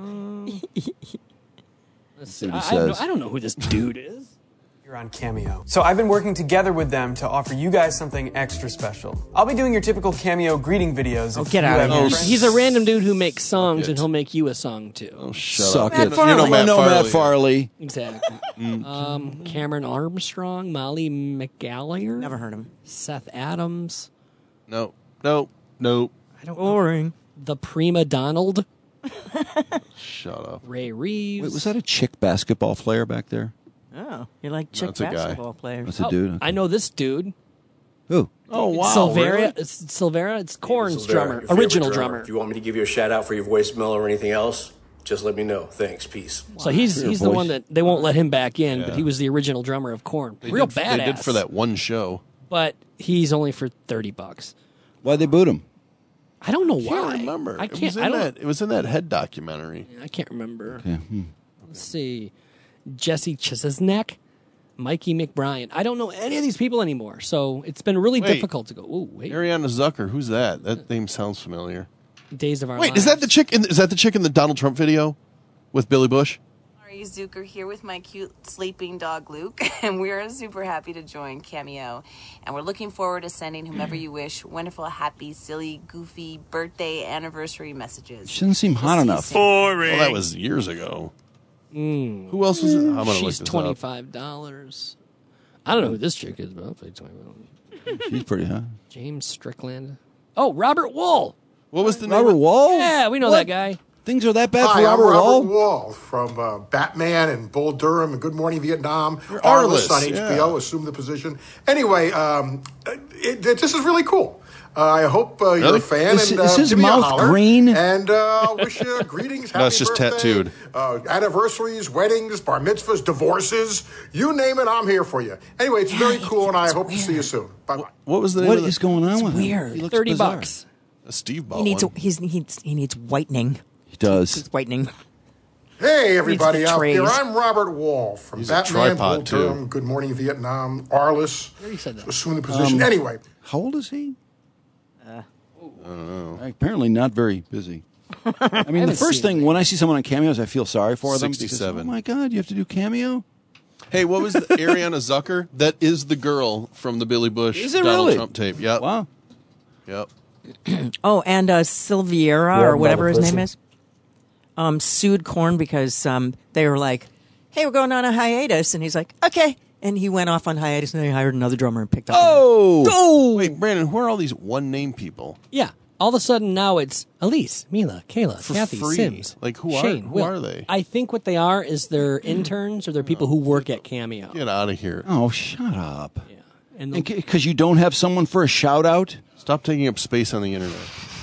Let's See see. what I, he I, don't know, says. I don't know who this dude is. You're on Cameo. So I've been working together with them to offer you guys something extra special. I'll be doing your typical Cameo greeting videos. Oh, if get you out have of your here. friends. He's a random dude who makes songs, it. and he'll make you a song too. Oh, shut Suck up. it. You know- you know Matt I know Matt Farley. Farley. Exactly. Mm. um, Cameron Armstrong, Molly McGallagher, Never heard him. Seth Adams. No, no, no. I don't Boring. know. The Prima Donald, Shut up. Ray Reeves. Wait, was that a chick basketball player back there? Oh, you like chick That's a guy. basketball players. That's a Oh, dude. I know this dude. Who? Oh wow. Silvera. really? It's Silvera. It's Korn's Silvera, drummer, your favorite original drummer. If you want me to give you a shout out for your voicemail or anything else, just let me know. Thanks. Peace. So he's Your he's the voice. one that they won't let him back in, but Yeah. he was the original drummer of Korn. They Real did, badass. They did for that one show. but he's only for thirty bucks. Why'd they boot him? I don't know I why. can't remember. I It can't. was in I don't. that. It was in that Head documentary. I can't remember. Okay. Hmm. Let's see. Jesse Chesnesnek, Mikey McBrien. I don't know any of these people anymore, so it's been really Wait. difficult to go. Oh wait, Ariana Zucker. Who's that? That name sounds familiar. Days of Our Wait, Lives. is that the chick? In, is that the chick in the Donald Trump video with Billy Bush? Ari Zucker here with my cute sleeping dog Luke, and we're super happy to join Cameo. And we're looking forward to sending whomever you wish wonderful, happy, silly, goofy birthday, anniversary messages. She doesn't seem hot enough. Well, that was years ago. Mm. Who else was it? I'm gonna look She's this twenty up. five dollars. I don't know who this chick is, but I'll pay twenty five dollars. She's pretty hot. James Strickland. Oh, Robert Wool. What was the Robert name? Wall? Yeah, we know What? that guy. Things are that bad Hi, for I'm Robert Robert Wall? Wall from uh, Batman and Bull Durham and Good Morning Vietnam. You're Arliss Arliss, on H B O, yeah. assumed the position. Anyway, um, it, it, this is really cool. Uh, I hope uh, you're Really? a fan. Is- and, is uh, his give me a mouth holler. green? And uh, wish you greetings, happy No, it's just birthday, tattooed. Uh, anniversaries, weddings, bar mitzvahs, divorces. You name it, I'm here for you. Anyway, it's very cool, and I hope to see you soon. Bye-bye. What was the name What of the- is going on with him? weird. He looks Thirty bizarre. bucks. A Steve bought He needs one. he's, he needs he needs whitening. He does. It's whitening. Hey, everybody Needs out trays. there. I'm Robert Wall from He's a Batman, tripod, Bull too. Durham, Good Morning Vietnam, Arliss. already said that. Assume the position. Um, anyway. How old is he? Uh, I don't know. Apparently not very busy. I mean, the haven't first seen thing, when I see someone on cameos, I feel sorry for them. because, sixty-seven. Oh, my God, you have to do cameo? Hey, what was the Ariana Zucker? That is the girl from the Billy Bush Is it Donald really? Trump tape. Yep. Wow. Yep. Oh, and uh, Silviera, Yeah, or whatever another his name pussy. is, um, sued Korn because um, they were like, hey, we're going on a hiatus. And he's like, okay. And he went off on hiatus, and they hired another drummer and picked up. Oh! Oh! Wait, Brandon, who are all these one-name people? Yeah. All of a sudden now it's Elise, Mila, Kayla, For Kathy, free. Sims. Like, who are- Shane, who Will. are they? I think what they are is they're interns or they're people who work at Cameo. Get out of here. Oh, shut up. Yeah. And Because you don't have someone for a shout-out? Stop taking up space on the internet.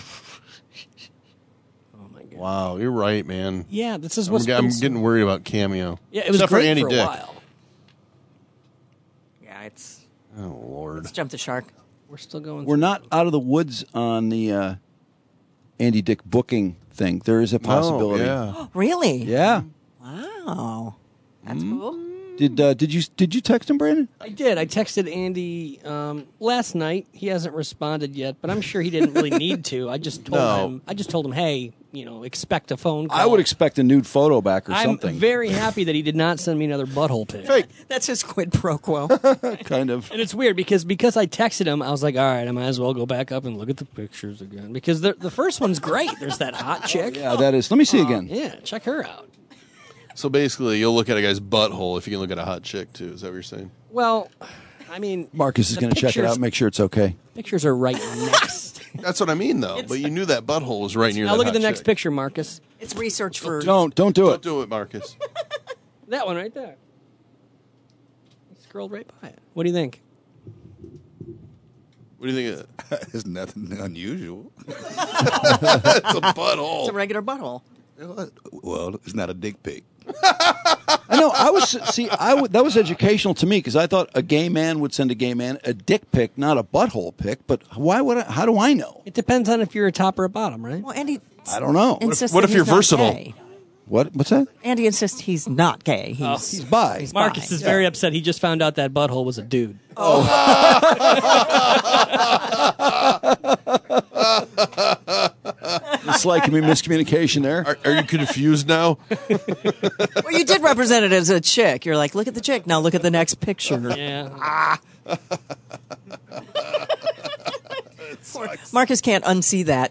oh my god. Wow, you're right, man. Yeah, this is I'm, what's ge- I'm been- getting worried about Cameo. Yeah, it was Except great for Andy for a Dick. while. Yeah, it's. Oh, Lord. Let's jump the shark. We're still going. We're not out of the woods on the uh, Andy Dick booking thing. There is a possibility. yeah. Really? Yeah. Wow. That's cool. Did uh, did you did you text him, Brandon? I did. I texted Andy um, last night. He hasn't responded yet, but I'm sure he didn't really need to. I just told No. him. I just told him, hey, you know, expect a phone call. I would expect a nude photo back or I'm something. very happy that he did not send me another butthole pic. Fake. That's his quid pro quo. kind of. And it's weird because because I texted him, I was like, all right, I might as well go back up and look at the pictures again because the the first one's great. There's that hot chick. Yeah, that is. Let me see again. Yeah, check her out. So basically, you'll look at a guy's butthole if you can look at a hot chick, too. Is that what you're saying? Well, I mean, Marcus is the going to check it pictures- out, make sure it's okay. Pictures are right next. That's what I mean, though. But you knew that butthole was right near Now that look at hot the next chick. picture, Marcus. It's research for. Don't don't do Don't it. do it, Marcus. That one right there. I scrolled right by it. What do you think? What do you think of that? It's nothing unusual. It's a butthole. It's a regular butthole. Well, it's not a dick pic. I know. I was see. I w- that was educational to me because I thought a gay man would send a gay man a dick pic, not a butthole pic. But why would? I, how do I know? It depends on if you're a top or a bottom, right? Well, Andy. I don't know. insists what that if you're he's not versatile? gay. What? What's that? Andy insists he's not gay. He's, Oh. He's bi. he's Marcus bi. is very upset. He just found out that butthole was a dude. It's like me miscommunication there. Are, are you confused now? Well, you did represent it as a chick. You're like, look at the chick. Now look at the next picture. Yeah. Marcus can't unsee that.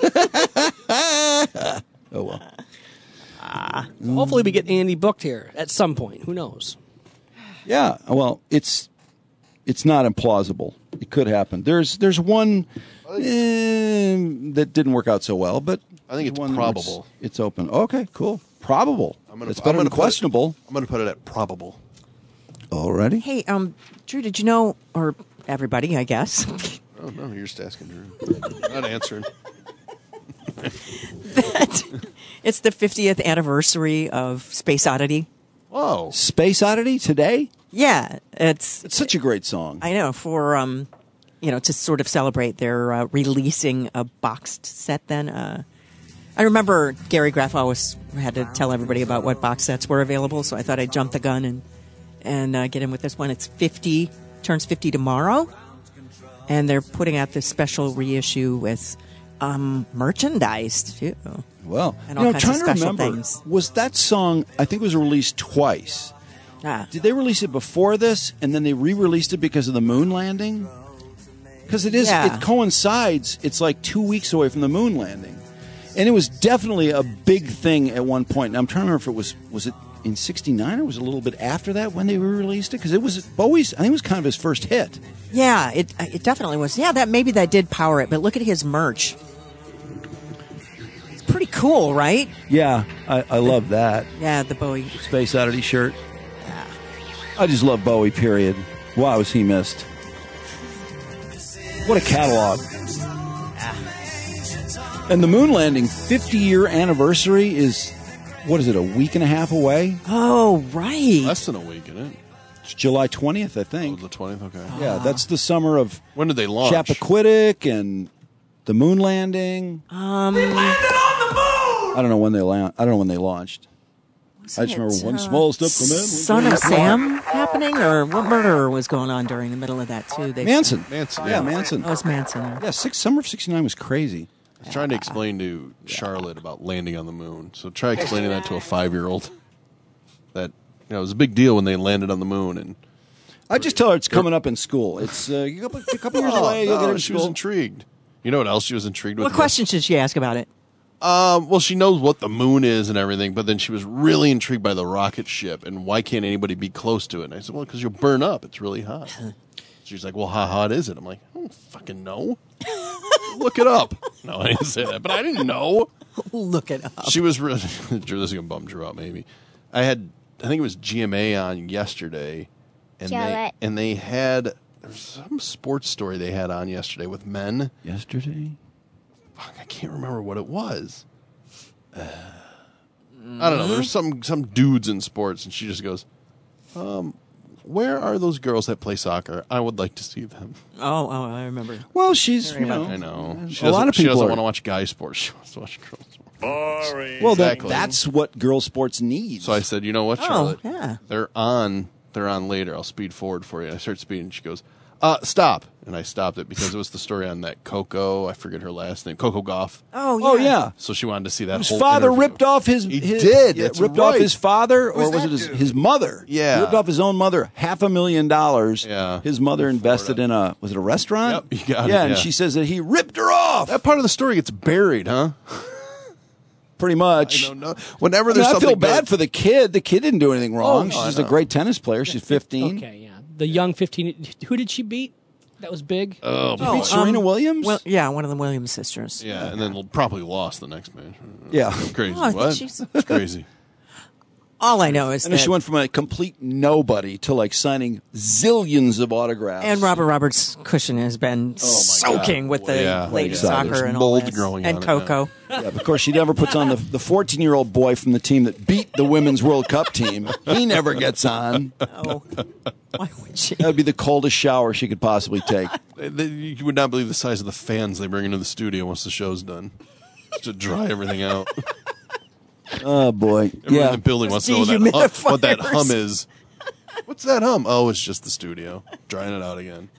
Oh well. Hopefully we get Andy booked here at some point. Who knows? Yeah. Well, it's it's not implausible. It could happen. There's there's one eh, that didn't work out so well, but I think it's one probable. It's, it's open. Okay, cool. Probable. I'm gonna, It's better I'm than gonna put it- questionable. I'm going to put it at probable. Already. Hey, um, Drew, did you know, or everybody, I guess, Oh, no, you're just asking Drew. Not answering. that it's the fiftieth anniversary of Space Oddity? Whoa. Space Oddity today? Yeah, it's It's such a great song. I know for um, you know, to sort of celebrate their uh, releasing a boxed set. Then uh, I remember Gary Graff always had to tell everybody about what box sets were available, so I thought I'd jump the gun and and uh, get in with this one. It's fifty, turns fifty tomorrow, and they're putting out this special reissue with um, merchandise too. Well, And you all know, kinds trying of to special remember, things. was that song? I think it was released twice. Ah. Did they release it before this, and then they re-released it because of the moon landing? Because it is, Yeah. it coincides. It's like two weeks away from the moon landing, and it was definitely a big thing at one point. And I'm trying to remember if it was was it in sixty-nine or was it a little bit after that when they re-released it? Because it was Bowie's. I think it was kind of his first hit. Yeah, it it definitely was. Yeah, that maybe that did power it. But look at his merch. cool, right? Yeah, I, I love that. Yeah, the Bowie Space Oddity shirt. I just love Bowie, period. Wow, was he missed. What a catalog. And the moon landing fifty-year anniversary is, what is it, a week and a half away? Oh, right. Less than a week, isn't it? It's July twentieth, I think. Oh, the twentieth, okay. Yeah, that's the summer of... When did they launch? Chappaquiddick and the moon landing. Um, they landed on the moon! I don't know when they la- I don't know when they launched. I just remember one uh, small step for men. Son of Sam happening, or what murder was going on during the middle of that too? They Manson. Manson. Yeah, Manson. Oh, it was Manson. Yeah, six, summer of sixty-nine was crazy. I was trying to explain to Charlotte about landing on the moon. So try explaining that to a five-year-old. That, you know, it was a big deal when they landed on the moon. And I just tell her it's coming up in school. It's uh, a couple, a couple years Oh, away. You'll no, get it in she school. was intrigued. You know what else she was intrigued with? What questions did she ask about it? Um, well, she knows what the moon is and everything, but then she was really intrigued by the rocket ship and why can't anybody be close to it? And I said, well, because you'll burn up. It's really hot. She's like, well, how hot is it? I'm like, I don't fucking know. Look it up. No, I didn't say that, but I didn't know. Look it up. She was really, Drew, this is going to bum Drew out maybe. I had, I think it was G M A on yesterday, and they, Charlotte. and they had, there was some sports story they had on yesterday with men. Yesterday? Fuck, I can't remember what it was. Uh, I don't know. There's some some dudes in sports, and she just goes, um, where are those girls that play soccer? I would like to see them. Oh, oh, I remember. Well, she's, Hearing you know, about I know. She a lot doesn't- of She people doesn't are- want to watch guy sports. She wants to watch girl sports. Boring. Well, that, Exactly. that's what girl sports needs. So I said, you know what, Oh, Charlotte? yeah. They're on. They're on later. I'll speed forward for you. And I start speeding. And she goes, uh, stop. And I stopped it because it was the story on that Coco. I forget her last name. Coco Gauff. Oh, yeah. Oh, yeah. So she wanted to see that His whole father interview. ripped off his. He his- did. yeah, That's ripped off right. his father, or Who's was that it his, dude? his mother? Yeah. He ripped off his own mother half a million dollars. Yeah. His mother invested in a, was it a restaurant? Yep, you got it, yeah, and yeah. she says that he ripped her off. That part of the story gets buried, huh? Pretty much. I don't know. Whenever I, mean, there's I something feel bad good- for the kid. The kid didn't do anything wrong. Oh, no, I She's a know. great tennis player. She's fifteen. Okay, yeah. The young fifteen. Who did she beat? That was big. Oh, Did you beat Serena um, Williams? Well, yeah, one of the Williams sisters. yeah, and then probably lost the next match. Yeah. Crazy. Oh, I think what? she's- It's crazy. All I know is and then that. she went from a complete nobody to like signing zillions of autographs. and Robert Roberts' cushion has been soaking with the Yeah. ladies Yeah, soccer there's and all mold this. growing and on it Coco. Yeah, but of course, she never puts on the the fourteen-year-old boy from the team that beat the Women's World Cup team. He never gets on. Oh, why would she? That would be the coldest shower she could possibly take. They- they- You would not believe the size of the fans they bring into the studio once the show's done. Just to dry everything out. Oh, boy. Everyone Yeah. in the building wants to know what that, hum, what that hum is. What's that hum? Oh, it's just the studio. Drying it out again.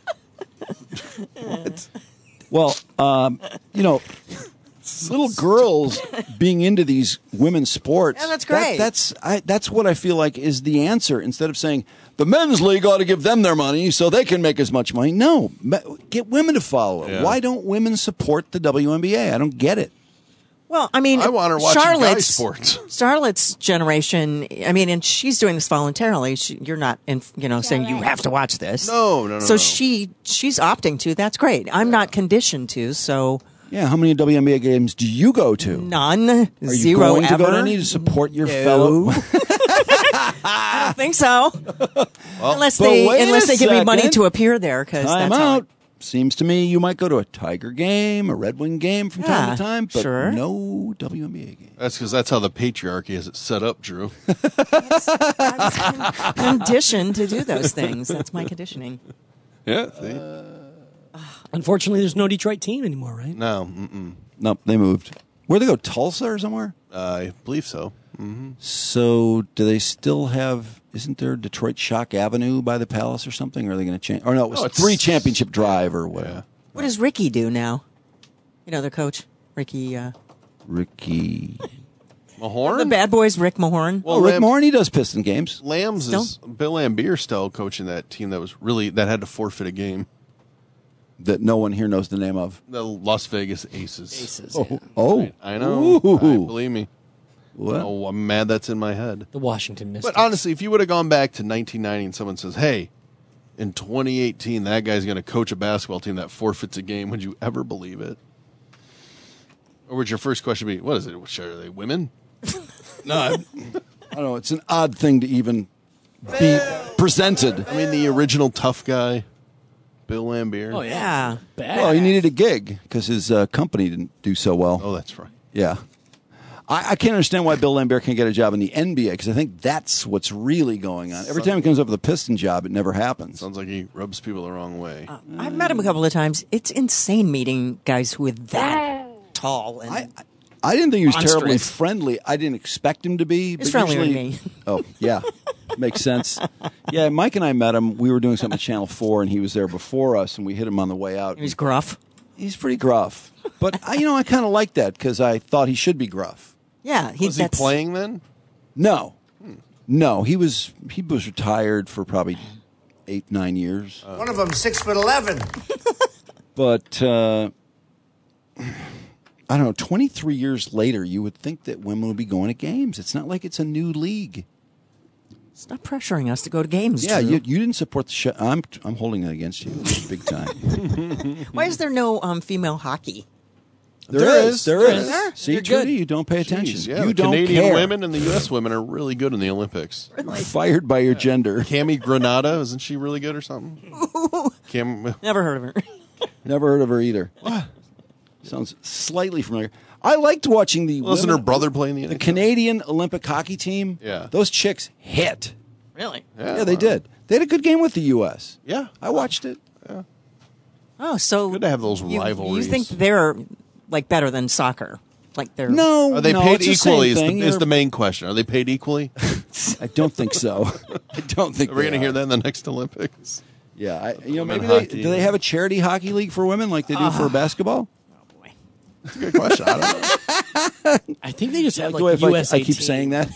What? Well, um, you know, little girls being into these women's sports. Yeah, that's that- great. that's I, that's what I feel like is the answer. Instead of saying the men's league ought to give them their money so they can make as much money. No, me- get women to follow it. Yeah. Why don't women support the W N B A? I don't get it. Well, I mean, I want her watching guy Charlotte's sports. Charlotte's generation. I mean, and she's doing this voluntarily. She, you're not, in, you know, saying you have to watch this. No, no, no. So no. she she's opting to. That's great. I'm not conditioned to. So Yeah, how many W N B A games do you go to? none, Are you zero going ever. to go to any to support your No. fellow? I don't think so. unless but they wait unless a they give me money second. to appear there, because Time that's how out. Seems to me you might go to a Tiger game, a Red Wing game from time Yeah, to time, but sure. no W N B A game. That's because that's how the patriarchy has it set up, Drew. I'm conditioned to do those things. That's my conditioning. Yeah. See? Unfortunately, there's no Detroit team anymore, right? No. Mm-mm. Nope, they moved. Where'd they go? Tulsa or somewhere? I believe so. Mm-hmm. So, do they still have? Isn't there Detroit Shock Avenue by the Palace or something? Or are they going to change? Or no, it was Oh, it's- Three Championship Drive or whatever. Yeah. What does Ricky do now? You know, their coach, Ricky. Uh, Ricky. Mahorn? the Bad Boys, Rick Mahorn. Oh, Rick Lam- Mahorn, he does Piston games. Lambs Still? is Bill Lambier still coaching that team that was really that had to forfeit a game. That no one here knows the name of. The Las Vegas Aces. Aces. Oh, yeah. oh. I know. Ooh. I- believe me. What? Oh, I'm mad that's in my head. The Washington Mystics. But honestly, if you would have gone back to nineteen ninety and someone says, "Hey, in twenty eighteen, that guy's going to coach a basketball team that forfeits a game," would you ever believe it? Or would your first question be, what is it? Are they women? No, I, I don't know. It's an odd thing to even be presented. I mean, the original tough guy, Bill Lambier. Oh, yeah. Bad. Well, he needed a gig because his uh, company didn't do so well. Oh, that's right. Yeah. I, I can't understand why Bill Lambier can't get a job in the N B A because I think that's what's really going on. Every time he comes up with a Piston job, it never happens. Sounds like he rubs people the wrong way. Uh, I've met him a couple of times. It's insane meeting guys who are that tall and I, I didn't think he was monstrous. terribly friendly. I didn't expect him to be. He's but friendlier than usually- me. Oh, yeah. Makes sense. Yeah, Mike and I met him. We were doing something at Channel four, and he was there before us, and we hit him on the way out. He's gruff. He's pretty gruff. But, I, you know, I kind of like that because I thought he should be gruff. Yeah. He, Was he that's, playing then? No. No, he was he was retired for probably eight, nine years. One of them six foot eleven. But, uh, I don't know, twenty-three years later, you would think that women would be going to games. It's not like it's a new league. Stop pressuring us to go to games. Yeah, Drew. you, you didn't support the show. I'm I'm holding that against you big time. Why is there no um, female hockey? There, There is, is. there There is. is. See, They're Judy, good. you don't pay attention. Jeez, yeah, you the don't Canadian care. women and the U S women are really good in the Olympics. Fired by your gender. Cami Granada, isn't she really good or something? Cam, Never heard of her. Never heard of her either. What? Sounds slightly familiar. I liked watching the. Wasn't women- her brother playing the the N H L? Canadian Olympic hockey team? Yeah. Those chicks hit. Really? Yeah, they did. They had a good game with the U S. Yeah. I watched it. Oh, so Good to have those you, rivalries. You think they're like better than soccer? Like they're No, Are they no, paid it's the same equally? Is thing. the, is They're- the main question. Are they paid equally? I don't think so. I don't think Are we they going to hear are. that in the next Olympics? Yeah, I, you know, Women maybe they, hockey. do they have a charity hockey league for women like they do for basketball? That's a good question. I don't know. I think they just have Like the way like if I- U S A I keep saying that.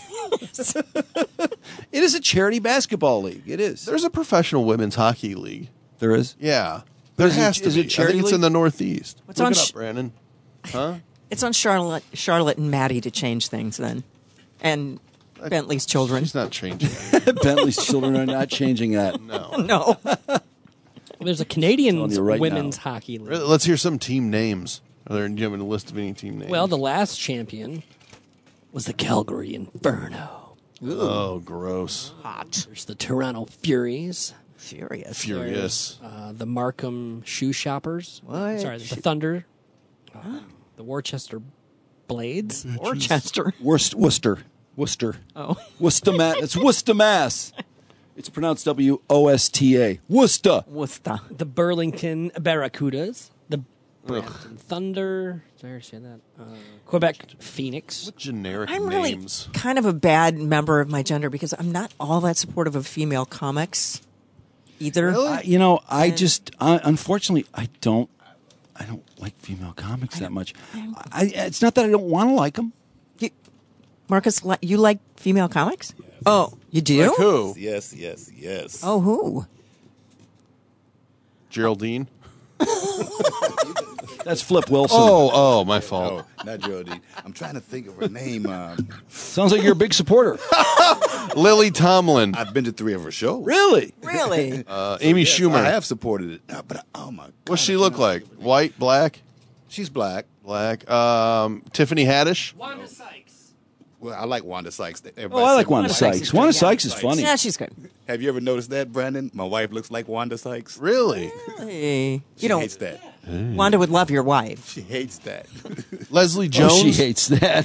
It is a charity basketball league. It is. There's a professional women's hockey league. There is. Yeah. There Is it- has to is be. it charity I think it's league? in the Northeast. What's Look on it sh- up, Brandon. Huh? It's on Charlotte, Charlotte and Maddie to change things then, and Bentley's children. She's not changing. Bentley's children are not changing that. No. No. Well, there's a Canadian Telling you right women's now. hockey league. Really, let's hear some team names. Are there, do you have a list of any team names? Well, the last champion was the Calgary Inferno. Oh, gross. Hot. There's the Toronto Furies. Furious. Furious. Uh, the Markham Shoe Shoppers. What? Sorry, the Thunder. Uh, the Worcester Blades. Worcester. Worcester. Worcester. Worcester. Oh. Worcester, Mass. It's Worcester, Mass. It's pronounced W O S T A. Worcester. Worcester. The Burlington Barracudas. The Brampton Thunder. Did I already say that? Uh, Quebec Phoenix. What generic I'm really names? kind of a bad member of my gender because I'm not all that supportive of female comics either. I, you know, I just uh, unfortunately I don't I don't like female comics that much. I, it's not that I don't want to like them. You, Marcus, li- you like female comics? Oh, you do? Like who? Yes, yes, yes. Oh, who? Geraldine? That's Flip Wilson. Oh, oh, my fault. No, not Geraldine. I'm trying to think of her name. Um, Sounds like you're a big supporter. Lily Tomlin. I've been to three of her shows. Really? Really? Uh, Amy Yes, Schumer. I have supported it. Uh, But oh my God, What's she look like? White, black, she's black. black. Um, Tiffany Haddish. Wanda Sykes. Well, I like Wanda Sykes. Everybody Oh, I like said Wanda Sykes. Wanda Sykes is funny. Yeah, she's good. Have you ever noticed that, Brandon? My wife looks like Wanda Sykes. Really? Hey, She you know, hates that. Wanda would love your wife. She hates that. Leslie Oh, Jones. she hates that.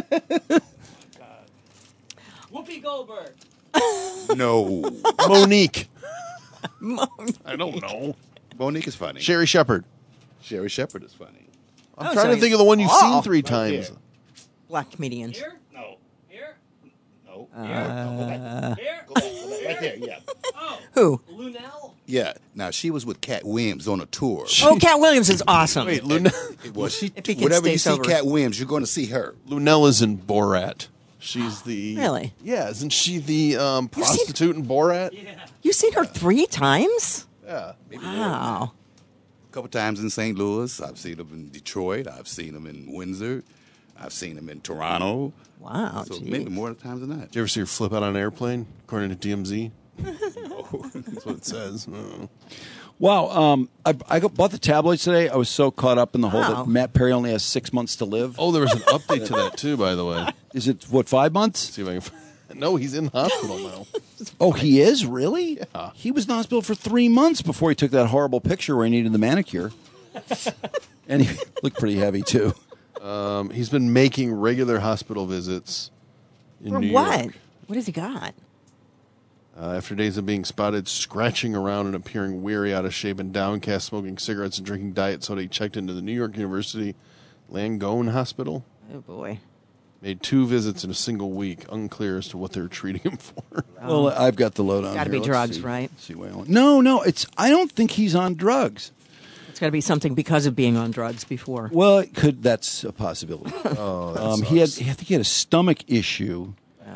Whoopi Goldberg. No. Monique. I don't know. Monique is funny. Sherry Shepard. Sherry Shepard is funny. I'm Oh, trying so to think of the one you've oh, seen three right times. there. Black comedians. Here? No. Here? No. Uh, Go back. Here? Go back. Go back. Right there. Yeah. Oh, Who? Lunel? Yeah. Now she was with Cat Williams on a tour. Oh, Cat Williams is awesome. Wait, Lune- Well, she. If he can Whenever stay you see sober. Cat Williams, you're going to see her. Lunella's in Borat. She's the Really? Yeah, isn't she the um, You've seen- prostitute in Borat? You've seen her three times? Yeah. Wow. A couple times in Saint Louis. I've seen them in Detroit. I've seen them in Windsor. I've seen them in Toronto. Wow. So gee. maybe more times than that. Did you ever see her flip out on an airplane, according to D M Z? That's what it says. Oh. Wow. Um, I, I got, bought the tabloids today. I was so caught up in the whole Wow. that Matt Perry only has six months to live. Oh, there was an update to that, too, by the way. Is it, what, five months? See if I can... No, he's in the hospital now. Oh, he is? Really? Yeah. He was in the hospital for three months before he took that horrible picture where he needed the manicure. And he looked pretty heavy, too. Um, he's been making regular hospital visits in For New what? York. What has he got? Uh, after days of being spotted scratching around and appearing weary, out of shape, and downcast, smoking cigarettes and drinking diet soda, he checked into the New York University Langone Hospital. Oh, boy. Made two visits in a single week. Unclear as to what they're treating him for. Well, I've got the lowdown. Got to here. be Let's drugs, see. right? Let's see what I want. No, no. It's. I don't think he's on drugs. It's got to be something because of being on drugs before. Well, it could. That's a possibility. Oh, that um, he had. I think he had a stomach issue.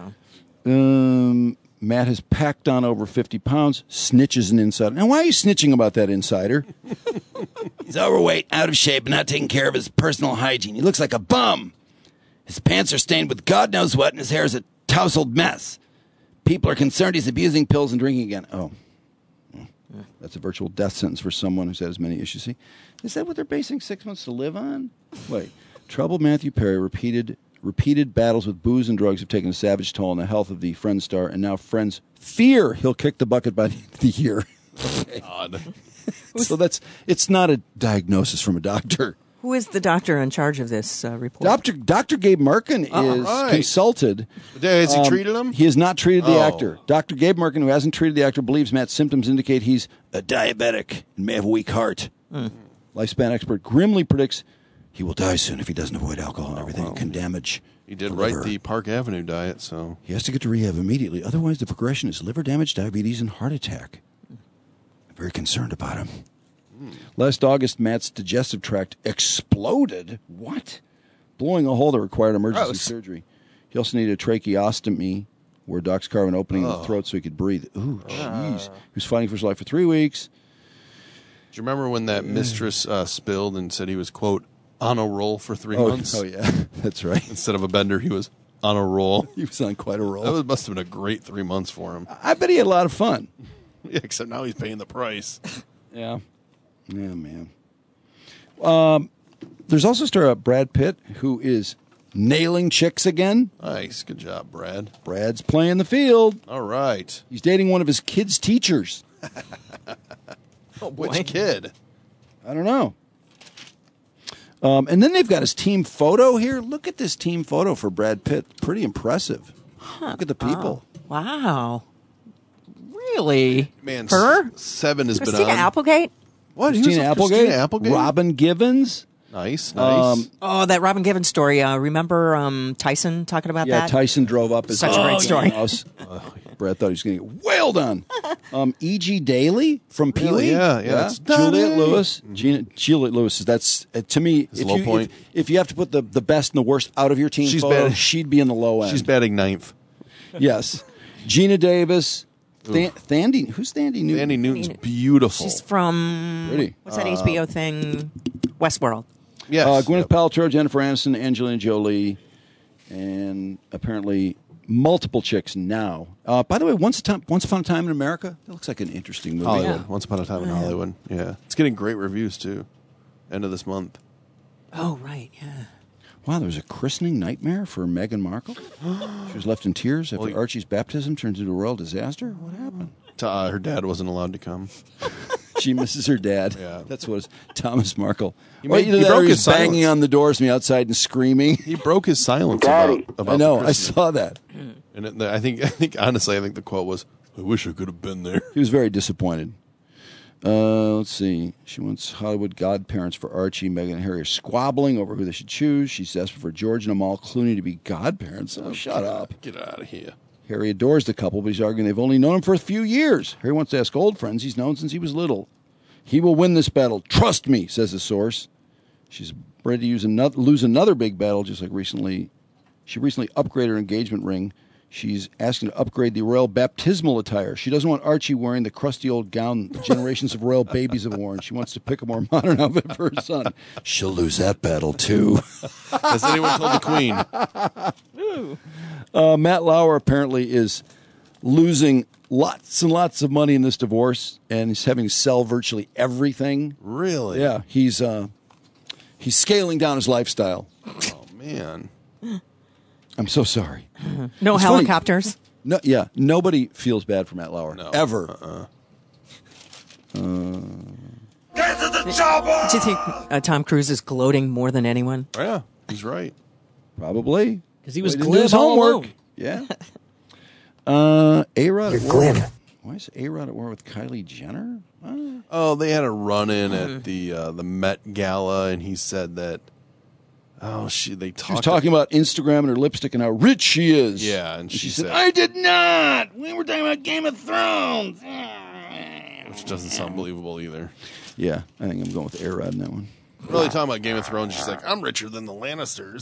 Um, Matt has packed on over fifty pounds. Snitches an insider. Now, why are you snitching about that insider? He's overweight, out of shape, and not taking care of his personal hygiene. He looks like a bum. His pants are stained with God knows what, and his hair is a tousled mess. People are concerned he's abusing pills and drinking again. Oh. That's a virtual death sentence for someone who's had as many issues. See, is that what they're basing six months to live on? Wait. Troubled Matthew Perry repeated repeated battles with booze and drugs have taken a savage toll on the health of the Friends star, and now Friends fear he'll kick the bucket by the end of the year. Okay. God. So that's it's not a diagnosis from a doctor. Who is the doctor in charge of this uh, report? Doctor Doctor Gabe Merkin Oh, is right. consulted. Has he Um, treated him? He has not treated the Oh. actor. Doctor Gabe Merkin, who hasn't treated the actor, believes Matt's symptoms indicate he's a diabetic and may have a weak heart. Mm. Lifespan expert grimly predicts he will die soon if he doesn't avoid alcohol and everything. It can damage. He did the write liver. the Park Avenue diet, so... He has to get to rehab immediately. Otherwise, the progression is liver damage, diabetes, and heart attack. I'm very concerned about him. Last August, Matt's digestive tract exploded. What? Blowing a hole that required emergency Gross. surgery. He also needed a tracheostomy, where docs carved an opening in Oh. the throat so he could breathe. Ooh, jeez. He was fighting for his life for three weeks. Do you remember when that mistress uh, spilled and said he was, quote, on a roll for three Oh, months? oh, yeah. That's right. Instead of a bender, he was on a roll. He was on quite a roll. That was, must have been a great three months for him. I bet he had a lot of fun. Yeah, except now he's paying the price. Yeah. Yeah, man. Um, there's also star Brad Pitt, who is nailing chicks again. Nice. Good job, Brad. Brad's playing the field. All right. He's dating one of his kids' teachers. Oh, boy. Which kid? I don't know. Um, and then they've got his team photo here. Look at this team photo for Brad Pitt. Pretty impressive. Look at the people. Oh, wow. Really? Man, Her? s- seven has Christina been on. Applegate? What? He was Christina with Applegate, Christina Applegate? Robin Givens. Nice, nice. Um, Oh, that Robin Givens story. Uh, remember um, Tyson talking about yeah, that? Tyson drove up his Such a great story. house. Brad thought he was going to get wailed on. Um, E G. Daly from Pee Really? Wee. Yeah, yeah, it's Juliet Donnie. Lewis. Gina, Juliet Lewis. That's uh, to me. It's If low you, point. If, if you have to put the, the best and the worst out of your team She's photo, bad- she'd be in the low end. She's batting ninth. Yes. Gina Davis. Th- Thandy. Who's Thandy Newton? Andy Newton's beautiful. She's from Pretty. what's that H B O thing? Westworld. Yes. Uh, Gwyneth Yep. Paltrow, Jennifer Aniston, Angelina Jolie, and apparently multiple chicks now. Uh, by the way, Once, a time, Once Upon a Time in America, that looks like an interesting movie. Hollywood. Yeah. Once Upon a Time in Hollywood. Yeah. It's getting great reviews, too. End of this month. Oh, right, yeah. Wow, there was a christening nightmare for Meghan Markle. She was left in tears after Well, you- Archie's baptism turned into a royal disaster. What happened? Uh, her dad wasn't allowed to come. She misses her dad. Yeah. That's what it's Thomas Markle. He Well, made- either he that or broke he's his banging silence. on the doors from the outside and screaming. He broke his silence Daddy. about, about I know. the I Christmas. saw that. And it, I think, I think, honestly, I think the quote was, "I wish I could have been there." He was very disappointed. Uh, let's see. She wants Hollywood godparents for Archie. Meghan and Harry are squabbling over who they should choose. She's desperate for George and Amal Clooney to be godparents. Oh, shut up. Get out of here. Harry adores the couple, but he's arguing they've only known him for a few years. Harry wants to ask old friends he's known since he was little. He will win this battle. Trust me, says a source. She's ready to use another, lose another big battle, just like recently. She recently upgraded her engagement ring. She's asking to upgrade the royal baptismal attire. She doesn't want Archie wearing the crusty old gown generations of royal babies have worn. She wants to pick a more modern outfit for her son. She'll lose that battle, too. Has anyone told the Queen? Uh, Matt Lauer apparently is losing lots and lots of money in this divorce, and he's having to sell virtually everything. Really? Yeah, he's uh, he's scaling down his lifestyle. Oh man, I'm so sorry. No It's helicopters. funny. No, yeah, nobody feels bad for Matt Lauer No. ever. Uh-uh. Uh, Get to the chopper! Do you think uh, Tom Cruise is gloating more than anyone? Yeah, he's right. Probably Because he was Way to do glib his all homework. alone. Yeah. Uh, A-Rod You're at war. glib. Why is A-Rod at war with Kylie Jenner? Uh, Oh, they had a run-in at the uh, the Met Gala, and he said that. Oh, she they she was talked. talking about Instagram and her lipstick and how rich she is. Yeah, and she, she said, said, I did not. We were talking about Game of Thrones. which doesn't sound believable either. Yeah, I think I'm going with A-Rod in that one. Really talking about Game of Thrones, she's like, I'm richer than the Lannisters.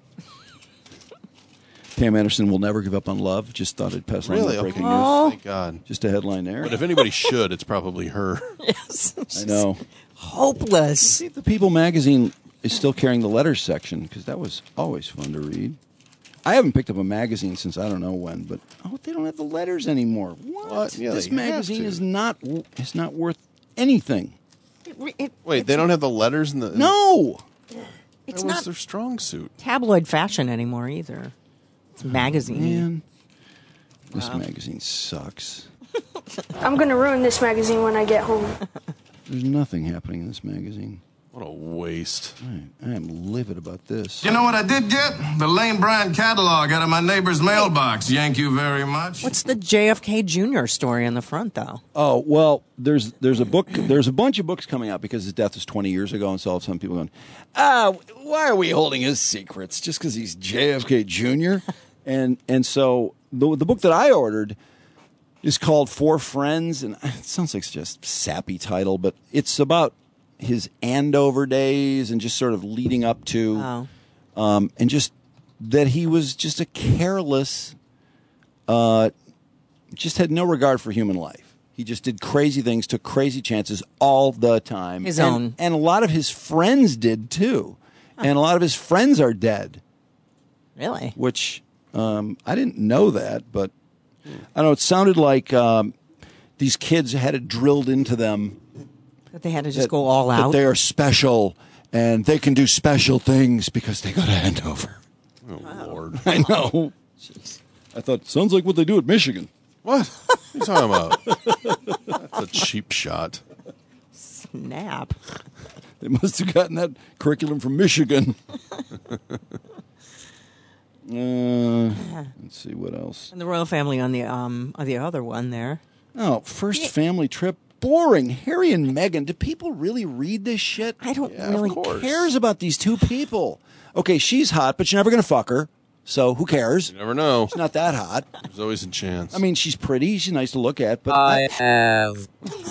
Pam Anderson will never give up on love. Just thought I'd pass along Really? that breaking Oh. news. Thank God. Just a headline there. But if anybody should, it's probably her. Yes. I know. Hopeless. See if the People magazine is still carrying the letters section, because that was always fun to read. I haven't picked up a magazine since I don't know when, but oh, they don't have the letters anymore. What? What? Yeah, this they have magazine to. is not is not worth anything. It, it, Wait, they don't have the letters in the. in No, it's that was not their strong suit. tabloid fashion anymore either. It's magazine. man. This magazine sucks. I'm going to ruin this magazine when I get home. There's nothing happening in this magazine. What a waste. I, I am livid about this. You know what I did get? The Lane Bryant catalog out of my neighbor's mailbox. Thank you very much. What's the J F K Junior story on the front, though? Oh well, there's there's a book, there's a bunch of books coming out because his death was twenty years ago, and so all of a sudden people are going, ah, why are we holding his secrets just because he's J F K Junior? and and so the the book that I ordered is called Four Friends, and it sounds like just a sappy title, but it's about his Andover days and just sort of leading up to, Oh. um, and just that he was just a careless, uh, just had no regard for human life. He just did crazy things, took crazy chances all the time. His and, own. And a lot of his friends did too. And a lot of his friends are dead, Really? which um, I didn't know that, but I don't know. It sounded like um, these kids had it drilled into them That they had to just that- go all that out? they are special and they can do special things because they go to Andover. Oh, Lord. I know. I thought, sounds like what they do at Michigan. What? What are you talking about? That's a cheap shot. Snap. They must have gotten that curriculum from Michigan. uh, let's see what else. And the royal family on the um on the other one there. Oh, first family trip. Boring. Harry and Meghan. Do people really read this shit? I don't Yeah, really of course. Cares about these two people? Okay, she's hot, but you're never going to fuck her. So who cares? You never know. She's not that hot. There's always a chance. I mean, she's pretty. She's nice to look at, but I have.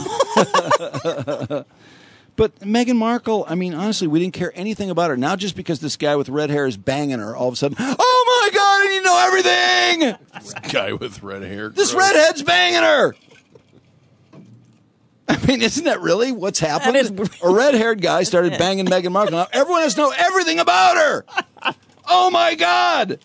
But Meghan Markle, I mean, honestly, we didn't care anything about her. Now, just because this guy with red hair is banging her, all of a sudden, oh my God, I need to know everything! this guy with red hair. This gross. redhead's banging her! I mean, isn't that really what's happened? That is- A red-haired guy started banging Meghan Markle. Now everyone has to know everything about her! Oh my God!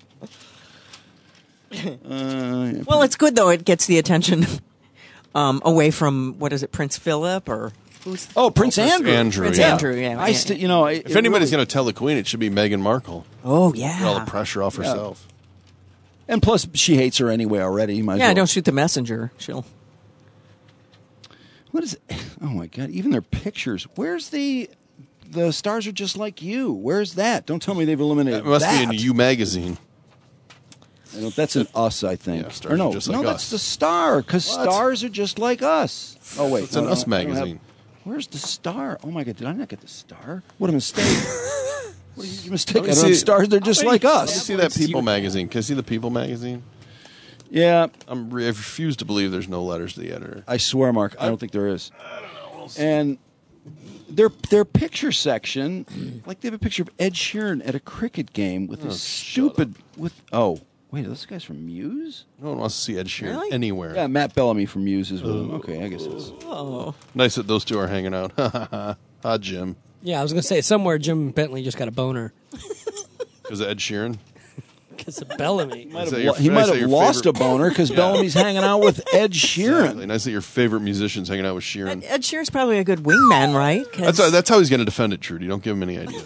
Uh, Well, it's good though. It gets the attention um, away from what is it, Prince Philip or who's? oh, Prince Andrew. Andrew, Prince yeah. Andrew. Yeah. I yeah. st- you know, it, If anybody's going to tell the Queen, it should be Meghan Markle. Oh Get all the yeah. pressure off herself. and plus, she hates her anyway already. Might as Yeah. well. Don't shoot the messenger. She'll. What is it? Oh my God! Even their pictures. Where's the the stars are just like you? Where's that? Don't tell me they've eliminated It must that. be in You magazine. I don't- that's an us, I think. Yeah, stars or no, are just no, like that's us. the star because What? stars are just like us. Oh wait, It's no, an no, Us I don't have- magazine. Where's the star? Oh my God! Did I not get the star? What a mistake! What a mistake! Let I me don't have see- stars. They're just like Let me us. see that People magazine. Can I see the People magazine? Yeah, I'm re- I refuse to believe there's no letters to the editor. I swear, Mark. I don't think there is. And their their picture section, like they have a picture of Ed Sheeran at a cricket game with Oh, this shut stupid with oh wait, are those guys from Muse? No one wants to see Ed Sheeran Really? anywhere. Yeah, Matt Bellamy from Muse is with him. Okay, I guess it's Oh. Nice that those two are hanging out. Ha ha ha. Ha, Jim. Yeah, I was going to say somewhere Jim Bentley just got a boner. Because of Ed Sheeran. Because of Bellamy. Might that have your- lo- he nice might that have your lost favorite- a boner because Yeah. Bellamy's hanging out with Ed Sheeran. Exactly. Nice that your favorite musician's hanging out with Sheeran. Ed Sheeran's probably a good wingman, right? 'Cause- That's how, that's how he's going to defend it, Trudy. Don't give him any ideas.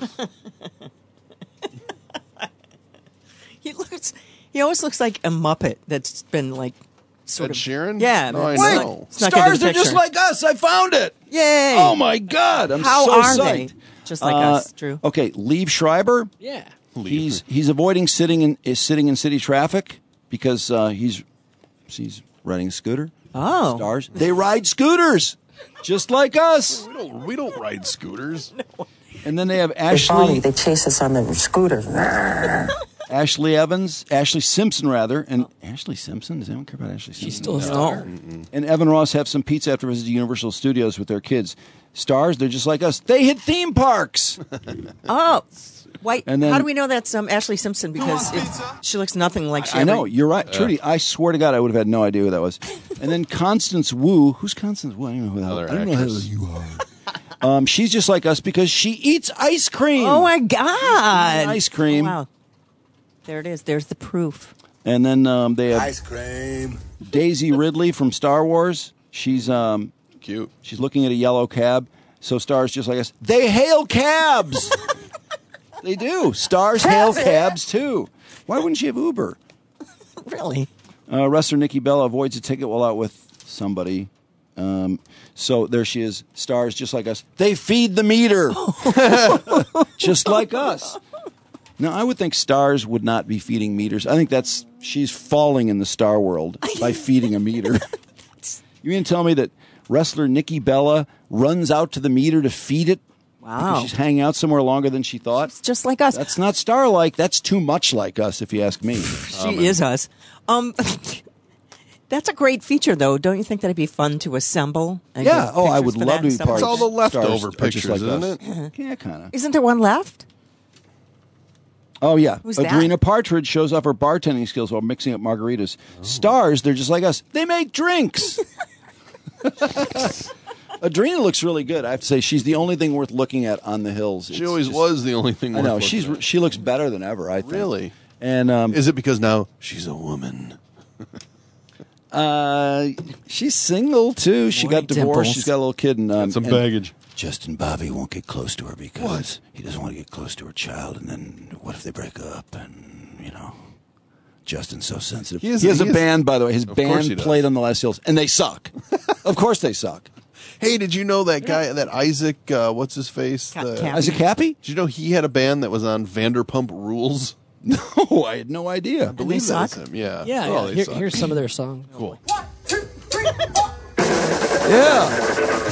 he looks. He always looks like a Muppet that's been like sort Ed of Sheeran? Yeah, No, I snuck- know. snuck into Stars, the they're just picture. like us. I found it. Yay! Oh my God! I'm How so are psyched. they? Just like Uh, us, Drew. Okay, Liev Schreiber. Yeah. He's he's avoiding sitting in is sitting in city traffic because uh, he's he's riding a scooter. Oh, Stars. They ride scooters, just like us. We don't we don't ride scooters. And then they have They follow Ashley you. They chase us on the scooter. Ashley Evans, Ashley Simpson rather, and Ashley Simpson. Does anyone care about Ashley Simpson? She's still a star. And Evan Ross have some pizza after visiting Universal Studios with their kids. Stars, they're just like us. They hit theme parks. Oh, wait. And then- how do we know that's um, Ashley Simpson? Because it, she looks nothing like she. I know, ever- you're right. Trudy, I swear to God, I would have had no idea who that was. And then Constance Wu. Who's Constance Wu? I don't know who that Another I don't know who actress. you are. Um, she's just like us because she eats ice cream. Oh my God! Ice cream. Oh, wow. There it is. There's the proof. And then um, they have Ice cream. Daisy Ridley from Star Wars. She's um, Cute. She's looking at a yellow cab. So Stars, just like us, they hail cabs. They do. Stars hail cabs too. Why wouldn't she have Uber? Really? Uh, wrestler Nikki Bella avoids a ticket while out with somebody. Um, so there she is. Stars, just like us. They feed the meter. Just like us. Now, I would think Stars would not be feeding meters. I think that's she's falling in the star world by feeding a meter. You mean to tell me that wrestler Nikki Bella runs out to the meter to feed it? Wow. Because she's hanging out somewhere longer than she thought? It's just like us. That's not star-like. That's too much like us, if you ask me. She is us. Um, that's a great feature, though. Don't you think that'd be fun to assemble? and Yeah. get Oh, I pictures would for love that to be and stuff? part It's of all the leftover Stars are just pictures, like isn't us. it? Yeah, kind of. Isn't there one left? Oh, yeah. Who's that? Adrena Partridge shows off her bartending skills while mixing up margaritas. Stars, they're just like us. They make drinks. Adrena looks really good. I have to say, she's the only thing worth looking at on the hills. She It's always just- was the only thing. I worth know. looking She's at. She looks better than ever, I think. Really? And um, Is it because now she's a woman? uh, she's single, too. She Boy, got divorced. dimples. She's got a little kid. And, um, Some and baggage. Justin Bobby won't get close to her because he doesn't want to get close to her child. And then what if they break up? And, you know, Justin's so sensitive. He is- has he a is- band, by the way. His Of course he band does. played on the Last Hills, and they suck. Of course they suck. Hey, did you know that guy, that Isaac, uh, what's his face? Ca- The- Cappy. Isaac Cappy? Did you know he had a band that was on Vanderpump Rules? No, I had no idea. I believe they that's suck? him. Yeah. Yeah, Oh, yeah. they Here- suck. here's some of their song. Cool. Yeah.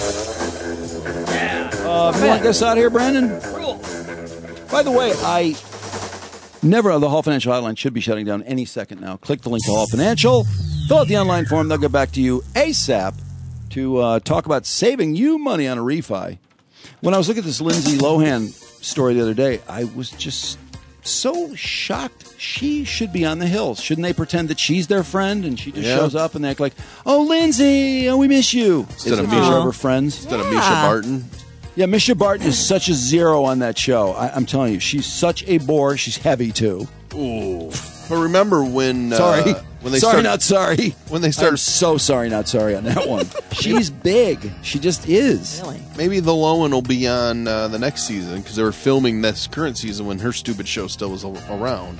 Uh, you want us out of here, Brandon? By the way, I never, the Hall Financial Hotline should be shutting down any second now. Click the link to Hall Financial, fill out the online form, they'll get back to you ASAP to uh, talk about saving you money on a refi. When I was looking at this Lindsay Lohan story the other day, I was just so shocked. She should be on the hills. Shouldn't they pretend that she's their friend and she just Yeah. shows up and they act like, oh, Lindsay, oh, we miss you. Instead Is of it Misha- ever friends? Instead of Yeah. Misha Barton. Yeah, Misha Barton is such a zero on that show. I, I'm telling you, she's such a bore. She's heavy, too. Ooh. But remember when... Uh, Sorry. When they sorry, started, not sorry. When they I'm started... so sorry, not sorry on that one. She's big. She just is. Really? Maybe the Lohan will be on uh, the next season because they were filming this current season when her stupid show still was a- around.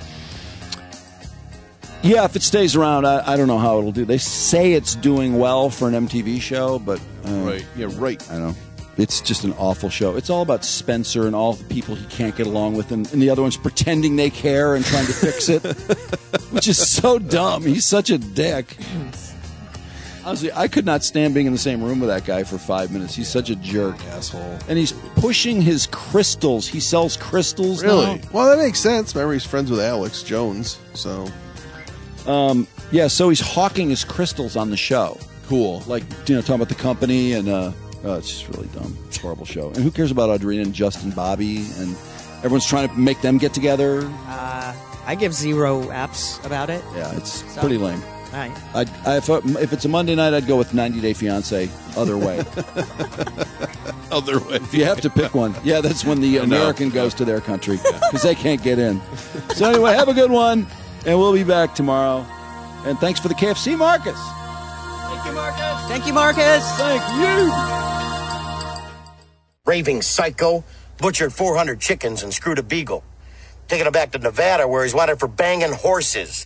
Yeah, if it stays around, I, I don't know how it'll do. They say it's doing well for an M T V show, but... Uh, Right. Yeah, right. I know. It's just an awful show. It's all about Spencer and all the people he can't get along with, and, and the other one's pretending they care and trying to fix it, which is so dumb. He's such a dick. Honestly, I could not stand being in the same room with that guy for five minutes. He's such a jerk. Asshole. And he's pushing his crystals. He sells crystals Really? now. Well, that makes sense. Remember, he's friends with Alex Jones, so... Um, yeah, so he's hawking his crystals on the show. Cool. Like, you know, talking about the company, and uh, uh, it's just really dumb. It's a horrible show. And who cares about Audrina and Justin Bobby? And everyone's trying to make them get together. Uh, I give zero apps about it. Yeah, it's So- pretty lame. All right. I'd, I, if, if it's a Monday night, I'd go with ninety Day Fiancé. Other way. Other way. If you have to pick one. Yeah, that's when the I know. American goes to their country because they can't get in. So anyway, have a good one. And we'll be back tomorrow. And thanks for the K F C, Marcus. Thank you, Marcus. Thank you, Marcus. Thank you. Raving psycho butchered four hundred chickens and screwed a beagle. Taking him back to Nevada where he's wanted for banging horses.